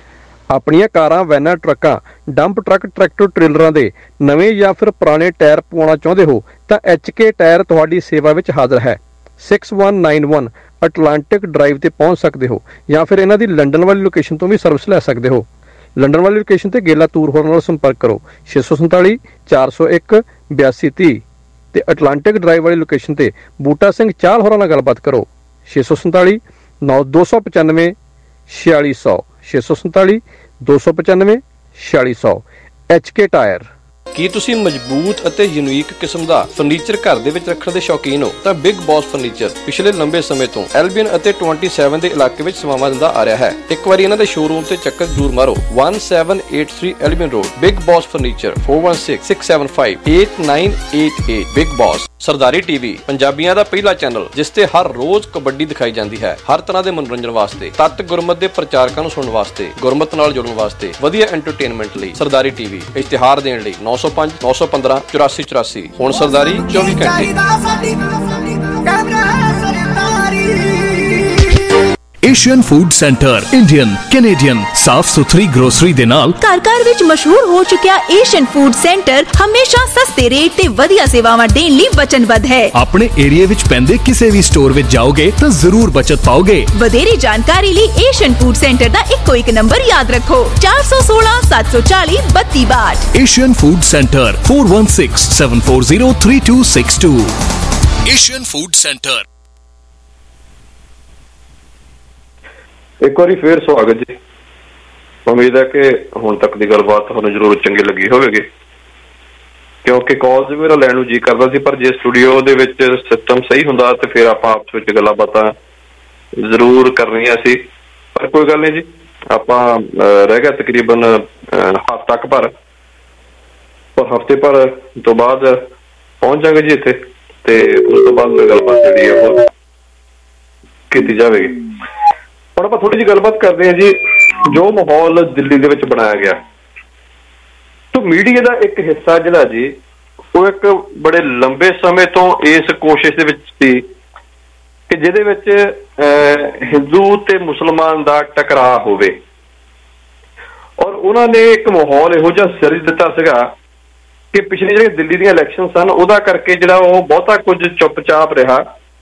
ਆਪਣੀਆਂ ਕਾਰਾਂ, ਵੈਨਾਂ, ਟਰੱਕਾਂ, ਡੰਪ ਟਰੱਕ, ਟਰੈਕਟਰ ਟ੍ਰੇਲਰਾਂ ਦੇ ਨਵੇਂ ਜਾਂ ਫਿਰ ਪੁਰਾਣੇ ਟਾਇਰ ਪਵਾਉਣਾ ਚਾਹੁੰਦੇ ਹੋ ਤਾਂ ਐਚ ਕੇ ਟਾਇਰ ਤੁਹਾਡੀ ਸੇਵਾ ਵਿੱਚ ਹਾਜ਼ਰ ਹੈ। six one nine one Atlantic drive ਤੇ ਪਹੁੰਚ ਸਕਦੇ ਹੋ ਜਾਂ ਫਿਰ ਇਹਨਾਂ ਦੀ ਲੰਡਨ ਵਾਲੀ ਲੋਕੇਸ਼ਨ ਤੋਂ ਵੀ ਸਰਵਿਸ ਲੈ ਸਕਦੇ ਹੋ। ਲੰਡਨ ਵਾਲੀ ਲੋਕੇਸ਼ਨ ਤੇ ਗੇਲਾ ਤੂਰ ਹੋਰਾਂ ਨਾਲ ਸੰਪਰਕ ਕਰੋ ਛੇ ਸੌ ਸੰਤਾਲੀ ਚਾਰ ਸੌ ਇੱਕ ਬਿਆਸੀ ਤੀਹ ਤੇ ਅਟਲਾਂਟਿਕ ਡਰਾਈਵ ਵਾਲੀ ਲੋਕੇਸ਼ਨ ਤੇ ਬੂਟਾ ਸਿੰਘ ਚਾਹਲ ਹੋਰਾਂ ਨਾਲ ਗੱਲਬਾਤ ਕਰੋ ਛੇ ਸੌ ਸੰਤਾਲੀ ਨੌ ਦੋ ਸੌ ਪਚਾਨਵੇਂ ਛਿਆਲੀ ਸੌ ਛੇ ਸੌ ਸੰਤਾਲੀ ਦੋ ਸੌ ਪਚਾਨਵੇਂ ਛਿਆਲੀ ਸੌ। H K tyre. ਕੀ ਤੁਸੀਂ ਮਜ਼ਬੂਤ ਅਤੇ ਯੂਨੀਕ ਕਿਸਮ ਦਾ ਫਰਨੀਚਰ ਘਰ ਦੇ ਵਿੱਚ ਰੱਖਣ ਦੇ ਸ਼ੌਕੀਨ ਹੋ ਤਾਂ ਬਿਗ ਬੌਸ ਫਰਨੀਚਰ ਪਿਛਲੇ ਲੰਬੇ ਸਮੇਂ ਤੋਂ ਐਲਬੀਅਨ ਅਤੇ ਸੱਤਾਈ ਦੇ ਇਲਾਕੇ ਵਿੱਚ ਸੇਵਾਵਾਂ ਦਿੰਦਾ ਆ ਰਿਹਾ ਹੈ। ਇੱਕ ਵਾਰੀ ਇਹਨਾਂ ਦੇ ਸ਼ੋਰੂਮ ਤੇ ਚੱਕਰ ਜ਼ਰੂਰ ਮਾਰੋ। one seven eight three Albion road, big boss furniture four one six six seven five eight nine eight eight। Big boss. Sardari TV ਪੰਜਾਬੀਆਂ ਦਾ ਪਹਿਲਾ ਚੈਨਲ ਜਿਸ ਤੇ ਹਰ ਰੋਜ਼ ਕਬੱਡੀ ਦਿਖਾਈ ਜਾਂਦੀ ਹੈ। ਹਰ ਤਰ੍ਹਾਂ ਦੇ ਮਨੋਰੰਜਨ ਵਾਸਤੇ, ਤੱਤ ਗੁਰਮਤ ਦੇ ਪ੍ਰਚਾਰਕਾਂ ਨੂੰ ਸੁਣਨ ਵਾਸਤੇ, ਗੁਰਮਤ ਨਾਲ ਜੁੜਨ ਵਾਸਤੇ, ਵਧੀਆ ਐਂਟਰਟੇਨਮੈਂਟ ਲਈ ਸਰਦਾਰੀ ਟੀਵੀ। ਇਸ਼ਤਿਹਾਰ ਦੇਣ ਲਈ ਨੌ ਸੌ ਪੰਜ ਨੌ ਸੌ ਪੰਦਰਾਂ ਚੁਰਾਸੀ ਚੁਰਾਸੀ। ਹੁਣ ਸਰਦਾਰੀ ਚੌਵੀ ਘੰਟੇ। Asian food centre Indian Canadian ਸਾਫ ਸੁਥਰੀ ਗਰੋਸਰੀ ਦੇ ਨਾਲ ਘਰ ਘਰ ਵਿੱਚ ਮਸ਼ਹੂਰ ਹੋ ਚੁੱਕਿਆ ਏਸ਼ੀਅਨ ਫੂਡ ਸੈਂਟਰ ਹਮੇਸ਼ਾ ਸਸਤੇ ਰੇਟ ਤੇ ਵਧੀਆ ਸੇਵਾਵਾਂ ਦੇਣ ਲਈ ਵਚਨਬੱਧ ਹੈ। ਆਪਣੇ ਏਰੀਆ ਵਿੱਚ ਪੈਂਦੇ ਕਿਸੇ ਵੀ ਸਟੋਰ ਵਿੱਚ ਜਾਓਗੇ ਤਾਂ ਜ਼ਰੂਰ ਬਚਤ ਪਾਓਗੇ। ਵਧੇਰੀ ਜਾਣਕਾਰੀ ਲਈ ਏਸ਼ੀਅਨ ਫੂਡ ਸੈਂਟਰ ਦਾ ਇੱਕੋ ਇੱਕ ਨੰਬਰ ਯਾਦ ਰੱਖੋ ਚਾਰ ਸੌ ਸੋਲਾਂ ਸੱਤ ਸੌ ਚਾਲੀ ਬੱਤੀ ਬਾਹਠ। Asian food centre four one six seven four zero three two six two। Asian food centre. ਇੱਕ ਵਾਰੀ ਫੇਰ ਸਵਾਗਤ ਜੀ। ਉਮੀਦ ਹੈ ਕਿ ਹੁਣ ਤੱਕ ਦੀ ਗੱਲਬਾਤ ਤੁਹਾਨੂੰ ਜ਼ਰੂਰ ਚੰਗੀ ਲੱਗੀ ਹੋਵੇਗੀ, ਕਿਉਂਕਿ ਕਾਲਸ ਮੇਰਾ ਲੈਣ ਨੂੰ ਜੀ ਕਰਦਾ ਸੀ, ਪਰ ਜੇ ਸਟੂਡੀਓ ਦੇ ਵਿੱਚ ਸਿਸਟਮ ਸਹੀ ਹੁੰਦਾ ਤੇ ਫਿਰ ਆਪਾਂ ਆਪਸ ਵਿੱਚ ਗੱਲਾਂ ਬਾਤਾਂ ਜ਼ਰੂਰ ਕਰਨੀਆਂ ਸੀ। ਪਰ ਕੋਈ ਗੱਲ ਨਹੀਂ ਜੀ, ਆਪਾਂ ਰਹਿ ਗਿਆ ਤਕਰੀਬਨ ਹਫ਼ਤਾ ਕੁ ਭਰ, ਪਰ ਹਫ਼ਤੇ ਭਰ ਤੋਂ ਬਾਅਦ ਪਹੁੰਚ ਜਾਵਾਂਗੇ ਜੀ ਇੱਥੇ, ਤੇ ਉਸ ਤੋਂ ਬਾਅਦ ਗੱਲਬਾਤ ਜਿਹੜੀ ਹੈ ਉਹ ਕੀਤੀ ਜਾਵੇਗੀ। ਹੁਣ ਆਪਾਂ ਥੋੜੀ ਜਿਹੀ ਗੱਲਬਾਤ ਕਰਦੇ ਹਾਂ ਜੀ, ਜੋ ਮਾਹੌਲ ਦਿੱਲੀ ਦੇ ਵਿੱਚ ਬਣਾਇਆ ਗਿਆ। ਤਾਂ ਮੀਡੀਆ ਦਾ ਇੱਕ ਹਿੱਸਾ ਜਿਹੜਾ ਜੀ ਉਹ ਇੱਕ ਬੜੇ ਲੰਬੇ ਸਮੇਂ ਤੋਂ ਇਸ ਕੋਸ਼ਿਸ਼ ਦੇ ਵਿੱਚ ਸੀ ਕਿ ਜਿਹਦੇ ਵਿੱਚ ਹਿੰਦੂ ਤੇ ਮੁਸਲਮਾਨ ਦਾ ਟਕਰਾਅ ਹੋਵੇ, ਔਰ ਉਹਨਾਂ ਨੇ ਇੱਕ ਮਾਹੌਲ ਇਹੋ ਜਿਹਾ ਸਿਰਜ ਦਿੱਤਾ ਸੀਗਾ ਕਿ ਪਿਛਲੇ ਜਿਹੜੇ ਦਿੱਲੀ ਦੀਆਂ ਇਲੈਕਸ਼ਨ ਸਨ ਉਹਦਾ ਕਰਕੇ ਜਿਹੜਾ ਉਹ ਬਹੁਤਾ ਕੁਝ ਚੁੱਪਚਾਪ ਰਿਹਾ।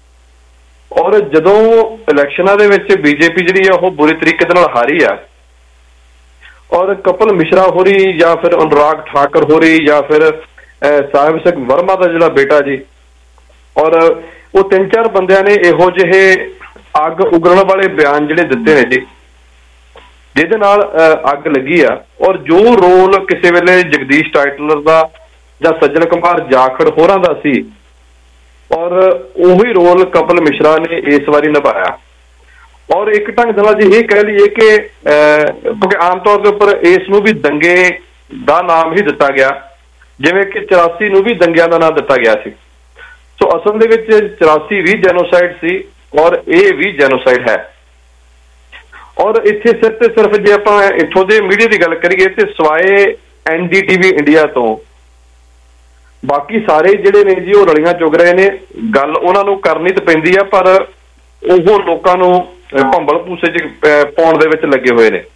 ਔਰ ਜਦੋਂ ਇਲੈਕਸ਼ਨਾਂ ਦੇ ਵਿੱਚ ਬੀਜੇਪੀ ਜਿਹੜੀ ਆ ਉਹ ਬੁਰੀ ਤਰੀਕੇ ਦੇ ਨਾਲ ਹਾਰੀ ਆ, ਔਰ ਕਪਿਲ ਮਿਸ਼ਰਾ ਹੋਰੀ ਜਾਂ ਫਿਰ ਅਨੁਰਾਗ ਠਾਕਰ ਹੋਰੀ ਜਾਂ ਫਿਰ ਸਾਹਿਬ ਸਿੰਘ ਵਰਮਾ ਦਾ ਜਿਹੜਾ ਬੇਟਾ ਜੀ, ਔਰ ਉਹ ਤਿੰਨ ਚਾਰ ਬੰਦਿਆਂ ਨੇ ਇਹੋ ਜਿਹੇ ਅੱਗ ਉਗਲਣ ਵਾਲੇ ਬਿਆਨ ਜਿਹੜੇ ਦਿੱਤੇ ਨੇ ਜੀ, ਜਿਹਦੇ ਨਾਲ ਅੱਗ ਲੱਗੀ ਆ। ਔਰ ਜੋ ਰੋਲ ਕਿਸੇ ਵੇਲੇ ਜਗਦੀਸ਼ ਟਾਈਟਲਰ ਦਾ ਜਾਂ ਸੱਜਣ ਕੁਮਾਰ ਜਾਖੜ ਹੋਰਾਂ ਦਾ ਸੀ, ਔਰ ਉਹੀ ਰੋਲ ਕਪਿਲ ਮਿਸ਼ਰਾ ਨੇ ਇਸ ਵਾਰੀ ਨਿਭਾਇਆ। ਔਰ ਇੱਕ ਢੰਗ ਦੇ ਨਾਲ ਜੀ ਇਹ ਕਹਿ ਲਈਏ ਕਿ ਕਿਉਂਕਿ ਆਮ ਤੌਰ ਦੇ ਉੱਪਰ ਇਸ ਨੂੰ ਵੀ ਦੰਗੇ ਦਾ ਨਾਮ ਹੀ ਦਿੱਤਾ ਗਿਆ, ਜਿਵੇਂ ਕਿ ਚੁਰਾਸੀ ਨੂੰ ਵੀ ਦੰਗਿਆਂ ਦਾ ਨਾਮ ਦਿੱਤਾ ਗਿਆ ਸੀ। ਸੋ ਅਸਲ ਦੇ ਵਿੱਚ ਚੁਰਾਸੀ ਵੀ ਜੈਨੋਸਾਈਡ ਸੀ ਔਰ ਇਹ ਵੀ ਜੈਨੋਸਾਈਡ ਹੈ। ਔਰ ਇੱਥੇ ਸਿਰਫ ਤੇ ਸਿਰਫ ਜੇ ਆਪਾਂ ਇੱਥੋਂ ਦੇ ਮੀਡੀਆ ਦੀ ਗੱਲ ਕਰੀਏ ਤੇ ਸਿਵਾਏ N D T V India ਤੋਂ ਬਾਕੀ ਸਾਰੇ ਜਿਹੜੇ ਨੇ ਜੀ ਉਹ ਰਲੀਆਂ ਚੁਗ ਰਹੇ ਨੇ। ਗੱਲ ਉਹਨਾਂ ਨੂੰ ਕਰਨੀ ਤਾਂ ਪੈਂਦੀ ਆ, ਪਰ ਉਹ ਲੋਕਾਂ ਨੂੰ ਭੰਬਲ ਭੂਸੇ 'ਚ ਪਾਉਣ ਦੇ ਵਿੱਚ ਲੱਗੇ ਹੋਏ ਨੇ।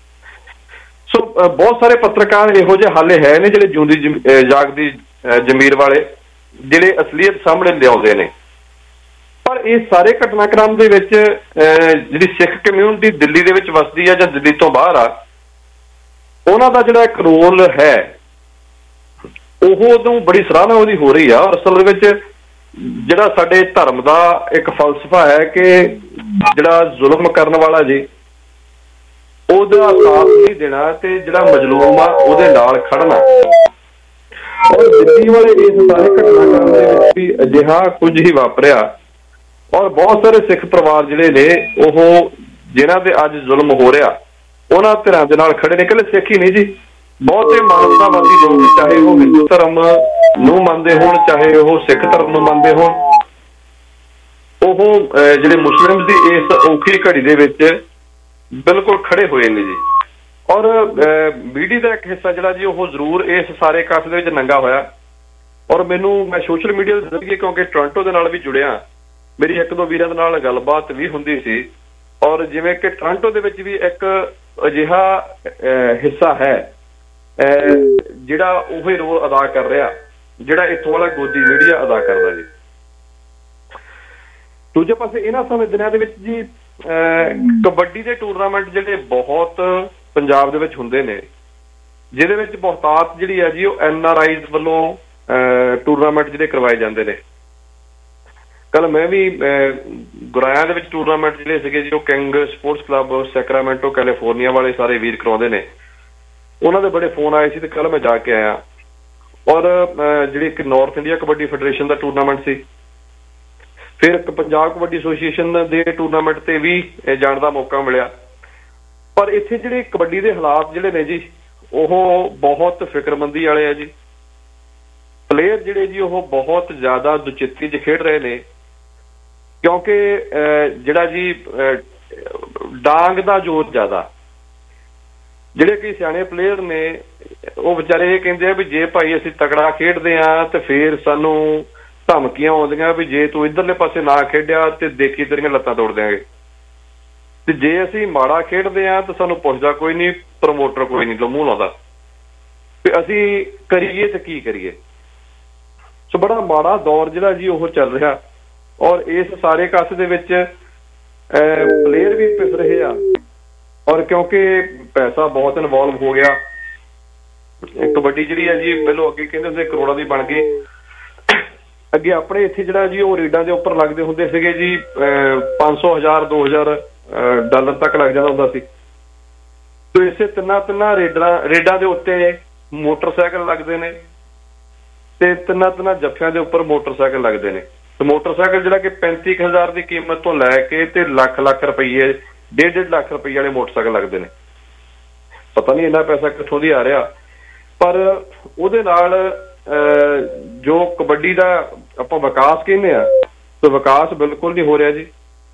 ਸੋ ਬਹੁਤ ਸਾਰੇ ਪੱਤਰਕਾਰ ਇਹੋ ਜਿਹੇ ਹਾਲੇ ਹੈ ਨੇ ਜਿਹੜੇ ਜਿਉਂਦੀ ਜਾਗਦੀ ਜ਼ਮੀਰ ਵਾਲੇ, ਜਿਹੜੇ ਅਸਲੀਅਤ ਸਾਹਮਣੇ ਲਿਆਉਂਦੇ ਨੇ। ਪਰ ਇਹ ਸਾਰੇ ਘਟਨਾਕ੍ਰਮ ਦੇ ਵਿੱਚ ਜਿਹੜੀ ਸਿੱਖ ਕਮਿਊਨਿਟੀ ਦਿੱਲੀ ਦੇ ਵਿੱਚ ਵਸਦੀ ਆ ਜਾਂ ਦਿੱਲੀ ਤੋਂ ਬਾਹਰ ਆ, ਉਹਨਾਂ ਦਾ ਜਿਹੜਾ ਇੱਕ ਰੋਲ ਹੈ ਉਹ ਉਦੋਂ ਬੜੀ ਸਰਾਹਨਾ ਉਹਦੀ ਹੋ ਰਹੀ ਆ। ਅਸਲ ਦੇ ਵਿੱਚ ਜਿਹੜਾ ਸਾਡੇ ਧਰਮ ਦਾ ਇੱਕ ਫਲਸਫਾ ਹੈ ਕਿ ਜਿਹੜਾ ਜ਼ੁਲਮ ਕਰਨ ਵਾਲਾ ਜੀ ਉਹਦਾ ਸਾਥ ਨਹੀਂ ਦੇਣਾ ਤੇ ਜਿਹੜਾ ਮਜ਼ਲੂਮ ਆ ਉਹਦੇ ਨਾਲ ਖੜਨਾ। ਔਰ ਦਿੱਲੀ ਵਾਲੇ ਇਸ ਸਾਰੇ ਘਟਨਾਕ੍ਰਮ ਦੇ ਵਿੱਚ ਵੀ ਅਜਿਹਾ ਕੁਝ ਹੀ ਵਾਪਰਿਆ ਔਰ ਬਹੁਤ ਸਾਰੇ ਸਿੱਖ ਪਰਿਵਾਰ ਜਿਹੜੇ ਨੇ ਉਹ ਜਿਨ੍ਹਾਂ ਤੇ ਅੱਜ ਜ਼ੁਲਮ ਹੋ ਰਿਹਾ ਉਹਨਾਂ ਧਿਰਾਂ ਦੇ ਨਾਲ ਖੜੇ ਨੇ। ਇਕੱਲੇ ਸਿੱਖ ਹੀ ਨਹੀਂ ਜੀ, ਬਹੁਤੇ ਮਾਨਵਤਾਵਾਦੀ ਲੋਕ, ਚਾਹੇ ਉਹ ਹਿੰਦੂ ਧਰਮ ਨੂੰ ਮੰਨਦੇ ਹੋਣ ਚਾਹੇ ਉਹ ਸਿੱਖ ਧਰਮ ਨੂੰ ਮੰਨਦੇ ਹੋਣ, ਉਹ ਜਿਹੜੇ ਮੁਸਲਿਮ ਦੀ ਇਸ ਔਖੀ ਘੜੀ ਦੇ ਵਿੱਚ ਬਿਲਕੁਲ ਖੜੇ ਹੋਏ ਨੇ ਜੀ। ਔਰ ਮੀਡੀਆ ਦਾ ਇੱਕ ਹਿੱਸਾ ਜਿਹੜਾ ਜੀ ਉਹ ਜ਼ਰੂਰ ਇਸ ਸਾਰੇ ਕੱਟ ਦੇ ਵਿੱਚ ਨੰਗਾ ਹੋਇਆ। ਔਰ ਮੈਨੂੰ ਮੈਂ ਸੋਸ਼ਲ ਮੀਡੀਆ ਦੇ ਜ਼ਰੀਏ ਕਿਉਂਕਿ ਟੋਰਾਂਟੋ ਦੇ ਨਾਲ ਵੀ ਜੁੜਿਆ, ਮੇਰੀ ਇੱਕ ਦੋ ਵੀਰਾਂ ਦੇ ਨਾਲ ਗੱਲਬਾਤ ਵੀ ਹੁੰਦੀ ਸੀ। ਔਰ ਜਿਵੇਂ ਕਿ ਟੋਰਾਂਟੋ ਦੇ ਵਿੱਚ ਵੀ ਇੱਕ ਅਜਿਹਾ ਹਿੱਸਾ ਹੈ ਜਿਹੜਾ ਉਹੀ ਰੋਲ ਅਦਾ ਕਰ ਰਿਹਾ ਜਿਹੜਾ ਇੱਥੋਂ ਵਾਲਾ ਗੋਦੀ ਮੀਡੀਆ ਅਦਾ ਕਰਦਾ ਜੀ। ਦੂਜੇ ਪਾਸੇ ਇਹਨਾਂ ਸਮੇਂ ਦਿਨਾਂ ਦੇ ਵਿੱਚ ਜੀ ਕਬੱਡੀ ਦੇ ਟੂਰਨਾਮੈਂਟ ਜਿਹੜੇ ਬਹੁਤ ਪੰਜਾਬ ਦੇ ਵਿੱਚ ਹੁੰਦੇ ਨੇ, ਜਿਹਦੇ ਵਿੱਚ ਬਹੁਤਾਤ ਜਿਹੜੀ ਹੈ ਜੀ ਉਹ ਐਨ ਆਰ ਆਈਜ਼ ਵੱਲੋਂ ਟੂਰਨਾਮੈਂਟ ਜਿਹੜੇ ਕਰਵਾਏ ਜਾਂਦੇ ਨੇ। ਕੱਲ ਮੈਂ ਵੀ ਗੁਰਾਇਆਂ ਦੇ ਵਿੱਚ ਟੂਰਨਾਮੈਂਟ ਜਿਹੜੇ ਸੀਗੇ ਜੀ ਉਹ King sports club Sacramento California ਵਾਲੇ ਸਾਰੇ ਵੀਰ ਕਰਵਾਉਂਦੇ ਨੇ, ਉਹਨਾਂ ਦੇ ਬੜੇ ਫੋਨ ਆਏ ਸੀ ਤੇ ਕੱਲ ਮੈਂ ਜਾ ਕੇ ਆਇਆ। ਔਰ ਜਿਹੜੀ ਇੱਕ ਨਾਰਥ ਇੰਡੀਆ ਕਬੱਡੀ ਫੈਡਰੇਸ਼ਨ ਦਾ ਟੂਰਨਾਮੈਂਟ ਸੀ, ਫਿਰ ਇੱਕ ਪੰਜਾਬ ਕਬੱਡੀ ਐਸੋਸੀਏਸ਼ਨ ਦੇ ਟੂਰਨਾਮੈਂਟ ਤੇ ਵੀ ਜਾਣ ਦਾ ਮੌਕਾ ਮਿਲਿਆ। ਪਰ ਇੱਥੇ ਜਿਹੜੇ ਕਬੱਡੀ ਦੇ ਹਾਲਾਤ ਜਿਹੜੇ ਨੇ ਜੀ ਉਹ ਬਹੁਤ ਫਿਕਰਮੰਦੀ ਵਾਲੇ ਆ ਜੀ। ਪਲੇਅਰ ਜਿਹੜੇ ਜੀ ਉਹ ਬਹੁਤ ਜ਼ਿਆਦਾ ਦੁਚਿੱਤੀ 'ਚ ਖੇਡ ਰਹੇ ਨੇ ਕਿਉਂਕਿ ਜਿਹੜਾ ਜੀ ਡਾਂਗ ਦਾ ਜ਼ੋਰ ਜ਼ਿਆਦਾ। ਜਿਹੜੇ ਕਈ ਸਿਆਣੇ ਪਲੇਅਰ ਨੇ ਉਹ ਵਿਚਾਰੇ ਇਹ ਕਹਿੰਦੇ ਆ ਵੀ ਜੇ ਭਾਈ ਅਸੀਂ ਤਕੜਾ ਖੇਡਦੇ ਆ ਤੇ ਫਿਰ ਸਾਨੂੰ ਧਮਕੀਆਂ ਆਉਂਦੀਆਂ ਵੀ ਜੇ ਤੂੰ ਇੱਧਰਲੇ ਪਾਸੇ ਨਾ ਖੇਡਿਆ ਤੇ ਦੇਖੀ ਤੇਰੀਆਂ ਲੱਤਾਂ ਤੋੜ ਦਿਆਂਗੇ, ਤੇ ਜੇ ਅਸੀਂ ਮਾੜਾ ਖੇਡਦੇ ਆ ਤਾਂ ਸਾਨੂੰ ਪੁੱਛਦਾ ਕੋਈ ਨਹੀਂ, ਪ੍ਰਮੋਟਰ ਕੋਈ ਨਹੀਂ ਮੂੰਹ ਲਾਉਂਦਾ ਵੀ ਅਸੀਂ ਕਰੀਏ ਤੇ ਕੀ ਕਰੀਏ। ਸੋ ਬੜਾ ਮਾੜਾ ਦੌਰ ਜਿਹੜਾ ਜੀ ਉਹ ਚੱਲ ਰਿਹਾ। ਔਰ ਇਸ ਸਾਰੇ ਕੱਸ ਦੇ ਵਿੱਚ ਪਲੇਅਰ ਵੀ ਪਿਸ ਰਹੇ ਆ ਔਰ ਕਿਉਂਕਿ ਪੈਸਾ ਬਹੁਤ ਇਨਵੋਲਵ ਹੋ ਗਿਆ। ਕਬੱਡੀ ਜਿਹੜੀ ਹੈ ਜੀ ਪਹਿਲੋਂ ਅੱਗੇ ਕਹਿੰਦੇ ਹੁੰਦੇ ਕਰੋੜਾਂ ਦੀ ਬਣ ਗਈ। ਅੱਗੇ ਆਪਣੇ ਇੱਥੇ ਜਿਹੜਾ ਜੀ ਉਹ ਰੇਡਾਂ ਦੇ ਉੱਪਰ ਲੱਗਦੇ ਹੁੰਦੇ ਸੀਗੇ ਜੀ ਪੰਜ ਸੌ ਹਜ਼ਾਰ ਦੋ ਹਜ਼ਾਰ ਡਾਲਰ ਤੱਕ ਲੱਗ ਜਾਂਦਾ ਹੁੰਦਾ ਸੀ। ਤੇ ਇਸੇ ਤਿੰਨਾਂ ਤਿੰਨਾਂ ਰੇਡਾਂ ਰੇਡਾਂ ਦੇ ਉੱਤੇ ਮੋਟਰਸਾਈਕਲ ਲੱਗਦੇ ਨੇ ਤੇ ਤਿੰਨਾਂ ਤਿੰਨਾਂ ਜੱਫਿਆਂ ਦੇ ਉੱਪਰ ਮੋਟਰਸਾਈਕਲ ਲੱਗਦੇ ਨੇ। ਤੇ ਮੋਟਰਸਾਈਕਲ ਜਿਹੜਾ ਕਿ ਪੈਂਤੀ ਕੁ ਹਜ਼ਾਰ ਦੀ ਕੀਮਤ ਤੋਂ ਲੈ ਕੇ ਤੇ ਲੱਖ ਲੱਖ ਰੁਪਈਏ ਡੇਢ ਡੇਢ ਲੱਖ ਰੁਪਈਏ ਵਾਲੇ ਮੋਟਰਸਾਈਕਲ ਲੱਗਦੇ ਨੇ। ਪਤਾ ਨਹੀਂ ਇੰਨਾ ਪੈਸਾ ਕਿੱਥੋਂ ਦੀ ਆ ਰਿਹਾ, ਪਰ ਉਹਦੇ ਨਾਲ ਜੋ ਕਬੱਡੀ ਦਾ ਆਪਾਂ ਵਿਕਾਸ ਕਹਿੰਦੇ ਆ ਤੇ ਵਿਕਾਸ ਬਿਲਕੁਲ ਨਹੀਂ ਹੋ ਰਿਹਾ ਜੀ।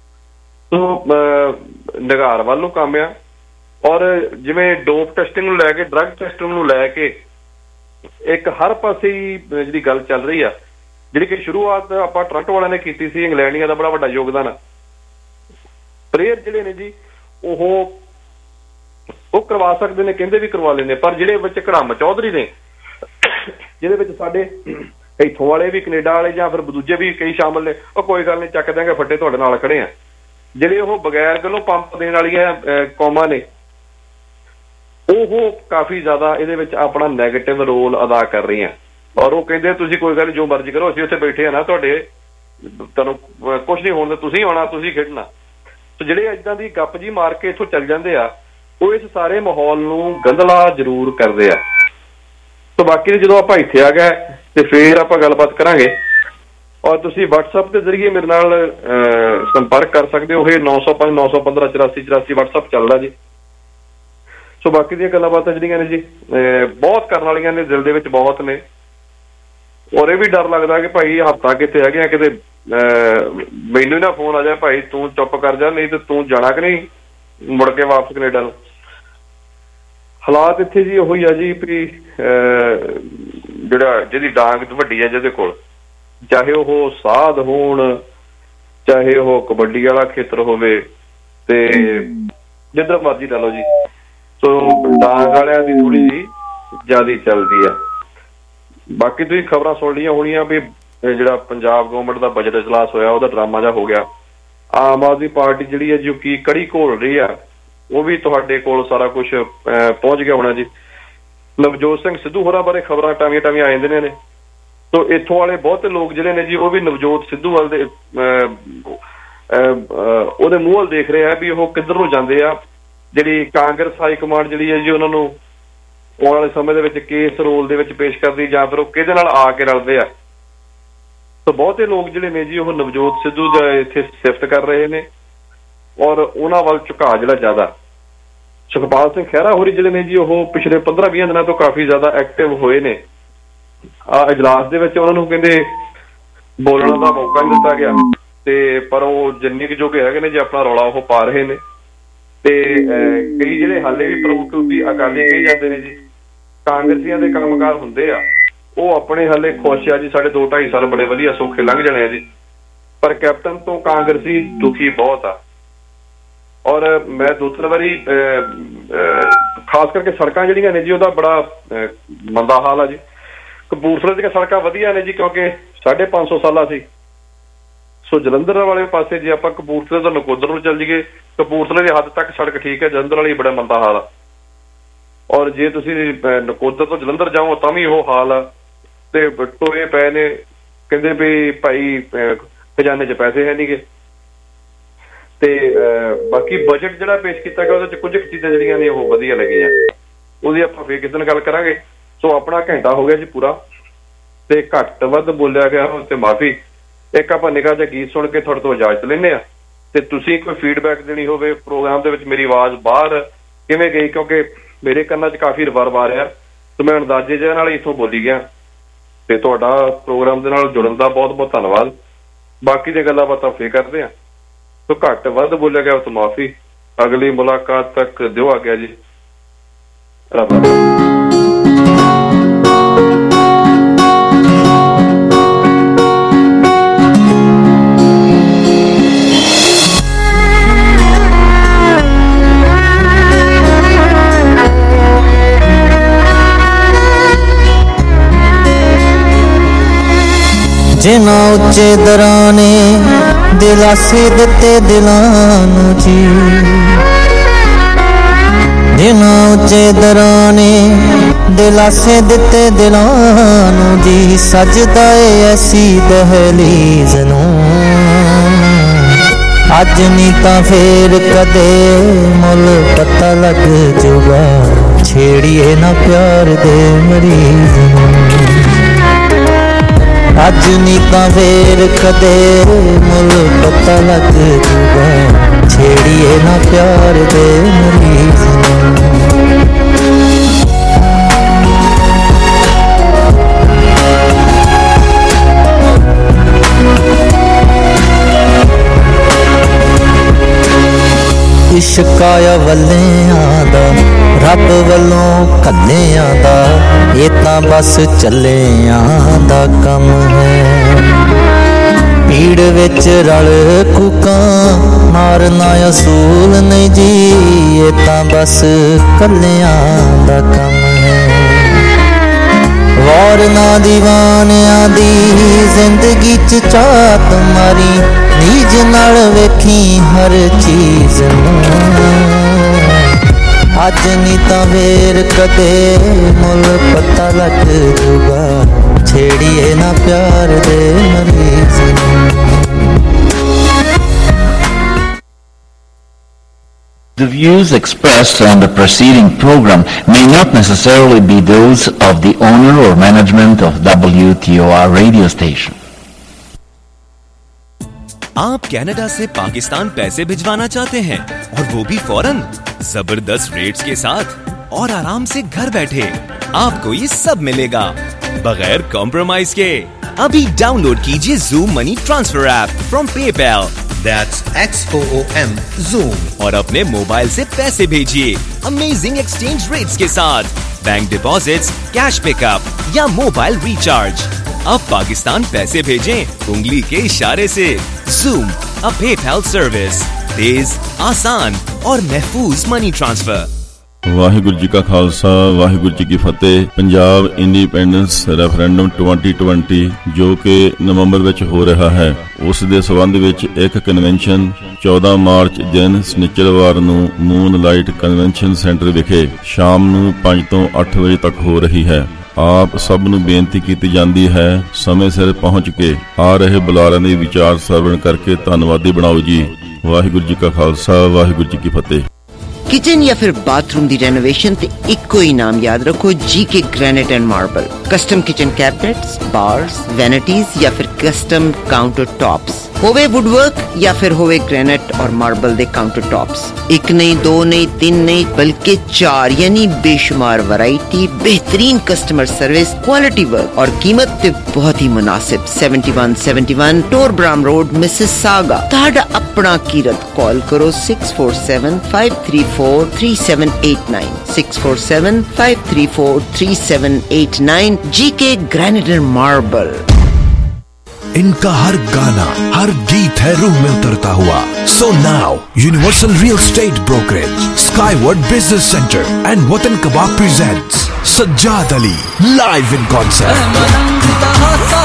ਸੋ ਨਿਗਾਰ ਵੱਲ ਨੂੰ ਕੰਮ ਆ। ਔਰ ਜਿਵੇਂ ਡੋਪ ਟੈਸਟਿੰਗ ਨੂੰ ਲੈ ਕੇ ਡਰੱਗ ਟੈਸਟਿੰਗ ਨੂੰ ਲੈ ਕੇ ਇੱਕ ਹਰ ਪਾਸੇ ਹੀ ਜਿਹੜੀ ਗੱਲ ਚੱਲ ਰਹੀ ਆ, ਜਿਹੜੀ ਕਿ ਸ਼ੁਰੂਆਤ ਆਪਾਂ ਟੋਰਾਂਟੋ ਵਾਲਿਆਂ ਨੇ ਕੀਤੀ ਸੀ, ਇੰਗਲੈਂਡੀਆਂ ਦਾ ਬੜਾ ਵੱਡਾ ਯੋਗਦਾਨ ਆ। ਪਲੇਅਰ ਜਿਹੜੇ ਨੇ ਜੀ ਉਹ ਉਹ ਕਰਵਾ ਸਕਦੇ ਨੇ, ਕਹਿੰਦੇ ਵੀ ਕਰਵਾ ਲੈਂਦੇ, ਪਰ ਜਿਹੜੇ ਵਿੱਚ ਘੜਾਮ ਚੌਧਰੀ ਨੇ ਜਿਹਦੇ ਵਿੱਚ ਸਾਡੇ ਇੱਥੋਂ ਵਾਲੇ ਵੀ ਕੈਨੇਡਾ ਵਾਲੇ ਜਾਂ ਫਿਰ ਦੂਜੇ ਵੀ ਕਈ ਸ਼ਾਮਲ ਨੇ, ਉਹ ਕੋਈ ਗੱਲ ਨਹੀਂ ਚੱਕ ਦਿਆਂਗੇ ਫੱਟੇ ਤੁਹਾਡੇ ਨਾਲ ਖੜੇ ਆ। ਜਿਹੜੇ ਉਹ ਬਗੈਰ ਗੱਲੋਂ ਪੰਪ ਦੇਣ ਵਾਲੀਆਂ ਕੌਮਾਂ ਨੇ ਉਹ ਕਾਫੀ ਜ਼ਿਆਦਾ ਇਹਦੇ ਵਿੱਚ ਆਪਣਾ ਨੈਗੇਟਿਵ ਰੋਲ ਅਦਾ ਕਰ ਰਹੀਆਂ। ਔਰ ਉਹ ਕਹਿੰਦੇ ਤੁਸੀਂ ਕੋਈ ਗੱਲ ਜੋ ਮਰਜ਼ੀ ਕਰੋ, ਅਸੀਂ ਉੱਥੇ ਬੈਠੇ ਆ ਨਾ, ਤੁਹਾਡੇ ਤੁਹਾਨੂੰ ਕੁਛ ਨਹੀਂ ਹੋਣ, ਤੁਸੀਂ ਆਉਣਾ ਤੁਸੀਂ ਖੇਡਣਾ। ਤੇ ਜਿਹੜੇ ਏਦਾਂ ਦੀ ਗੱਪ ਜੀ ਮਾਰ ਕੇ ਇੱਥੋਂ ਚੱਲ ਜਾਂਦੇ ਆ ਉਹ ਇਸ ਸਾਰੇ ਮਾਹੌਲ ਨੂੰ ਗੰਧਲਾ ਜ਼ਰੂਰ ਕਰਦੇ ਆ। ਸੋ ਬਾਕੀ ਜਦੋਂ ਆਪਾਂ ਇੱਥੇ ਆ ਗਏ ਤੇ ਫੇਰ ਆਪਾਂ ਗੱਲਬਾਤ ਕਰਾਂਗੇ। ਔਰ ਤੁਸੀਂ WhatsApp ਦੇ ਜ਼ਰੀਏ ਮੇਰੇ ਨਾਲ ਸੰਪਰਕ ਕਰ ਸਕਦੇ ਹੋ। ਇਹ ਨੌ ਸੌ ਪੰਜ ਨੌ ਸੌ ਪੰਦਰਾਂ ਚੁਰਾਸੀ ਚੁਰਾਸੀ WhatsApp ਚੱਲਦਾ ਜੀ। ਸੋ ਬਾਕੀ ਦੀਆਂ ਗੱਲਾਂ ਬਾਤਾਂ ਜਿਹੜੀਆਂ ਨੇ ਜੀ ਬਹੁਤ ਕਰਨ ਵਾਲੀਆਂ ਨੇ, ਦਿਲ ਦੇ ਵਿੱਚ ਬਹੁਤ ਨੇ। ਔਰ ਇਹ ਵੀ ਡਰ ਲੱਗਦਾ ਕਿ ਭਾਈ ਹਫ਼ਤਾ ਕਿਤੇ ਹੈਗੇ ਆ, ਕਿਤੇ ਮੈਨੂੰ ਨਾ ਫੋਨ ਆ ਜਾਏ ਭਾਈ ਤੂੰ ਚੁੱਪ ਕਰ ਜਾ, ਨਹੀਂ ਤੇ ਤੂੰ ਜਾਣਾ ਕਿ ਨਹੀਂ ਮੁੜ ਕੇ ਵਾਪਸ ਕੈਨੇਡਾ ਨੂੰ। ਹਾਲਾਤ ਇੱਥੇ ਜੀ ਉਹੀ ਆ ਜੀ ਵੀ ਜਿਹੜਾ ਜਿਹਦੀ ਡਾਂਗ ਵੱਡੀ ਆ ਜਿਹਦੇ ਕੋਲ, ਚਾਹੇ ਉਹ ਸਾਧ ਹੋਣ ਚਾਹੇ ਉਹ ਕਬੱਡੀ ਵਾਲਾ ਖੇਤਰ ਹੋਵੇ ਤੇ ਜਿੱਧਰ ਮਰਜ਼ੀ ਲਾ ਲਓ ਜੀ। ਸੋ ਡਾਂਗ ਵਾਲਿਆਂ ਦੀ ਥੋੜੀ ਜਿਹੀ ਜ਼ਿਆਦਾ ਚੱਲਦੀ ਆ। ਬਾਕੀ ਤੁਸੀਂ ਖਬਰਾਂ ਸੁਣ ਲਈਆਂ ਹੋਣੀਆਂ ਵੀ ਜਿਹੜਾ ਪੰਜਾਬ ਗੌਰਮੈਂਟ ਦਾ ਬਜਟ ਇਜਲਾਸ ਹੋਇਆ ਉਹਦਾ ਡਰਾਮਾ ਜਿਹਾ ਹੋ ਗਿਆ। ਆਮ ਆਦਮੀ ਪਾਰਟੀ ਜਿਹੜੀ ਹੈ ਜੋ ਕੀ ਕੜੀ ਘੋਲ ਰਹੀ ਆ, ਉਹ ਵੀ ਤੁਹਾਡੇ ਕੋਲ ਸਾਰਾ ਕੁਝ ਪਹੁੰਚ ਗਿਆ ਹੋਣਾ ਜੀ। ਨਵਜੋਤ ਸਿੰਘ ਸਿੱਧੂ ਹੋਰਾਂ ਬਾਰੇ ਖਬਰਾਂ ਟਾਵੀਆਂ ਟਾਵੀਆਂ ਆ ਜਾਂਦੀਆਂ ਨੇ। ਸੋ ਇੱਥੋਂ ਵਾਲੇ ਬਹੁਤੇ ਲੋਕ ਜਿਹੜੇ ਨੇ ਜੀ ਉਹ ਵੀ ਨਵਜੋਤ ਸਿੱਧੂ ਵੱਲ ਦੇ ਉਹਦੇ ਮੂੰਹ ਵੱਲ ਦੇਖ ਰਹੇ ਆ ਵੀ ਉਹ ਕਿੱਧਰ ਨੂੰ ਜਾਂਦੇ ਆ। ਜਿਹੜੀ ਕਾਂਗਰਸ ਹਾਈ ਕਮਾਂਡ ਜਿਹੜੀ ਹੈ ਜੀ ਉਹਨਾਂ ਨੂੰ ਆਉਣ ਵਾਲੇ ਸਮੇਂ ਦੇ ਵਿੱਚ ਕਿਸ ਰੋਲ ਦੇ ਵਿੱਚ ਪੇਸ਼ ਕਰਦੀ ਜਾਂ ਫਿਰ ਉਹ ਕਿਹਦੇ ਨਾਲ ਆ ਕੇ ਰਲਦੇ ਆ। ਸੋ ਬਹੁਤੇ ਲੋਕ ਜਿਹੜੇ ਨੇ ਜੀ ਉਹ ਨਵਜੋਤ ਸਿੱਧੂ ਦਾ ਇੱਥੇ ਸ਼ਿਫਟ ਕਰ ਰਹੇ ਨੇ ਔਰ ਉਹਨਾਂ ਵੱਲ ਝੁਕਾਅ ਜਿਹੜਾ ਜ਼ਿਆਦਾ। ਸੁਖਪਾਲ ਸਿੰਘ ਖਹਿਰਾ ਹੋਰੀ ਜਿਹੜੇ ਨੇ ਜੀ ਉਹ ਪਿਛਲੇ ਪੰਦਰਾਂ ਵੀਹ ਦਿਨਾਂ ਤੋਂ ਕਾਫੀ ਜ਼ਿਆਦਾ ਐਕਟਿਵ ਹੋਏ ਨੇ। ਆ ਇਜਲਾਸ ਦੇ ਵਿੱਚ ਉਹਨਾਂ ਨੂੰ ਕਹਿੰਦੇ ਬੋਲਣ ਦਾ ਮੌਕਾ ਨਹੀਂ ਦਿੱਤਾ ਗਿਆ ਤੇ ਪਰ ਉਹ ਜਿੰਨੇ ਕੁ ਜੋਗੇ ਹੈਗੇ ਨੇ ਜੀ ਆਪਣਾ ਰੌਲਾ ਉਹ ਪਾ ਰਹੇ ਨੇ। ਤੇ ਕਈ ਜਿਹੜੇ ਹਾਲੇ ਵੀ ਪ੍ਰਮੁੱਖ ਵੀ ਅਕਾਲੀ ਕਹੀ ਜਾਂਦੇ ਨੇ ਜੀ ਕਾਂਗਰਸੀਆਂ ਦੇ ਕੰਮਕਾਰ ਹੁੰਦੇ ਆ ਉਹ ਆਪਣੇ ਹਾਲੇ ਖੁਸ਼ ਆ ਜੀ ਸਾਡੇ ਦੋ ਢਾਈ ਸਾਲ ਬੜੇ ਵਧੀਆ ਸੌਖੇ ਲੰਘ ਜਾਣੇ ਆ ਜੀ। ਪਰ ਕੈਪਟਨ ਤੋਂ ਕਾਂਗਰਸੀ ਦੁਖੀ ਬਹੁਤ ਆ ਔਰ ਮੈਂ ਦੋ ਤਿੰਨ ਵਾਰੀ ਖਾਸ ਕਰਕੇ ਸੜਕਾਂ ਜਿਹੜੀਆਂ ਨੇ ਜੀ ਉਹਦਾ ਬੜਾ ਮੰਦਾ ਹਾਲ ਆ ਜੀ। ਕਪੂਰਥਲੇ ਦੀਆਂ ਸੜਕਾਂ ਵਧੀਆ ਨੇ ਜੀ ਕਿਉਂਕਿ ਸਾਢੇ ਪੰਜ ਸੌ ਸਾਲਾਂ ਸੀ। ਸੋ ਜਲੰਧਰ ਵਾਲੇ ਪਾਸੇ ਜੇ ਆਪਾਂ ਕਪੂਰਥਲੇ ਤੋਂ ਨਕੋਦਰ ਨੂੰ ਚੱਲ ਜਾਈਏ ਕਪੂਰਥਲੇ ਦੀ ਹੱਦ ਤੱਕ ਸੜਕ ਠੀਕ ਹੈ, ਜਲੰਧਰ ਵਾਲੀ ਬੜਾ ਮੰਦਾ ਹਾਲ ਆ। ਔਰ ਜੇ ਤੁਸੀਂ ਨਕੋਦਰ ਤੋਂ ਜਲੰਧਰ ਜਾਓ ਤਾਂ ਵੀ ਉਹ ਹਾਲ ਆ ਤੇ ਟੋਏ ਪਏ ਨੇ। ਕਹਿੰਦੇ ਵੀ ਭਾਈ ਖਜ਼ਾਨੇ 'ਚ ਪੈਸੇ ਹੈ ਨੀਗੇ। ਤੇ ਬਾਕੀ ਬਜਟ ਜਿਹੜਾ ਪੇਸ਼ ਕੀਤਾ ਗਿਆ ਉਹਦੇ 'ਚ ਕੁਝ ਚੀਜ਼ਾਂ ਜਿਹੜੀਆਂ ਨੇ ਉਹ ਵਧੀਆ ਲੱਗੀਆਂ, ਉਹਦੀ ਆਪਾਂ ਫੇਰ ਕਿਸੇ ਦਿਨ ਗੱਲ ਕਰਾਂਗੇ। ਸੋ ਆਪਣਾ ਘੰਟਾ ਹੋ ਗਿਆ ਜੀ ਪੂਰਾ ਤੇ ਘੱਟ ਵੱਧ ਬੋਲਿਆ ਗਿਆ ਤੇ ਮਾਫੀ। ਇੱਕ ਆਪਾਂ ਨਿੱਘਾ ਜਿਹਾ ਗੀਤ ਸੁਣ ਕੇ ਤੁਹਾਡੇ ਤੋਂ ਇਜਾਜ਼ਤ ਲੈਂਦੇ ਆ ਤੇ ਤੁਸੀਂ ਕੋਈ ਫੀਡਬੈਕ ਦੇਣੀ ਹੋਵੇ ਪ੍ਰੋਗਰਾਮ ਦੇ ਵਿੱਚ ਮੇਰੀ ਆਵਾਜ਼ ਬਾਹਰ ਕਿਵੇਂ ਗਈ ਕਿਉਂਕਿ ਮੇਰੇ ਕੰਨਾਂ 'ਚ ਕਾਫੀ ਰਿਵਰਬ ਆ ਰਿਹਾ ਤੇ ਮੈਂ ਅੰਦਾਜ਼ੇ ਜਿਹੇ ਨਾਲ ਇੱਥੋਂ ਬੋਲੀ ਗਿਆ। ਤੇ ਤੁਹਾਡਾ ਪ੍ਰੋਗਰਾਮ ਦੇ ਨਾਲ ਜੁੜਨ ਦਾ ਬਹੁਤ ਬਹੁਤ ਧੰਨਵਾਦ। ਬਾਕੀ ਦੀਆਂ ਗੱਲਾਂ ਬਾਤਾਂ ਫੇਰ ਕਰਦੇ ਆ। ਸੋ ਘੱਟ ਵੱਧ ਬੋਲਿਆ ਗਿਆ ਤਾਂ ਮਾਫੀ। ਅਗਲੀ ਮੁਲਾਕਾਤ ਤੱਕ ਦਿਓ ਆ ਗਿਆ ਜੀ। ਰੱਬ ਜਿਨ੍ਹਾਂ ਉੱਚੇ ਦਰਾਂ ਨੇ ਦਿਲਾਸੇ ਦਿੱਤੇ ਦਿਲਾਂ ਨੂੰ ਜੀ, ਜਿਨ੍ਹਾਂ ਉੱਚੇ ਦਰਾਂ ਨੇ ਦਿਲਾਸੇ ਦਿੱਤੇ ਦਿਲਾਂ ਨੂੰ ਜੀ, ਸਜਦਾ ਏ ਐਸੀ ਦਹਲੀਜ਼ ਨੂੰ ਅੱਜ ਨਹੀਂ ਤਾਂ ਫੇਰ ਕਦੇ ਮੁੱਲ ਪਤਾ ਲੱਗ ਜੂਗਾ, ਛੇੜੀਏ ਨਾ ਪਿਆਰ ਦੇ ਮਰੀਜ਼ ਨੂੰ ਅੱਜ ਨਹੀਂ ਤਾਂ ਫੇਰ ਕਦੇ ਮੁੱਲ ਪਤਾ ਲੱਗ ਜੂਗਾ, ਛੇੜੀਏ ਨਾ ਪਿਆਰ ਦੇ ਮਰੀਜ਼ ਨੂੰ। ਇਸ਼ਕ ਆਇਆ ਵੱਲਿਆਂ ਦਾ ਰੱਬ ਵੱਲੋਂ ਕੱਲਿਆਂ ਦਾ, ਇਹ ਤਾਂ ਬਸ ਚੱਲਿਆਂ ਦਾ ਕੰਮ ਹੈ। ਭੀੜ ਵਿੱਚ ਰਲ ਕੂਕਾਂ ਮਾਰਨਾ ਅਸੂਲ ਨਹੀਂ ਜੀ, ਇਹ ਤਾਂ ਬਸ ਕੱਲਿਆਂ ਦਾ ਕੰਮ ਹੈ। ਵਾਰ ਨਾ ਦੀਵਾਨਿਆਂ ਦੀ ਜ਼ਿੰਦਗੀ 'ਚ ਝਾਤ ਮਾਰੀ, ਨੀਜ ਨਾਲ ਵੇਖੀ ਹਰ ਚੀਜ਼ ਨੂੰ ਅੱਜ ਨਹੀਂ ਤਾਂ ਫੇਰ ਕਦੇ ਮੁੱਲ ਪਤਾ ਲੱਗ ਜੂਗਾ, ਛੇੜੀਏ ਨਾ ਪਿਆਰ ਦੇ ਮਰੀਜ਼ ਨੂੰ। The views expressed on the preceding program may not necessarily be those of the owner or management of W T O R radio station. आप कनाडा से पाकिस्तान पैसे भिजवाना चाहते हैं और वो भी फौरन, जबरदस्त रेट्स के साथ और आराम से घर बैठे आपको ये सब मिलेगा बगैर कॉम्प्रोमाइज के। अभी डाउनलोड कीजिए Zoom money transfer app from PayPal, that's X O O M Zoom, और अपने मोबाइल से पैसे भेजिए अमेजिंग एक्सचेंज रेट्स के साथ, बैंक डिपॉजिट्स, कैश पिकअप या मोबाइल रिचार्ज। अब पाकिस्तान पैसे भेजें उंगली के इशारे से। Zoom, a PayPal सर्विस, तेज, आसान और महफूज मनी ट्रांसफर। ਵਾਹਿਗੁਰੂ ਜੀ ਕਾ ਖਾਲਸਾ ਵਾਹਿਗੁਰੂ ਜੀ ਕੀ ਫਤਿਹ। Punjab independence referendum twenty twenty ਜੋ ਕਿ ਨਵੰਬਰ ਵਿੱਚ ਹੋ ਰਿਹਾ ਹੈ, ਉਸ ਦੇ ਸਬੰਧ ਵਿੱਚ ਇੱਕ ਕਨਵੈਨਸ਼ਨ ਚੌਦਾਂ ਮਾਰਚ ਦਿਨ ਸ਼ਨੀਚਰਵਾਰ ਨੂੰ ਮੂਨ ਲਾਈਟ ਕਨਵੈਨਸ਼ਨ ਸੈਂਟਰ ਵਿਖੇ ਸ਼ਾਮ ਨੂੰ ਪੰਜ ਤੋਂ ਅੱਠ ਵਜੇ ਤੱਕ ਹੋ ਰਹੀ ਹੈ। ਆਪ ਸਭ ਨੂੰ ਬੇਨਤੀ ਕੀਤੀ ਜਾਂਦੀ ਹੈ ਸਮੇਂ ਸਿਰ ਪਹੁੰਚ ਕੇ ਆ ਰਹੇ ਬੁਲਾਰਿਆਂ ਦੇ ਵਿਚਾਰ ਸਰਵਣ ਕਰਕੇ ਧੰਨਵਾਦੀ ਬਣਾਓ ਜੀ। ਵਾਹਿਗੁਰੂ ਜੀ ਕਾ ਖਾਲਸਾ ਵਾਹਿਗੁਰੂ ਜੀ ਕੀ ਫਤਿਹ। किचन या फिर बाथरूम दी रेनोवेशन ते इको ही नाम याद रखो, GK granite and marble. Custom kitchen cabinets, bars, vanities या फिर कस्टम काउंटर टॉप्स, होवे वुडवर्क या फिर होवे ग्रेनाइट और मार्बल दे काउंटर टॉप्स। एक नहीं, दो नहीं, तीन नहीं, बल्कि चार यानी बेशुमार वैरायटी, बेहतरीन कस्टमर सर्विस, क्वालिटी वर्क और कीमत ते बहुत ही मुनासिब। seventy-one seventy-one टोरब्राम road, Mississauga. ताड़ा अपना कीरत कॉल करो six four seven five three four three seven eight nine six four seven five three four three seven eight nine। GK granite and marble. इनका हर गाना, हर गीत है रूह में उतरता हुआ। So now universal real estate brokerage, Skyward business centre and Watan Kabab presents Sajjad Ali live in concert.